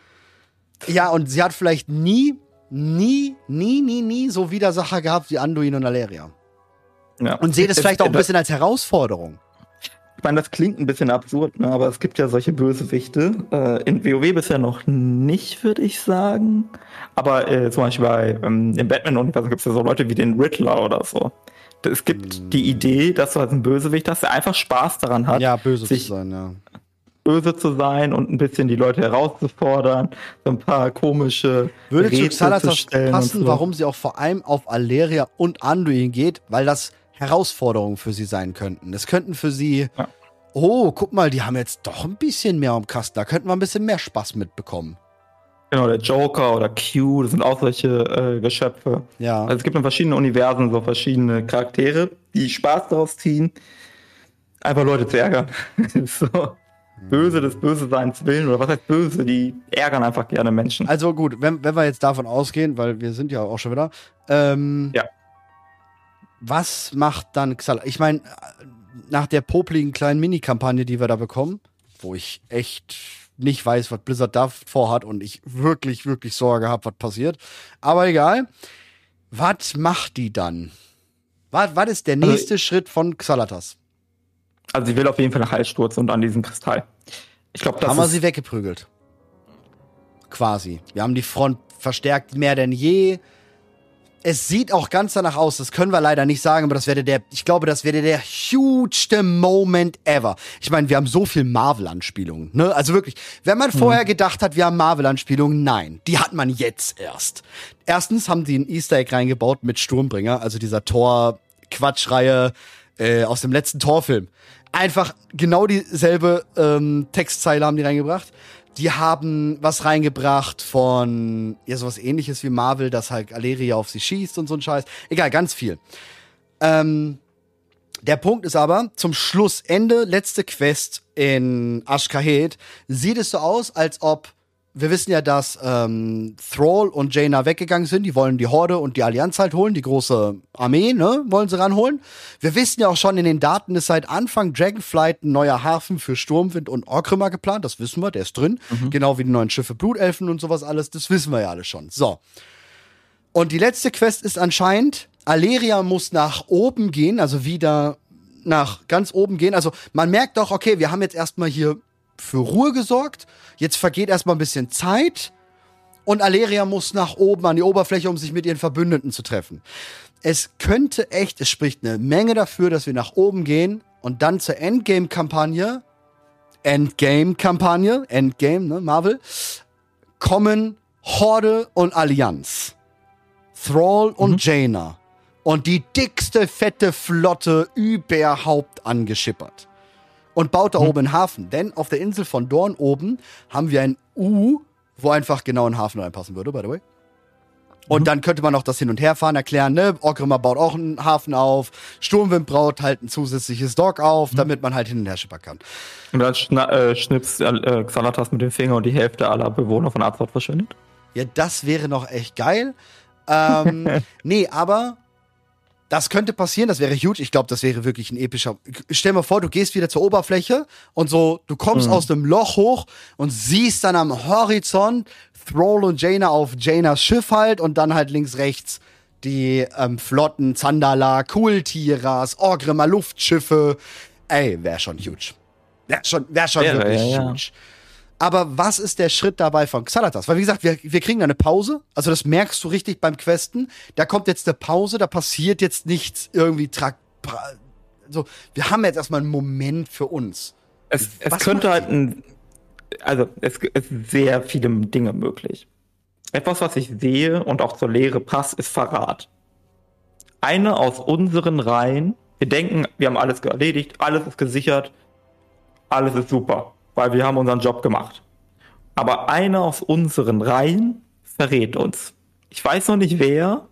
Ja, und sie hat vielleicht nie, nie, nie, nie, nie so Widersacher gehabt wie Anduin und Aleria. Ja. Und sehe das vielleicht auch ein bisschen als Herausforderung. Ich meine, das klingt ein bisschen absurd, ne? Aber es gibt ja solche Bösewichte. Äh, in WoW bisher noch nicht, würde ich sagen. Aber äh, zum Beispiel bei, ähm, im Batman-Universum gibt es ja so Leute wie den Riddler oder so. Es gibt mm. die Idee, dass du als ein Bösewicht hast, der einfach Spaß daran hat, ja, böse sich zu sein, ja. böse zu sein und ein bisschen die Leute herauszufordern, so ein paar komische Würde zu Xalatas passen, so. Warum sie auch vor allem auf Aleria und Anduin geht, weil das Herausforderungen für sie sein könnten. Es könnten für sie, ja. oh, guck mal, die haben jetzt doch ein bisschen mehr am Kasten, da könnten wir ein bisschen mehr Spaß mitbekommen. Genau, der Joker oder Q, das sind auch solche äh, Geschöpfe. Ja. Also es gibt in verschiedenen Universen so verschiedene Charaktere, die Spaß daraus ziehen, einfach Leute zu ärgern. So. Böse des Böseseins willen, oder was heißt böse? Die ärgern einfach gerne Menschen. Also gut, wenn, wenn wir jetzt davon ausgehen, weil wir sind ja auch schon wieder, ähm, ja. Was macht dann Xala? Ich meine, nach der popligen kleinen Mini-Kampagne, die wir da bekommen, wo ich echt nicht weiß, was Blizzard da vorhat und ich wirklich, wirklich Sorge habe, was passiert. Aber egal. Was macht die dann? Was, was ist der nächste also, Schritt von Xalatas? Also sie will auf jeden Fall nach Heilsturz und an diesen Kristall. Ich glaube, das haben wir sie weggeprügelt. Quasi. Wir haben die Front verstärkt mehr denn je. Es sieht auch ganz danach aus, das können wir leider nicht sagen, aber das wäre der, ich glaube, das wäre der hugeste Moment ever. Ich meine, wir haben so viel Marvel-Anspielungen, ne? Also wirklich, wenn man mhm. vorher gedacht hat, wir haben Marvel-Anspielungen, nein, die hat man jetzt erst. Erstens haben die ein Easter Egg reingebaut mit Sturmbringer, also dieser Thor-Quatschreihe äh, aus dem letzten Thor-Film. Einfach genau dieselbe ähm, Textzeile haben die reingebracht. Die haben was reingebracht von, ja, sowas ähnliches wie Marvel, dass halt Aleria auf sie schießt und so ein Scheiß. Egal, ganz viel. Ähm, der Punkt ist aber, zum Schluss, Ende, letzte Quest in Ash-Kahed, sieht es so aus, als ob, wir wissen ja, dass ähm, Thrall und Jaina weggegangen sind. Die wollen die Horde und die Allianz halt holen, die große Armee, ne, wollen sie ranholen. Wir wissen ja auch schon, in den Daten ist seit Anfang Dragonflight ein neuer Hafen für Sturmwind und Orgrimmar geplant. Das wissen wir, der ist drin. Mhm. Genau wie die neuen Schiffe Blutelfen und sowas alles. Das wissen wir ja alles schon. So. Und die letzte Quest ist anscheinend, Aleria muss nach oben gehen, also wieder nach ganz oben gehen. Also man merkt doch, okay, wir haben jetzt erstmal hier für Ruhe gesorgt. Jetzt vergeht erstmal ein bisschen Zeit und Aleria muss nach oben an die Oberfläche, um sich mit ihren Verbündeten zu treffen. Es könnte echt, es spricht eine Menge dafür, dass wir nach oben gehen und dann zur Endgame-Kampagne, Endgame-Kampagne, Endgame, ne, Marvel, kommen Horde und Allianz. Thrall und mhm. Jaina. Und die dickste, fette Flotte überhaupt angeschippert. Und baut da mhm. oben einen Hafen. Denn auf der Insel von Dorn oben haben wir ein U, wo einfach genau ein Hafen reinpassen würde, by the way. Und mhm. dann könnte man noch das Hin- und Herfahren erklären, ne? Orgrimmar baut auch einen Hafen auf, Sturmwind baut halt ein zusätzliches Dock auf, mhm. damit man halt hin und her schippern kann. Und dann schna- äh, schnippst äh, Xalatas mit dem Finger und die Hälfte aller Bewohner von Azeroth verschwindet. Ja, das wäre noch echt geil. Ähm, nee, aber das könnte passieren, das wäre huge. Ich glaube, das wäre wirklich ein epischer. Stell dir mal vor, du gehst wieder zur Oberfläche und so, du kommst mhm. aus dem Loch hoch und siehst dann am Horizont Thrall und Jaina auf Jainas Schiff halt und dann halt links, rechts die ähm, Flotten, Zandala, Kultiras, Orgrimmar, Luftschiffe. Ey, wäre schon huge. Wäre schon, wär schon ja, wirklich ja, ja. huge. Aber was ist der Schritt dabei von Xalatas? Weil, wie gesagt, wir, wir kriegen da eine Pause. Also, das merkst du richtig beim Questen. Da kommt jetzt eine Pause, da passiert jetzt nichts irgendwie. Tra- pra- so, wir haben jetzt erstmal einen Moment für uns. Es, es könnte halt ein. Also, es, es sind sehr viele Dinge möglich. Etwas, was ich sehe und auch zur Lehre passt, ist Verrat. Eine aus unseren Reihen, wir denken, wir haben alles erledigt, alles ist gesichert, alles ist super, weil wir haben unseren Job gemacht. Aber einer aus unseren Reihen verrät uns. Ich weiß noch nicht wer,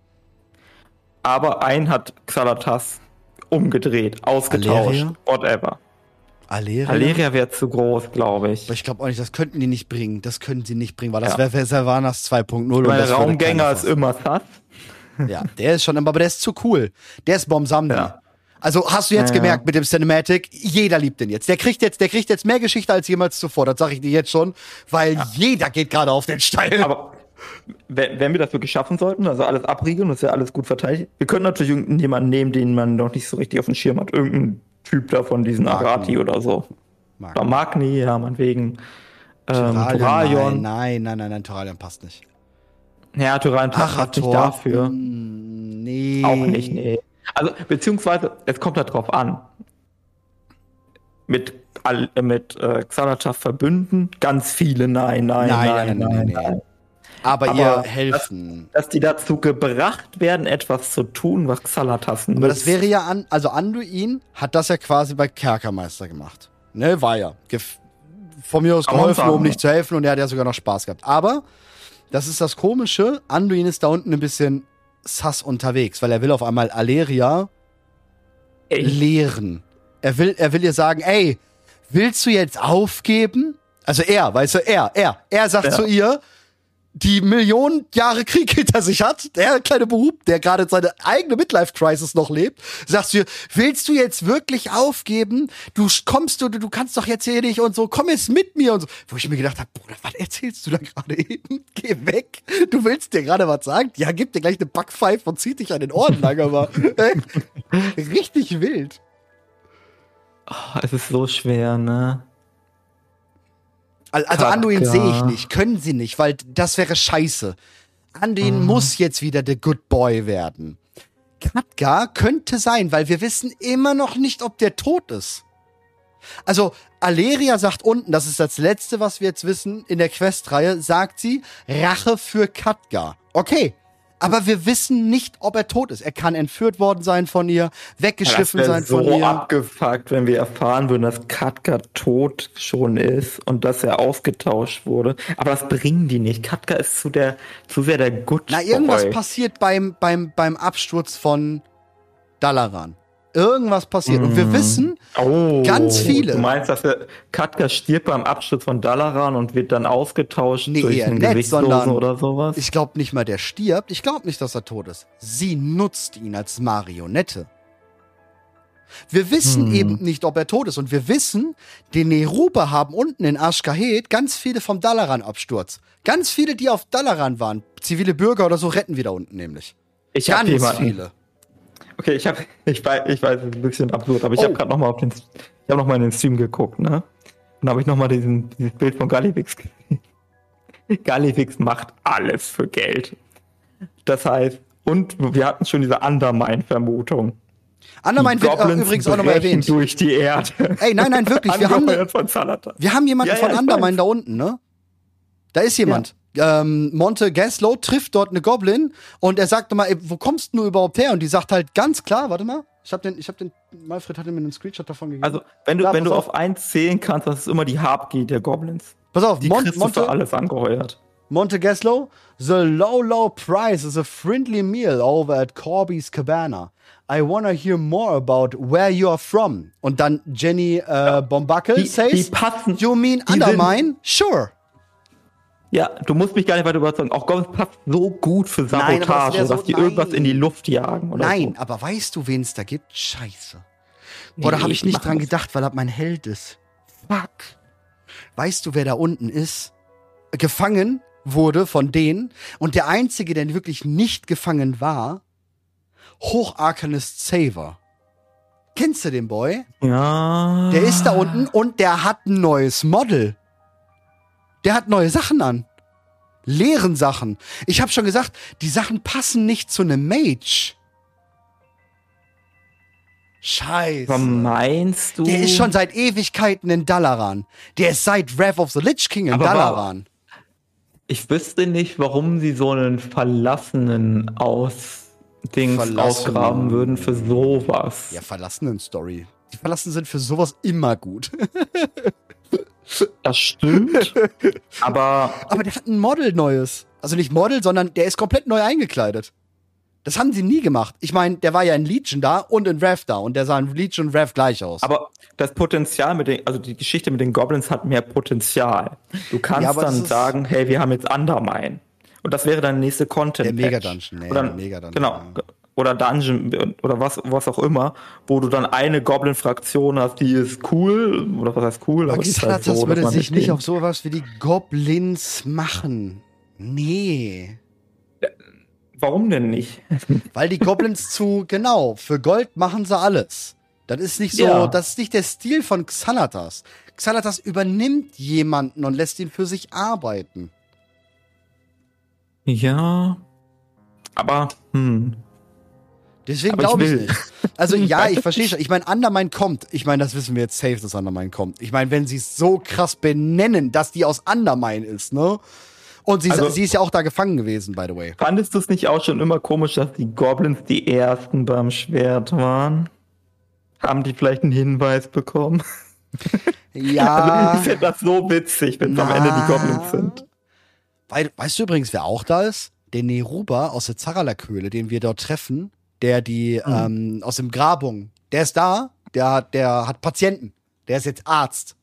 aber ein hat Xalatas umgedreht, ausgetauscht, Aleria? whatever. Aleria? Aleria wäre zu groß, glaube ich. Aber ich glaube auch nicht, das könnten die nicht bringen. Das können sie nicht bringen, weil das Ja. wäre wär Sylvanas zwei Punkt null. Mein Raumgänger ist immer satt. Ja, der ist schon, aber der ist zu cool. Der ist Bomsamdi. Ja. Also hast du jetzt Ja, gemerkt ja. mit dem Cinematic, jeder liebt den jetzt. Der kriegt jetzt, der kriegt jetzt mehr Geschichte als jemals zuvor. Das sage ich dir jetzt schon, weil ja. jeder geht gerade auf den Steil. Aber wenn, wenn wir das wirklich schaffen sollten, also alles abriegeln, das ist ja alles gut verteidigt. Wir können natürlich irgendjemanden nehmen, den man noch nicht so richtig auf dem Schirm hat. Irgendein Typ da von diesen Magni. Arati oder so. Magni. Oder Magni, ja, meinetwegen. Ähm, Tyralion, Thoralion. Nein, nein, nein, nein, Tyralion passt nicht. Ja, Tyralion passt nicht dafür. Hm, nee. Auch nicht, nee. Also, beziehungsweise, es kommt halt drauf an. Mit, Al- äh, mit äh, Xanatas verbünden, ganz viele nein, nein, Nein, nein, nein, nein, nein, nein. nein. Aber, Aber ihr helfen. Dass die dazu gebracht werden, etwas zu tun, was Xalatas nützt. Aber das wäre ja an, also Anduin hat das ja quasi bei Kerkermeister gemacht. Ne, war ja. Gef von mir aus Kann man geholfen, sagen, um ja. nicht zu helfen und er hat ja sogar noch Spaß gehabt. Aber, das ist das Komische, Anduin ist da unten ein bisschen sass unterwegs, weil er will auf einmal Aleria Ey, lehren. Er will, er will ihr sagen, ey, willst du jetzt aufgeben? Also er, weißt du, er, er, er sagt Ja. zu ihr, die Millionen Jahre Krieg hinter sich hat, der kleine Bub, der gerade seine eigene Midlife-Crisis noch lebt, sagt zu ihr, willst du jetzt wirklich aufgeben? Du kommst, du, du kannst doch jetzt hier nicht und so, komm jetzt mit mir und so. Wo ich mir gedacht habe, Bruder, was erzählst du da gerade eben? Geh weg. Du willst dir gerade was sagen? Ja, gib dir gleich eine Backpfeife und zieh dich an den Ohren lang, aber äh, richtig wild. oh, es ist so schwer, ne? Al- Also Katka. Anduin sehe ich nicht, können sie nicht, weil das wäre scheiße. Anduin Mhm. muss jetzt wieder der Good Boy werden. Katka könnte sein, weil wir wissen immer noch nicht, ob der tot ist. Also Aleria sagt unten, das ist das Letzte, was wir jetzt wissen, in der Questreihe, sagt sie, Rache für Katka. Okay, aber wir wissen nicht, ob er tot ist. Er kann entführt worden sein von ihr, weggeschliffen Das wär sein von so ihr. abgefuckt, wenn wir erfahren würden, dass Katka tot schon ist und dass er ausgetauscht wurde. Aber das bringen die nicht. Katka ist zu der, zu sehr der Good Na, irgendwas Boy. passiert beim, beim, beim Absturz von Dalaran. Irgendwas passiert. Und wir wissen, Oh, ganz viele. Du meinst, dass er, Katka stirbt beim Absturz von Dalaran und wird dann ausgetauscht Nee, durch eher einen nicht, Gewichtslosen sondern oder sowas? ich glaube nicht mal, der stirbt. Ich glaube nicht, dass er tot ist. Sie nutzt ihn als Marionette. Wir wissen Hm. eben nicht, ob er tot ist. Und wir wissen, die Neruber haben unten in Ashkahed ganz viele vom Dalaran-Absturz. Ganz viele, die auf Dalaran waren. Zivile Bürger oder so retten wir da unten nämlich. Ich hab Ganz jemanden. viele. Okay, ich habe, ich weiß, ich weiß, es ist ein bisschen absurd, aber ich Oh. habe gerade noch mal auf den, ich habe noch mal in den Stream geguckt, ne? Und da habe ich noch mal diesen, dieses Bild von Gallivix gesehen. Gallivix macht alles für Geld. Das heißt, und wir hatten schon diese Undermine-Vermutung. Undermine Die wird äh, Goblins übrigens auch nochmal brechen erwähnt. durch die Erde. Ey, nein, nein, wirklich. Wir haben, Angeheuert von Xanatas. wir haben jemanden Ja, ja, von ich Undermine weiß. da unten, ne? Da ist jemand. Ähm, Monte Gaslow trifft dort eine Goblin und er sagt nochmal, ey, wo kommst du überhaupt her? Und die sagt halt ganz klar, warte mal, ich hab den, ich hab den, Malfred hatte mir einen Screenshot davon gegeben. Also, wenn du, Ja, wenn pass du auf. auf eins zählen kannst, das ist immer die Habgier der Goblins. Pass auf, Die Mon kriegst du für Monte, alles angeheuert. Monte Gaslow, the low, low price is a friendly meal over at Corby's Cabana. I wanna hear more about where you are from. Und dann Jenny äh, Bombakel Die, says, die passen. you mean die Undermine? Sure. Ja, du musst mich gar nicht weiter überzeugen. Auch Goblins passt so gut für Nein, aber das Sabotage, wär so- dass die nein. irgendwas in die Luft jagen oder Nein, so. aber weißt du, wen es da gibt? Scheiße. Boah, da Nee, habe ich nicht mach dran das. gedacht, weil er mein Held ist. Fuck. Weißt du, wer da unten ist? Gefangen wurde von denen und der Einzige, der wirklich nicht gefangen war, Hocharcanist Saver. Kennst du den Boy? Ja. Der ist da unten und der hat ein neues Model. Der hat neue Sachen an. Leeren Sachen. Ich habe schon gesagt, die Sachen passen nicht zu einem Mage. Scheiße. Was meinst du? Der ist schon seit Ewigkeiten in Dalaran. Der ist seit Wrath of the Lich King in Aber wa- Dalaran. Ich wüsste nicht, warum sie so einen verlassenen aus Dings Verlassenen. ausgraben würden für sowas. Ja, Verlassenen-Story. Die Verlassenen sind für sowas immer gut. Das stimmt. aber Aber der hat ein Model neues. Also nicht Model, sondern der ist komplett neu eingekleidet. Das haben sie nie gemacht. Ich meine, der war ja in Legion da und in Rev da und der sah in Legion und Rev gleich aus. Aber das Potenzial mit den, also die Geschichte mit den Goblins hat mehr Potenzial. Du kannst Ja, aber das dann ist- sagen, hey, wir haben jetzt Undermine. Und das wäre dann der nächste Content. Der Mega-Dungeon, nee, oder, der Mega-Dungeon, Genau. ja. Oder Dungeon oder was, was auch immer, wo du dann eine Goblin-Fraktion hast, die ist cool, oder was heißt cool, aber die ist halt Xanatas so, dass würde man sich mit nicht denen- auf sowas wie die Goblins machen. Nee. Warum denn nicht? Weil die Goblins zu, genau, für Gold machen sie alles. Das ist nicht so, Ja. das ist nicht der Stil von Xanatas. Xanatas übernimmt jemanden und lässt ihn für sich arbeiten. Ja. Aber, hm. Deswegen Aber ich glaube ich will. nicht. Also ja, ich verstehe schon. Ich meine, Undermine kommt. Ich meine, das wissen wir jetzt safe, dass Undermine kommt. Ich meine, wenn sie es so krass benennen, dass die aus Undermine ist, ne? Und sie, Also- sie ist ja auch da gefangen gewesen, by the way. Fandest du es nicht auch schon immer komisch, dass die Goblins die ersten beim Schwert waren? Haben die vielleicht einen Hinweis bekommen? Ja. Also, ich finde das so witzig, wenn es am Ende die Goblins sind. Wei- Weißt du übrigens, wer auch da ist? Der Neruba aus der Zaralak-Höhle, den wir dort treffen, der die ähm, aus dem Grabung, der ist da, der, hat- der hat Patienten, der ist jetzt Arzt.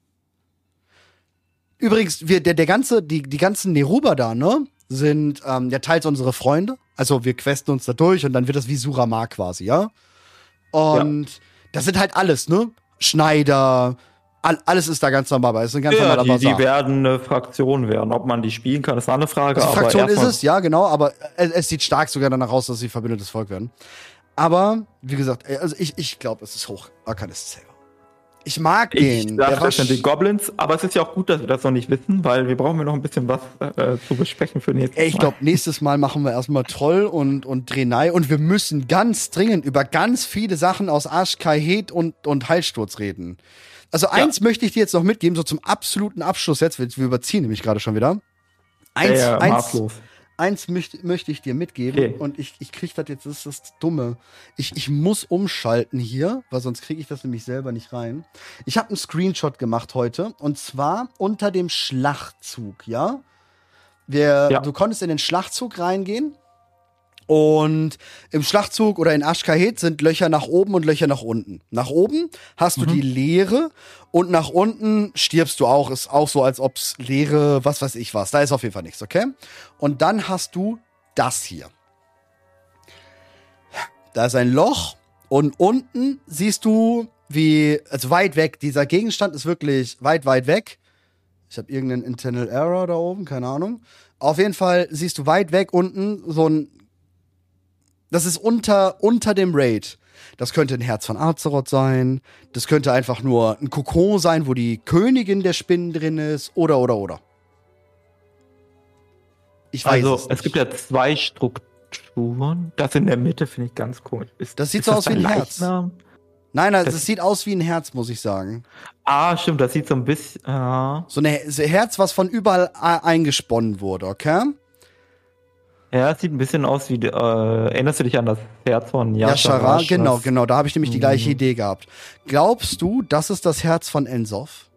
Übrigens, wir, der, der ganze, die, die ganzen Neruba da, ne, sind ähm, ja teils unsere Freunde. Also wir questen uns da durch und dann wird das wie Suramar quasi, ja? Und das sind halt alles, ne? Schneider, all, alles ist da ganz normal, weil es ist ein ganz Ja, normaler die, die Basar. werden eine Fraktion werden. Ob man die spielen kann, ist eine andere Frage. Also aber Fraktion ist erstmal- es, ja, genau, aber es, es sieht stark sogar danach aus, dass sie verbündetes Volk werden. Aber, wie gesagt, ey, also ich, ich glaube, es ist hoch. Arcan ist Saber. Ich mag Ich den. dachte, Der war das sind die sch- Goblins, aber es ist ja auch gut, dass wir das noch nicht wissen, weil wir brauchen ja noch ein bisschen was äh, zu besprechen für nächstes Ey, ich Mal. glaube, nächstes Mal machen wir erstmal Troll und, und Drenai und wir müssen ganz dringend über ganz viele Sachen aus Ash-Kahet und, und Heilsturz reden. Also eins möchte ich dir jetzt noch mitgeben, so zum absoluten Abschluss jetzt, wir wir überziehen nämlich gerade schon wieder. Eins, Ja, ja, eins, maßlos. eins möchte, möchte ich dir mitgeben Okay. und ich, ich krieg das jetzt, das ist das Dumme. Ich, ich muss umschalten hier, weil sonst kriege ich das nämlich selber nicht rein. Ich habe einen Screenshot gemacht heute und zwar unter dem Schlachtzug, ja? Wir, Ja. Du konntest in den Schlachtzug reingehen und im Schlachtzug oder in Ash-Kahet sind Löcher nach oben und Löcher nach unten. Nach oben hast du die Leere und nach unten stirbst du auch. Ist auch so, als ob's Leere, was weiß ich was. Da ist auf jeden Fall nichts, okay? Und dann hast du das hier. Da ist ein Loch und unten siehst du, wie, also weit weg, dieser Gegenstand ist wirklich weit, weit weg. Ich habe irgendeinen Internal Error da oben, keine Ahnung. Auf jeden Fall siehst du weit weg unten so ein, das ist unter, unter dem Raid. Das könnte ein Herz von Azeroth sein. Das könnte einfach nur ein Kokon sein, wo die Königin der Spinnen drin ist. Oder, oder, oder. Ich weiß Also, es es, nicht. gibt ja zwei Strukturen. Das in der Mitte finde ich ganz komisch. Ist, Das sieht ist so aus wie ein Herz. Leichnam? Nein, also das- es sieht aus wie ein Herz, muss ich sagen. Ah, stimmt, das sieht so ein bisschen. Ah. So ein so ein Herz, was von überall a- eingesponnen wurde, okay? Ja, es sieht ein bisschen aus wie. Äh, erinnerst du dich an das Herz von Yashara? Yashara, genau, genau. Da habe ich nämlich die gleiche Idee gehabt. Glaubst du, das ist das Herz von Ensof?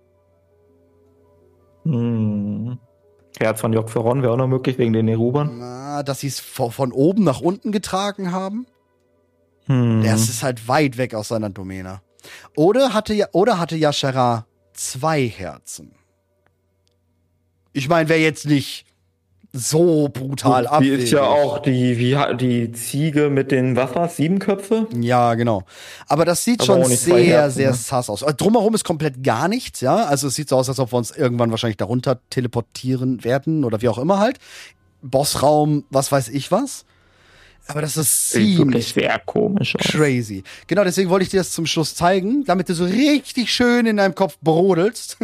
Hm. Herz von Jokferon wäre auch noch möglich wegen den Nerubern. Na, dass sie es von, von oben nach unten getragen haben? Hm. Das ist halt weit weg aus seiner Domäne. Oder hatte, ja- oder hatte Yashara zwei Herzen? Ich meine, wäre jetzt nicht so brutal Die ist ja abwegig. auch die, wie, ha- die Ziege mit den, was war's, sieben Köpfe? Ja, genau. Aber das sieht Aber schon auch nicht zwei sehr, Herzen, sehr ne? sass aus. Also drumherum ist komplett gar nichts, ja. Also es sieht so aus, als ob wir uns irgendwann wahrscheinlich darunter teleportieren werden oder wie auch immer halt. Bossraum, was weiß ich was. Aber das ist Sieht wirklich ziemlich sehr komisch aus. crazy. Genau, deswegen wollte ich dir das zum Schluss zeigen, damit du so richtig schön in deinem Kopf brodelst.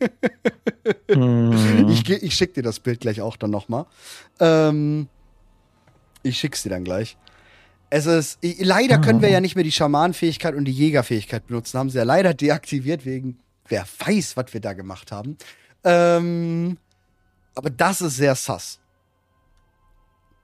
Hm. Ich, geh- ich schick dir das Bild gleich auch dann nochmal. Ähm, ich schick's dir dann gleich. Es ist, i- leider können wir ja nicht mehr die Schamanenfähigkeit und die Jägerfähigkeit benutzen. Haben sie ja leider deaktiviert wegen, wer weiß, was wir da gemacht haben. Ähm, aber das ist sehr sass.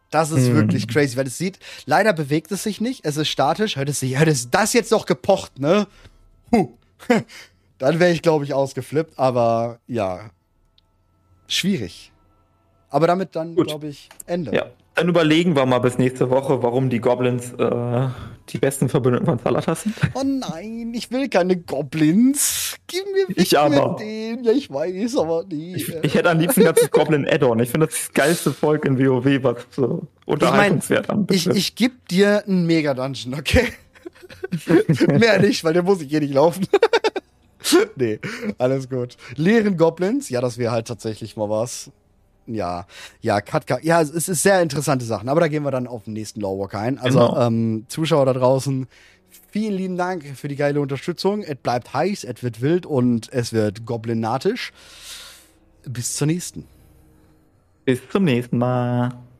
Das ist Hm. wirklich crazy, weil es sieht, leider bewegt es sich nicht, es ist statisch. Hört es sich, hört es das jetzt noch gepocht, ne? Huh. Dann wäre ich, glaube ich, ausgeflippt, aber ja, schwierig. Aber damit dann, Gut. glaube ich, Ende. Ja. Dann überlegen wir mal bis nächste Woche, warum die Goblins äh, die besten Verbündeten von Salatas sind. Oh nein, ich will keine Goblins. Gib mir weg Ich aber. mit denen. Ja, ich weiß, aber nee. Ich, ich hätte am liebsten ein ganzes Goblin-Add-on. Ich finde das ist das geilste Volk in WoW, was so Unterhaltungswert Ich, anbetrifft. ich geb dir einen Mega-Dungeon, okay? Mehr nicht, weil der muss ich eh nicht laufen. Nee, alles gut. Leeren Goblins, ja, das wäre halt tatsächlich mal was. Ja, ja, Katka, ja, es ist sehr interessante Sachen, aber da gehen wir dann auf den nächsten Lawwalker ein. Also, Genau. ähm, Zuschauer da draußen, vielen lieben Dank für die geile Unterstützung. Es bleibt heiß, es wird wild und es wird goblinatisch. Bis zur nächsten. Bis zum nächsten Mal.